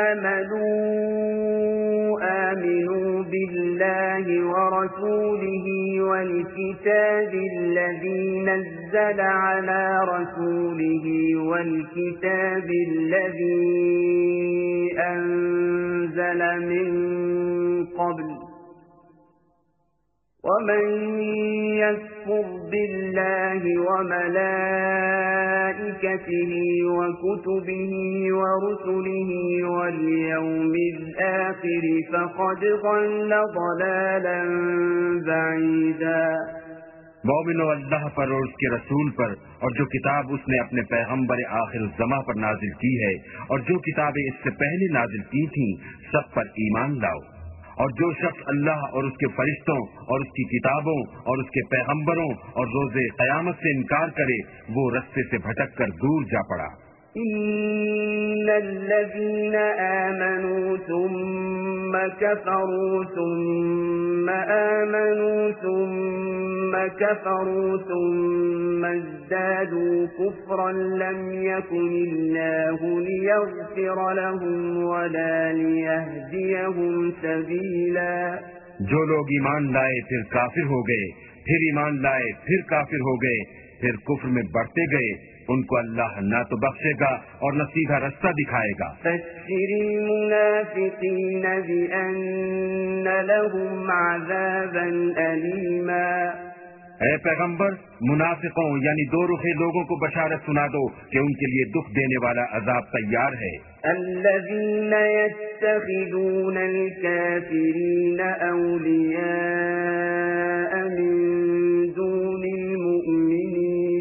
آمنوا آمنوا باللہ ورسولہ والکتاب الذی نزل علی رسولہ والکتاب الذی انزل من قبل ومن يكفر بالله وملائكته وكتبه ورسله واليوم الآخر فقد ضل ضلالا بعيدا۔ مومنو، اللہ پر اور اس کے رسول پر اور جو کتاب اس نے اپنے پیغمبر آخر الزماں پر نازل کی ہے اور جو کتابیں اس سے پہلے نازل کی تھیں سب پر ایمان لاؤ، اور جو شخص اللہ اور اس کے فرشتوں اور اس کی کتابوں اور اس کے پیغمبروں اور روز قیامت سے انکار کرے وہ رستے سے بھٹک کر دور جا پڑا۔ ان الذين آمنوا ثم كفروا ثم آمنوا ثم كفروا ثم ازدادوا كفرا لم يكن الله ليغفر لهم ولا ليهديهم سبيلا۔ جو لوگ ایمان لائے پھر کافر ہو گئے، پھر ایمان لائے پھر کافر ہو گئے، پھر کفر میں بڑھتے گئے، ان کو اللہ نہ تو بخشے گا اور نہ سیدھا رستہ دکھائے گا۔ بشر المنافقین بأن لهم عذابا ألیما۔ اے پیغمبر، منافقوں یعنی دو رخے لوگوں کو بشارت سنا دو کہ ان کے لیے دکھ دینے والا عذاب تیار ہے۔ الذین یتخذون الکافرین اولیاء من دون المؤمنین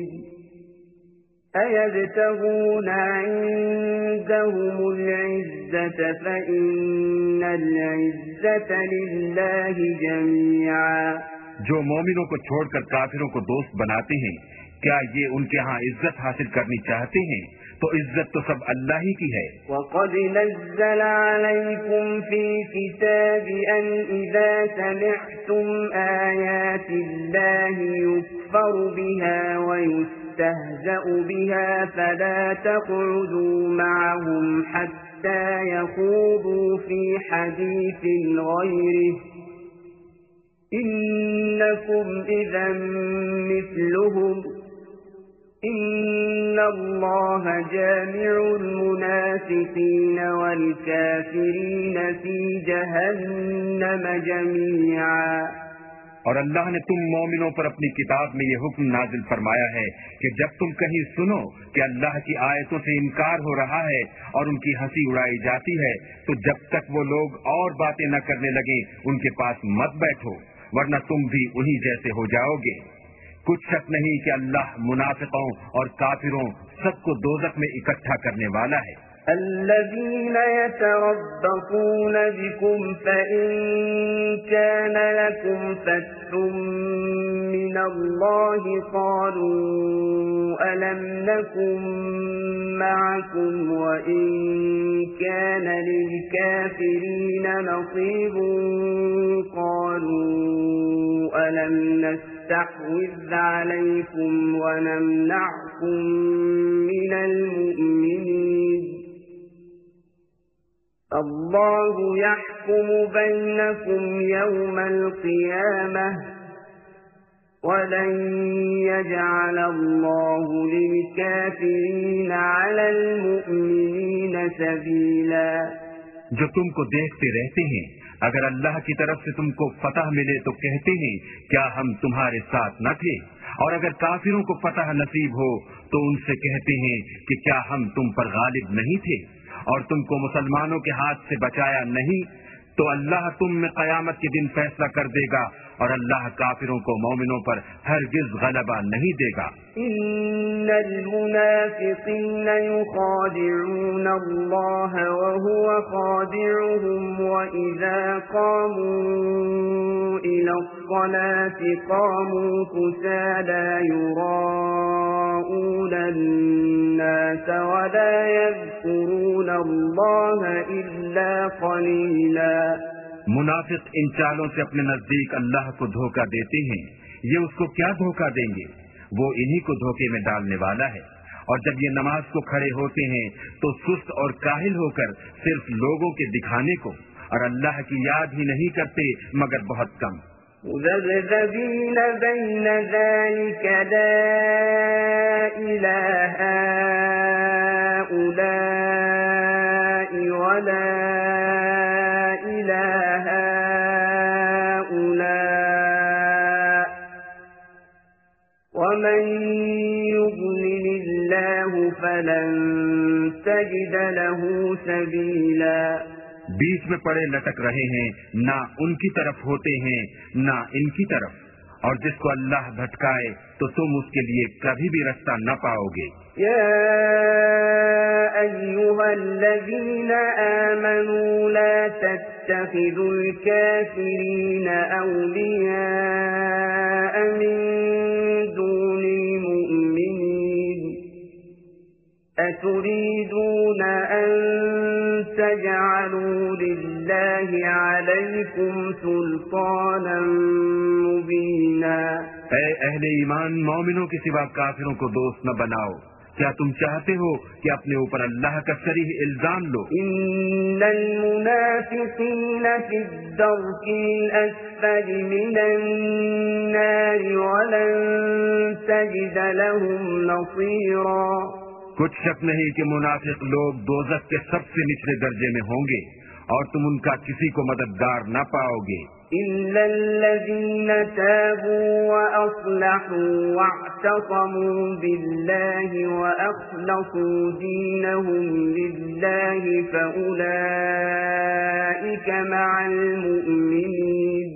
ایبتغون عندهم العزة فإن العزة للہ جميعا۔ جو مومنوں کو چھوڑ کر کافروں کو دوست بناتے ہیں، کیا یہ ان کے ہاں عزت حاصل کرنی چاہتے ہیں؟ تو عزت تو سب اللہ ہی کی ہے۔ وَقَدْ نَزَّلَ عَلَيْكُمْ فِي الْكِتَابِ أَنْ إِذَا سَمِعْتُمْ آيَاتِ اللَّهِ يُكْفَرُ بِهَا وَيُسْتَهْزَأُ بِهَا فَلَا تَقْعُدُوا مَعَهُمْ حَتَّى يَخُوضُوا فِي حَدِيثٍ غَيْرِهِ إِنَّكُمْ إِذًا مِثْلُهُمْ إِنَّ اللَّهَ جَامِعُ الْمُنَافِقِينَ وَالْكَافِرِينَ فِي جَهَنَّمَ جَمِيعًا۔ اور اللہ نے تم مومنوں پر اپنی کتاب میں یہ حکم نازل فرمایا ہے کہ جب تم کہیں سنو کہ اللہ کی آیتوں سے انکار ہو رہا ہے اور ان کی ہنسی اڑائی جاتی ہے تو جب تک وہ لوگ اور باتیں نہ کرنے لگیں ان کے پاس مت بیٹھو، ورنہ تم بھی انہی جیسے ہو جاؤ گے۔ کچھ شک نہیں کہ اللہ منافقوں اور کافروں سب کو دوزخ میں اکٹھا کرنے والا ہے۔ الذين يتربصون بكم فإن كان لكم فتح من الله قالوا ألم نكن معكم وإن كان للكافرين نصيب قالوا ألم نستحوذ عليكم ونمنعكم من المؤمنين اللہ یحکم بینکم یوم القیامہ ولن یجعل اللہ للکافرین علی المؤمنین سبیلا۔ جو تم کو دیکھتے رہتے ہیں، اگر اللہ کی طرف سے تم کو فتح ملے تو کہتے ہیں کیا ہم تمہارے ساتھ نہ تھے، اور اگر کافروں کو فتح نصیب ہو تو ان سے کہتے ہیں کہ کیا ہم تم پر غالب نہیں تھے اور تم کو مسلمانوں کے ہاتھ سے بچایا نہیں؟ تو اللہ تم میں قیامت کے دن فیصلہ کر دے گا اور اللہ کافروں کو مومنوں پر ہرگز غلبہ نہیں دے گا۔ ان المنافقین یخادعون اللہ وهو خادعهم واذا قاموا الى الصلاة قاموا كسالى يراءون الناس ولا يذكرون اللہ الا قلیلا۔ منافق ان چالوں سے اپنے نزدیک اللہ کو دھوکہ دیتے ہیں، یہ اس کو کیا دھوکہ دیں گے؟ وہ انہی کو دھوکے میں ڈالنے والا ہے۔ اور جب یہ نماز کو کھڑے ہوتے ہیں تو سست اور کاہل ہو کر صرف لوگوں کے دکھانے کو اور اللہ کی یاد ہی نہیں کرتے مگر بہت کم۔ مذبذبین بین ذلک لا الہ هؤلاء ولا الہ هؤلاء تجد له سبيلا. بیچ میں پڑے لٹک رہے ہیں، نہ ان کی طرف ہوتے ہیں نہ ان کی طرف، اور جس کو اللہ بھٹکائے تو تم اس کے لیے کبھی بھی رستہ نہ پاؤ گے. يا أيها الذين آمنوا لا تتخذوا الكافرين أولياء من دون المؤمنين أتريدون أن تجعلوا لله عليكم سلطانا مبينا. اے اہل ایمان، مومنوں کے سوا کافروں کو دوست نہ بناؤ. کیا تم چاہتے ہو کہ اپنے اوپر اللہ کا صریح الزام لو؟ ان المنافقین فی الدرک الاسفل من النار ولن تجد لهم نصیرا. کچھ شک نہیں کہ منافق لوگ دوزخ کے سب سے نچلے درجے میں ہوں گے اور تم ان کا کسی کو مددگار نہ پاؤ گے. إلا الذين تابوا وأصلحوا واعتصموا بالله وأخلصوا دينهم لله فأولئك مع المؤمنين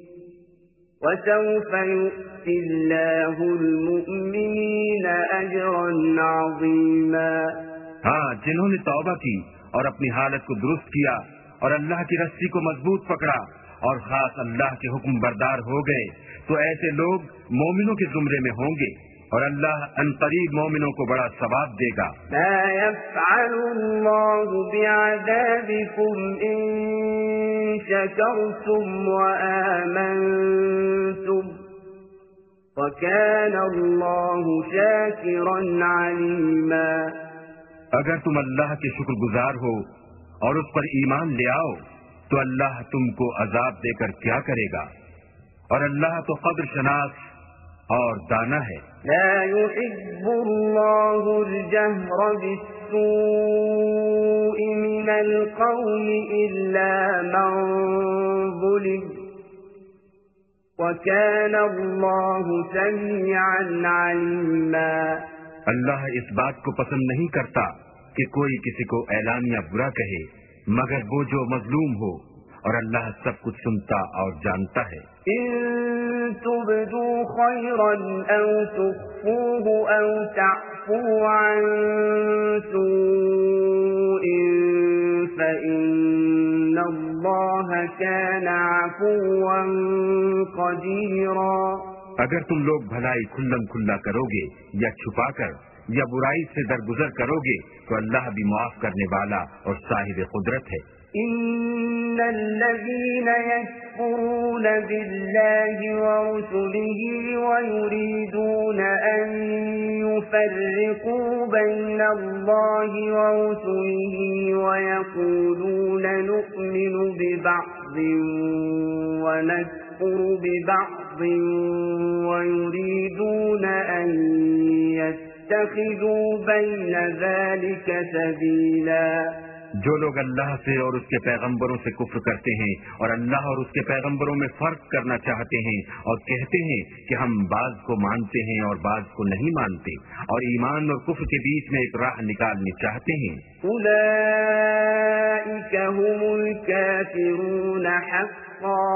وسوف يؤتي الله المؤمنين أجرا عظيما. ہاں، جنہوں نے توبہ کی اور اپنی حالت کو درست کیا اور اللہ کی رسی کو مضبوط پکڑا اور خاص اللہ کے حکم بردار ہو گئے تو ایسے لوگ مومنوں کے زمرے میں ہوں گے اور اللہ عنقریب مومنوں کو بڑا ثواب دے گا. ما يفعل الله بعذابكم إن شكرتم وآمنتم وكان الله شاكرا عليما. اگر تم اللہ کے شکر گزار ہو اور اس پر ایمان لے آؤ تو اللہ تم کو عذاب دے کر کیا کرے گا، اور اللہ تو قدر شناس اور دانا ہے. لا يحب الله الجهر بالسوء من القول إلا من ظلم وكان الله سميعا عليما. اللہ اس بات کو پسند نہیں کرتا کہ کوئی کسی کو اعلانیہ برا کہے مگر وہ جو مظلوم ہو، اور اللہ سب کچھ سنتا اور جانتا ہے. إن تبدوا خيرا أو تخفوه أو تعفوا عن سوء فإن الله كان عفوا قديرا. اگر تم لوگ بھلائی کھلم کھلا کرو گے یا چھپا کر یا برائی سے درگزر کرو گے تو اللہ بھی معاف کرنے والا اور صاحب قدرت ہے. إن الذين يكفرون بالله ورسله ويريدون أن يفرقوا بين الله ورسله ويقولون نؤمن ببعض ونكفر ببعض ويريدون أن يتخذوا بين ذلك سبيلا. جو لوگ اللہ سے اور اس کے پیغمبروں سے کفر کرتے ہیں اور اللہ اور اس کے پیغمبروں میں فرق کرنا چاہتے ہیں اور کہتے ہیں کہ ہم بعض کو مانتے ہیں اور بعض کو نہیں مانتے اور ایمان اور کفر کے بیچ میں ایک راہ نکالنی چاہتے ہیں، أولئك هم الكافرون حقا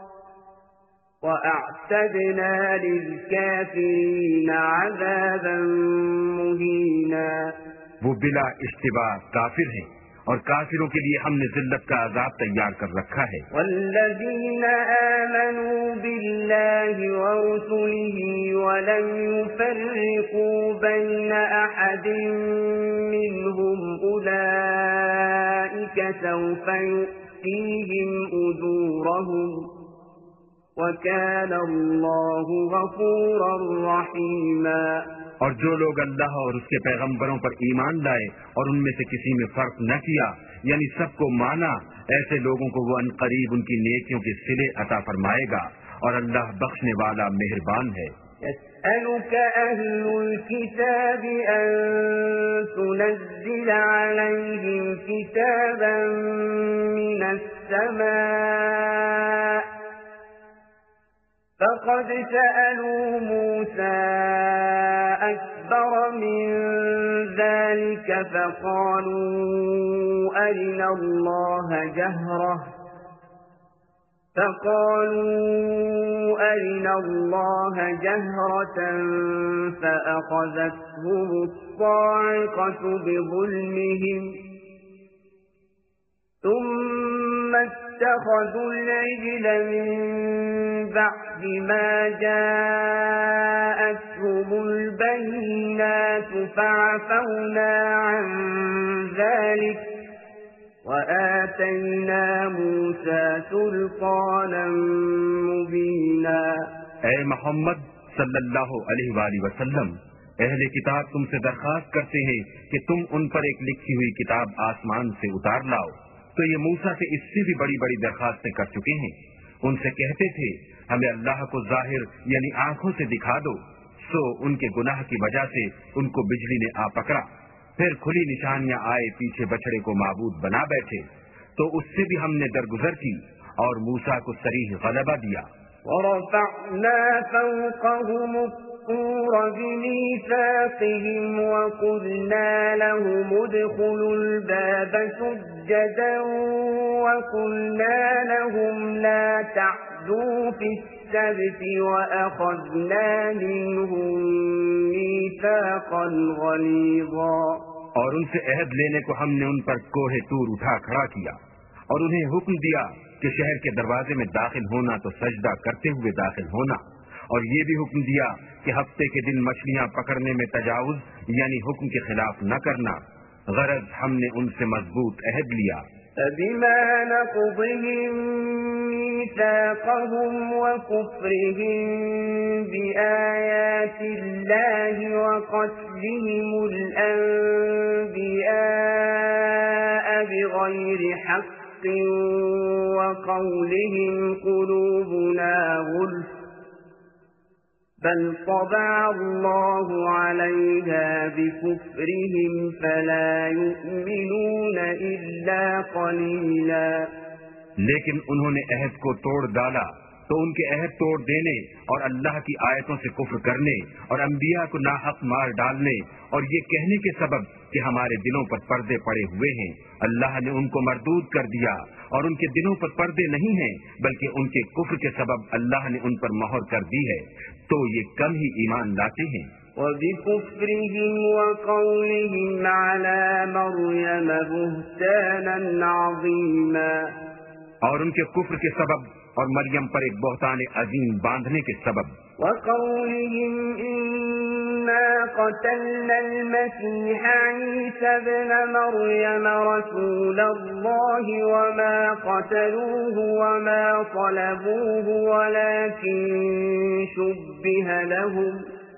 وأعتدنا للكافرين عذابا مهينا. وہ بلا اشتباہ کافر ہیں اور کافروں کے لیے ہم نے ذلت کا عذاب تیار کر رکھا ہے. والذین آمنوا باللہ ورسلہ ولم يفرقوا بین احد منهم اولئک سوف یؤتیہم اجورہم وکان اللہ غفورا رحیما. اور جو لوگ اللہ اور اس کے پیغمبروں پر ایمان لائے اور ان میں سے کسی میں فرق نہ کیا یعنی سب کو مانا، ایسے لوگوں کو وہ عنقریب ان کی نیکیوں کے صلے عطا فرمائے گا اور اللہ بخشنے والا مہربان ہے. يسألك أهل الكتاب أن تنزل عليهم كتابا من السماء ولقد سألوا موسى أكبر من ذلك فقالوا أرنا الله جهرة فقالوا أرنا الله جهرة فأخذتهم الصاعقة بظلمهم ثم اتخذوا العجل من بعد ما جاءتهم البينات فعفونا عن ذلك وآتينا موسى سلطانا مبینا۔ اے محمد صلی اللہ علیہ وآلہ وسلم، اہل کتاب تم سے درخواست کرتے ہیں کہ تم ان پر ایک لکھی ہوئی کتاب آسمان سے اتار لاؤ، تو یہ موسیٰ سے اس سے بھی بڑی بڑی درخواستیں کر چکے ہیں۔ ان سے کہتے تھے ہمیں اللہ کو ظاہر یعنی آنکھوں سے دکھا دو، سو ان کے گناہ کی وجہ سے ان کو بجلی نے آ پکڑا، پھر کھلی نشانیاں آئے، پیچھے بچڑے کو معبود بنا بیٹھے، تو اس سے بھی ہم نے درگزر کی اور موسیٰ کو صریح غلبہ دیا۔ وَرَفَعْنَا فَوْقَهُمُ الطُّورَ بِمِيثَاقِهِمْ وَقُلْنَا لَهُمُ ادْخُلُوا الْبَابَ سُجَّدًا وَقُلْنَا لَهُمْ لَا تَعْدُوا فِي السَّبْتِ وَأَخَذْنَا مِنْهُمْ مِيثَاقًا غَلِيظًا۔ اور ان سے عہد لینے کو ہم نے ان پر کوہ طور اٹھا کھڑا کیا اور انہیں حکم دیا کہ شہر کے دروازے میں داخل ہونا تو سجدہ کرتے ہوئے داخل ہونا، اور یہ بھی حکم دیا کہ ہفتے کے دن مچھلیاں پکڑنے میں تجاوز یعنی حکم کے خلاف نہ کرنا، غرض ہم نے ان سے مضبوط عہد لیا۔ فَبِمَا نَقْضِهِم مِّيثَاقَهُمْ وَكُفْرِهِم بِآيَاتِ اللَّهِ وَقَتْلِهِمُ الْأَنبِيَاءَ بِغَيْرِ حَقٍّ وَقَوْلِهِمْ قُلُوبُنَا غُلْفٌ بل طبع الله عليها بكفرهم فلا يؤمنون إلا قليلا۔ لیکن انہوں نے عہد کو توڑ ڈالا تو ان کے عہد توڑ دینے اور اللہ کی آیتوں سے کفر کرنے اور انبیاء کو ناحق مار ڈالنے اور یہ کہنے کے سبب کہ ہمارے دلوں پر پردے پڑے ہوئے ہیں، اللہ نے ان کو مردود کر دیا، اور ان کے دلوں پر پردے نہیں ہیں بلکہ ان کے کفر کے سبب اللہ نے ان پر مہر کر دی ہے، تو یہ کم ہی ایمان لاتے ہیں۔ وَبِكُفْرِهِمْ وَقَوْلِهِمْ عَلَى مَرْيَمَ بُهْتَانًا عَظِيمًا۔ اور ان کے کفر کے سبب اور مریم پر ایک بہتان عظیم باندھنے کے سبب۔ وَقَوْلِهِمْ إِنَّا قَتَلْنَا الْمَسِيحَ عِيسَى ابْنَ مَرْيَمَ رَسُولَ اللَّهِ وَمَا قَتَلُوهُ وَمَا صَلَبُوهُ وَلَكِن شُبِّهَ لَهُمْ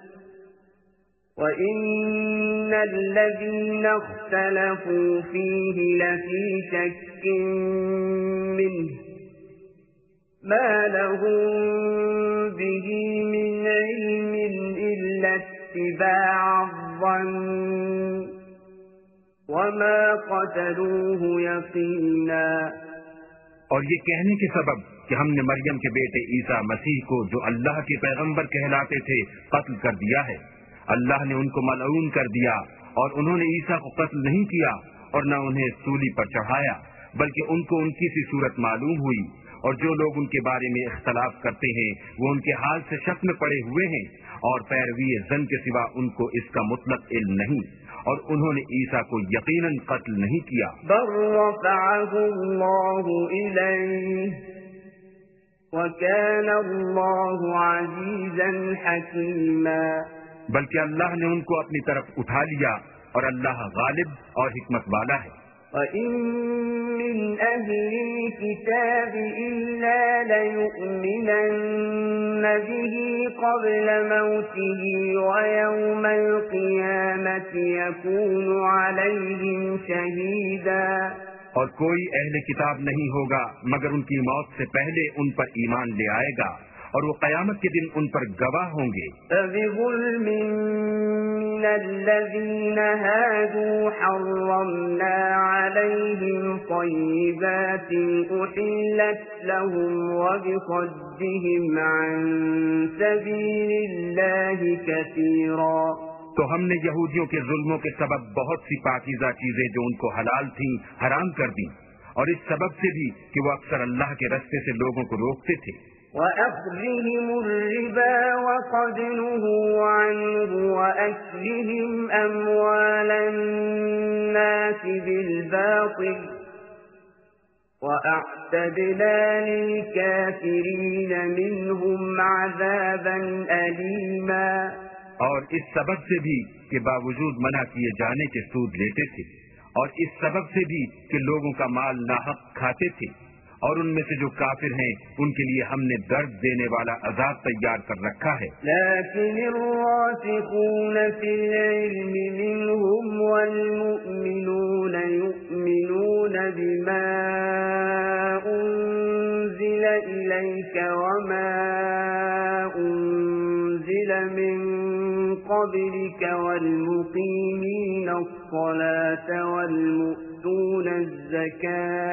وَإِنَّ الَّذِينَ اخْتَلَفُوا فِيهِ لَفِي شَكٍّ مِّنْهُ مَا لَهُم بِهِ مِنْ عِلْمٍ إِلَّا اتِّبَاعَ الظَّنِّ وَمَا قَتَلُوهُ يَقِينًا۔ اور یہ کہنے کے سبب کہ ہم نے مریم کے بیٹے عیسیٰ مسیح کو جو اللہ کے پیغمبر کہلاتے تھے قتل کر دیا ہے، اللہ نے ان کو ملعون کر دیا، اور انہوں نے عیسیٰ کو قتل نہیں کیا اور نہ انہیں سولی پر چڑھایا، بلکہ ان کو ان کی سی صورت معلوم ہوئی، اور جو لوگ ان کے بارے میں اختلاف کرتے ہیں وہ ان کے حال سے شک میں پڑے ہوئے ہیں، اور پیروی زن کے سوا ان کو اس کا مطلق علم نہیں، اور انہوں نے عیسیٰ کو یقیناً قتل نہیں کیا۔ بل رفعه الله إليه وكان الله عزيزا حكيما۔ بلکہ اللہ نے ان کو اپنی طرف اٹھا لیا، اور اللہ غالب اور حکمت والا ہے۔ وَإِن مِّنْ أَهْلِ الْكِتَابِ إِلَّا لَيُؤْمِنَنَّ بِهِ قَبْلَ مَوْتِهِ وَيَوْمَ الْقِيَامَةِ يَكُونُ عَلَيْهِمْ شَهِيدًا۔ اور کوئی اہل کتاب نہیں ہوگا مگر ان کی موت سے پہلے ان پر ایمان لے آئے گا، اور وہ قیامت کے دن ان پر گواہ ہوں گے۔ فَبِظُلْمٍ مِّنَ الَّذِينَ هَادُوا حَرَّمْنَا عَلَيْهِمْ طَيِّبَاتٍ أُحِلَّتْ لَهُمْ وَبِصَدِّهِمْ عَن سَبِيلِ اللَّهِ كَثِيرًا۔ تو ہم نے یہودیوں کے ظلموں کے سبب بہت سی پاکیزہ چیزیں جو ان کو حلال تھیں حرام کر دیں، اور اس سبب سے بھی کہ وہ اکثر اللہ کے رستے سے لوگوں کو روکتے تھے۔ وَأَخْذِهِمُ الرِّبَا وَقَدْ نُهُوا عَنْهُ وَأَكْلِهِمْ أَمْوَالَ النَّاسِ بِالْبَاطِلِ وَأَعْتَدْنَا لِلْكَافِرِينَ مِنْهُمْ عَذَابًا أَلِيمًا۔ اور اس سبب سے بھی کہ باوجود منع کیے جانے کے سود لیتے تھے، اور اس سبب سے بھی کہ لوگوں کا مال ناحق کھاتے تھے، اور ان میں سے جو کافر ہیں ان کے لیے ہم نے درد دینے والا عذاب تیار کر رکھا ہے۔ لیکن الراسخون فی العلم منهم والمؤمنون یؤمنون بما انزل الیک وما انزل من قبلك والمقيمين الصلاة والمؤتون الزكاة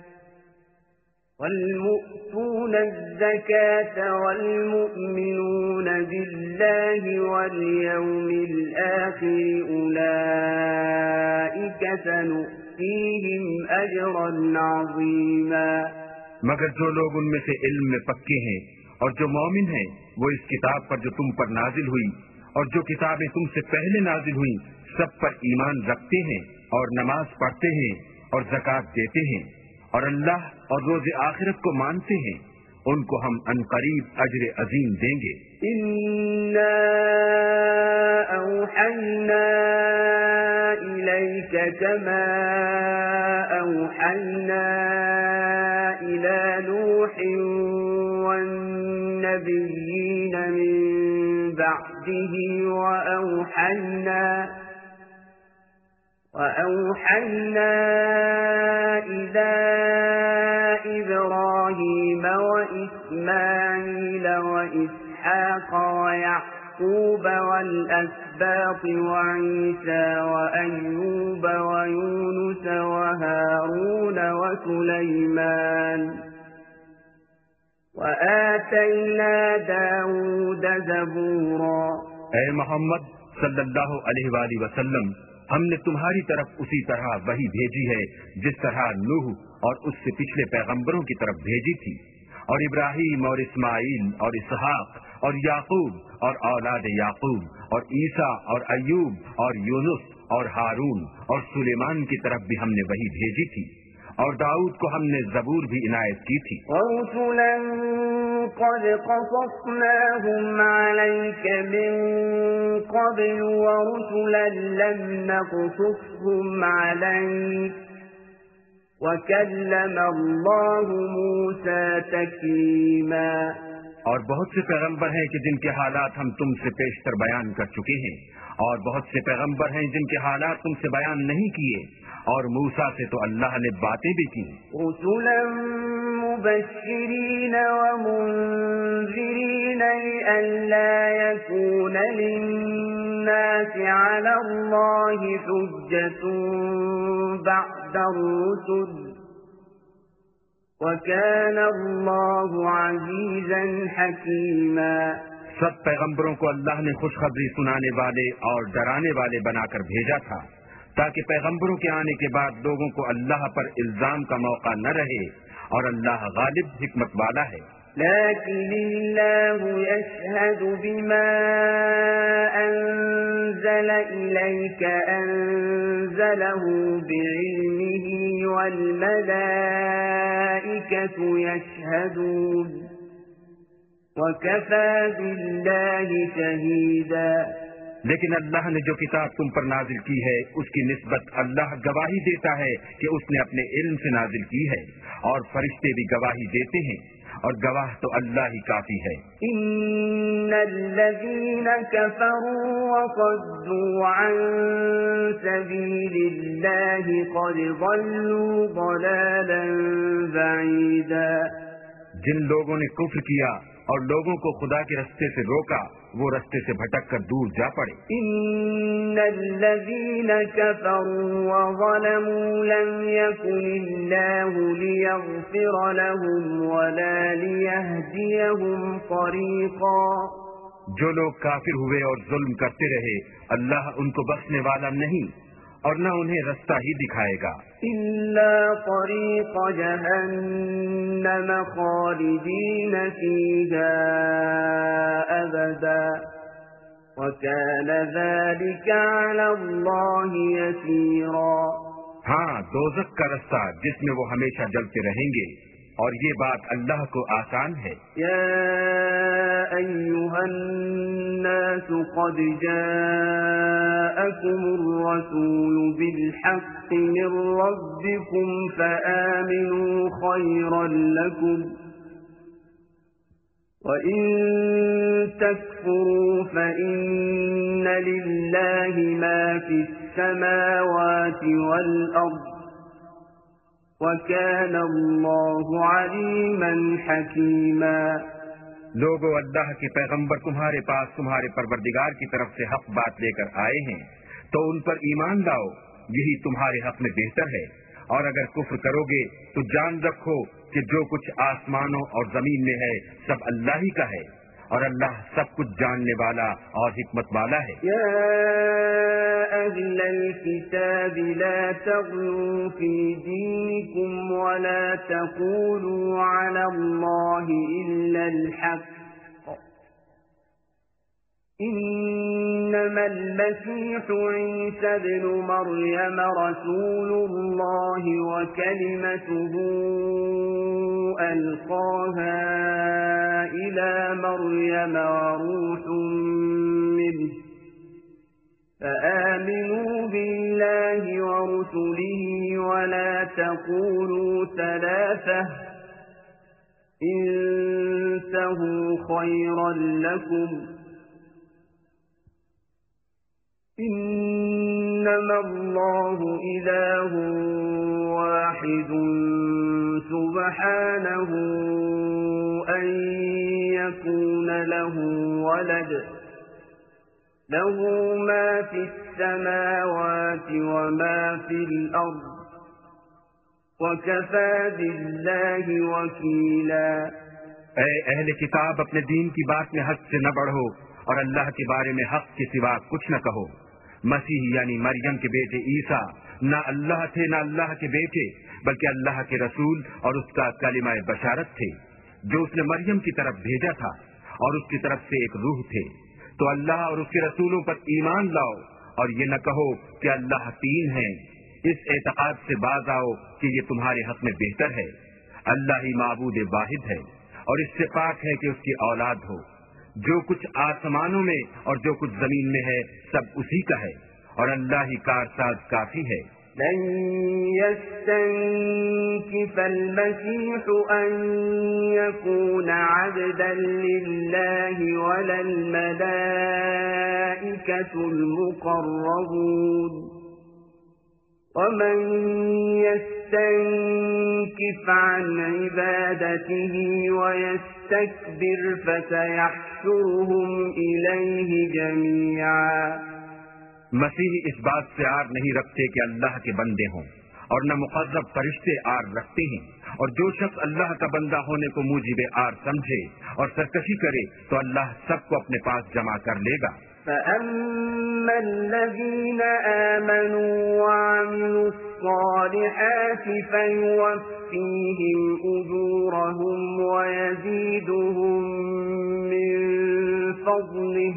والمؤتون الزكاة والمؤمنون بالله واليوم الآخر أولئك سنؤتيهم أجرا عظيما۔ مگر جو لوگ ان میں سے علم میں پکے ہیں اور جو مومن ہیں، وہ اس کتاب پر جو تم پر نازل ہوئی اور جو کتابیں تم سے پہلے نازل ہوئیں سب پر ایمان رکھتے ہیں اور نماز پڑھتے ہیں اور زکوٰۃ دیتے ہیں اور اللہ اور روز آخرت کو مانتے ہیں، ان کو ہم عنقریب اجر عظیم دیں گے۔ اِنَّا أَوْحَيْنَا إِلَيْكَ كَمَا أَوْحَيْنَا إِلَى نُوحٍ وَالنَّبِيِّينَ مِن بَعْدِهِ وَأَوْحَيْنَا وَأَوْحَيْنَا إِلَى إِبْرَاهِيمَ وَإِسْمَاعِيلَ وَإِسْحَاقَ وَيَعْقُوبَ وَالْأَسْبَاطِ وَعِيسَى وَأَيُّوبَ وَيُونُسَ وَهَارُونَ وَسُلَيْمَانَ وَآتَيْنَا دَاوُودَ زَبُورًا۔ اے محمد صلی اللہ علیہ وآلہ وسلم، ہم نے تمہاری طرف اسی طرح وحی بھیجی ہے جس طرح نوح اور اس سے پچھلے پیغمبروں کی طرف بھیجی تھی، اور ابراہیم اور اسماعیل اور اسحاق اور یعقوب اور اولاد یعقوب اور عیسیٰ اور ایوب اور یونس اور ہارون اور سلیمان کی طرف بھی ہم نے وحی بھیجی تھی، اور داؤد کو ہم نے زبور بھی عنایت کی تھی۔ وَرُسُلًا قَدْ قَصَصْنَاهُمْ عَلَيْكَ مِن قَبْلُ وَرُسُلًا لَّمْ نَقْصُصْهُمْ عَلَيْكَ وَكَلَّمَ اللَّهُ مُوسَىٰ تَكْلِيمًا۔ اور بہت سے پیغمبر ہیں کہ جن کے حالات ہم تم سے پیشتر بیان کر چکے ہیں، اور بہت سے پیغمبر ہیں جن کے حالات تم سے بیان نہیں کیے، اور موسیٰ سے تو اللہ نے باتیں بھی کی۔ رسلا مبشرین ومنذرین لئلا یکون للناس علی اللہ حجة بعد الرسل وَكَانَ اللَّهُ عَزِيزًا حَكِيمًا۔ سب پیغمبروں کو اللہ نے خوشخبری سنانے والے اور ڈرانے والے بنا کر بھیجا تھا تاکہ پیغمبروں کے آنے کے بعد لوگوں کو اللہ پر الزام کا موقع نہ رہے، اور اللہ غالب حکمت والا ہے۔ لكن الله يشهد بما أنزل إليك أنزله بعلمه والملائكة يشهدون وكفى بالله شهيدا۔ لیکن اللہ نے جو کتاب تم پر نازل کی ہے اس کی نسبت اللہ گواہی دیتا ہے کہ اس نے اپنے علم سے نازل کی ہے، اور فرشتے بھی گواہی دیتے ہیں، اور گواہ تو اللہ ہی کافی ہے۔ ان الذين كفروا وصدوا عن سبيل الله قد ضلوا ضلالا بعيدا۔ جن لوگوں نے کفر کیا اور لوگوں کو خدا کے رستے سے روکا وہ رستے سے بھٹک کر دور جا پڑے۔ ان الذين كفروا وظلموا لم يكن الله ليغفر لهم ولا ليهديهم طريقا۔ جو لوگ کافر ہوئے اور ظلم کرتے رہے اللہ ان کو بخشنے والا نہیں اور نہ انہیں رستہ ہی دکھائے گا۔ الا طريق جهنم خالدين فيها ابدا وكان ذلك على الله يسيرا۔ ہاں دوزخ کا رستہ جس میں وہ ہمیشہ جلتے رہیں گے اور یہ بات اللہ کو آسان ہے۔ یا ایھا الناس قد جاءکم الرسول بالحق من ربکم فآمنوا خیرا لکم وَإِن تَكْفُرُوا فَإِنَّ لِلَّهِ مَا فِي السَّمَاوَاتِ وَالْأَرْضِ وَكَانَ اللَّهُ عَلِيمًا حَكِيمًا۔ لوگو اللہ کے پیغمبر تمہارے پاس تمہارے پروردگار کی طرف سے حق بات لے کر آئے ہیں تو ان پر ایمان لاؤ، یہی تمہارے حق میں بہتر ہے، اور اگر کفر کرو گے تو جان رکھو کہ جو کچھ آسمانوں اور زمین میں ہے سب اللہ ہی کا ہے اور اللہ سب کچھ جاننے والا اور حکمت والا ہے۔ یا اہل الکتاب لا تغلوا فی دینکم ولا تقولوا علی اللہ الا الحق انما المسیح عیسی ابن مریم رسول اللہ وکلمته القاها الى مریم وروح منه فآمنوا بالله ورسله ولا تقولوا ثلاثة انتهوا خيرا لكم انما الله اله واحد سبحانه ان يكون له ولد له ما في السماوات وما في الارض وكفى بالله وكيلا۔ اے اہل کتاب اپنے دین کی بات میں حد سے نہ بڑھو اور اللہ کے بارے میں حق کے سوا کچھ نہ کہو۔ مسیح یعنی مریم کے بیٹے عیسیٰ نہ اللہ تھے نہ اللہ کے بیٹے بلکہ اللہ کے رسول اور اس کا کلمہ بشارت تھے جو اس نے مریم کی طرف بھیجا تھا اور اس کی طرف سے ایک روح تھے۔ تو اللہ اور اس کے رسولوں پر ایمان لاؤ اور یہ نہ کہو کہ اللہ تین ہیں، اس اعتقاد سے باز آؤ کہ یہ تمہارے حق میں بہتر ہے۔ اللہ ہی معبود واحد ہے اور اس سے پاک ہے کہ اس کی اولاد ہو۔ جو کچھ آسمانوں میں اور جو کچھ زمین میں ہے سب اسی کا ہے اور اللہ ہی کارساز کافی ہے۔ لن يستنكف المسيح أن يكون عبدا لله ولا الملائكة المقربون ومن يستنكف عن عبادته ويستكبر فسيحشرهم إليه جميعا۔ مسیح اس بات سے آر نہیں رکھتے کہ اللہ کے بندے ہوں اور نہ مقرب فرشتے آر رکھتے ہیں، اور جو شخص اللہ کا بندہ ہونے کو موجب آر سمجھے اور سرکشی کرے تو اللہ سب کو اپنے پاس جمع کر لے گا۔ فَأَمَّا الَّذِينَ آمَنُوا وَعَمِلُوا الصَّالِحَاتِ فَيُوَفِّيهِمْ أُجُورَهُمْ وَيَزِيدُهُم مِّن فَضْلِهِ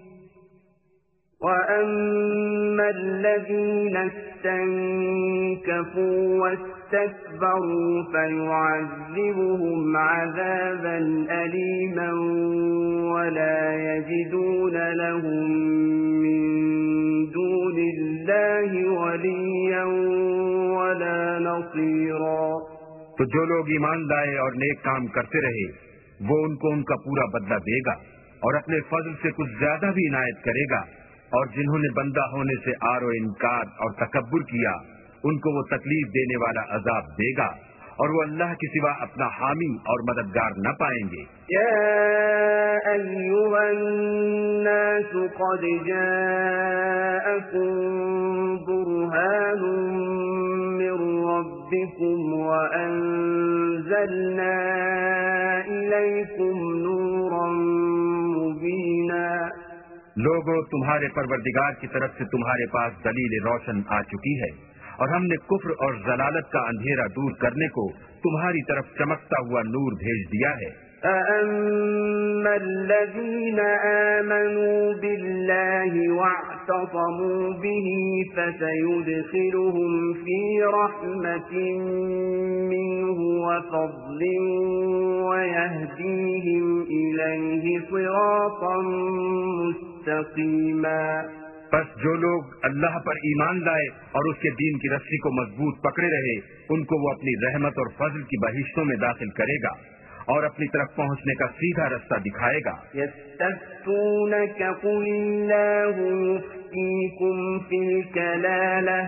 وَأَمَّا الَّذِينَ اسْتَنكَفُوا وَاسْتَكْبَرُوا فَيُعَذِّبُهُمْ عَذَابًا أَلِيمًا وَلَا يَجِدُونَ لَهُم مِّن دُونِ اللَّهِ وَلِيًّا وَلَا نَصِيرًا۔ تو جو لوگ ایمان لائے اور نیک کام کرتے رہے وہ ان کو ان کا پورا بدلہ دے گا اور اپنے فضل سے کچھ زیادہ بھی عنایت کرے گا، اور جنہوں نے بندہ ہونے سے آر و انکار اور تکبر کیا ان کو وہ تکلیف دینے والا عذاب دے گا اور وہ اللہ کے سوا اپنا حامی اور مددگار نہ پائیں گے۔ يا أيها الناس قد جاءكم برهان من ربكم وأنزلنا إليكم نورا مبينا۔ لوگوں، تمہارے پروردگار کی طرف سے تمہارے پاس دلیل روشن آ چکی ہے، اور ہم نے کفر اور ضلالت کا اندھیرا دور کرنے کو تمہاری طرف چمکتا ہوا نور بھیج دیا ہے۔ فَأَمَّا الَّذِينَ آمَنُوا بِاللَّهِ وَاعْتَصَمُوا بِهِ فَسَيُدْخِلُهُمْ فِي رَحْمَةٍ مِّنْهُ وَفَضْلٍ وَيَهْدِيهِمْ إِلَيْهِ صِرَاطًا مُسْتَقِيمًا۔ بس جو لوگ اللہ پر ایمان لائے اور اس کے دین کی رسی کو مضبوط پکڑے رہے، ان کو وہ اپنی رحمت اور فضل کی بہشتوں میں داخل کرے گا اور اپنی طرف پہنچنے کا سیدھا رستہ دکھائے گا۔ يَسْتَفْتُونَكَ قُلِ اللَّهُ يُفْتِيكُمْ فِي الْكَلَالَةِ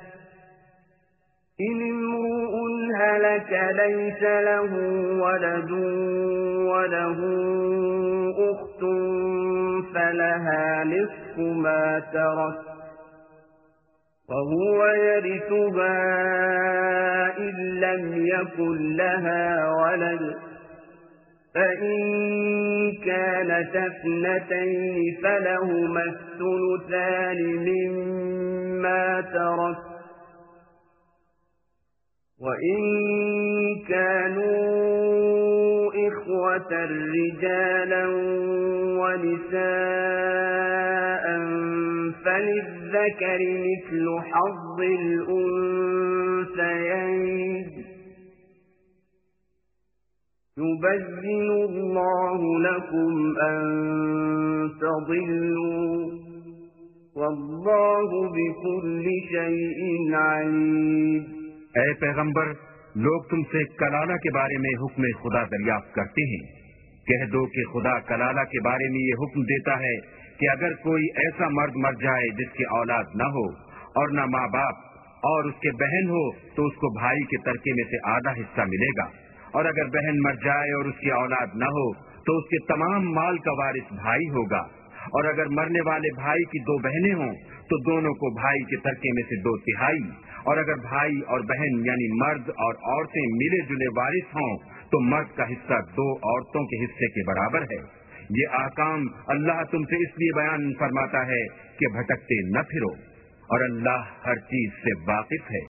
إِنِ امْرُؤٌ هَلَكَ لَيْسَ لَهُ وَلَدٌ وَلَهُ أُخْتٌ فَلَهَا نِصْفُ مَا تَرَكَ وَهُوَ يَرِثُهَا إِن لَّمْ يَكُن لَّهَا وَلَدٌ فَإِن كَانَتْ اثْنَتَيْنِ فَلَهُمَا الثُّلُثَانِ مِمَّا تَرَكَ وَإِن كَانُوا إِخْوَةً رِّجَالًا وَنِسَاءً فَلِلذَّكَرِ مِثْلُ حَظِّ الْأُنثَيَيْنِ يُبَيِّنُ اللَّهُ لَكُمْ أَن تَضِلُّوا وَاللَّهُ بِكُلِّ شَيْءٍ عَلِيمٌ۔ اے پیغمبر، لوگ تم سے کلالہ کے بارے میں حکم خدا دریافت کرتے ہیں۔ کہہ دو کہ خدا کلالہ کے بارے میں یہ حکم دیتا ہے کہ اگر کوئی ایسا مرد مر جائے جس کی اولاد نہ ہو اور نہ ماں باپ اور اس کے بہن ہو تو اس کو بھائی کے ترکے میں سے آدھا حصہ ملے گا، اور اگر بہن مر جائے اور اس کی اولاد نہ ہو تو اس کے تمام مال کا وارث بھائی ہوگا، اور اگر مرنے والے بھائی کی دو بہنیں ہوں تو دونوں کو بھائی کے ترکے میں سے دو تہائی، اور اگر بھائی اور بہن یعنی مرد اور عورتیں ملے جلے وارث ہوں تو مرد کا حصہ دو عورتوں کے حصے کے برابر ہے۔ یہ احکام اللہ تم سے اس لیے بیان فرماتا ہے کہ بھٹکتے نہ پھرو، اور اللہ ہر چیز سے واقف ہے۔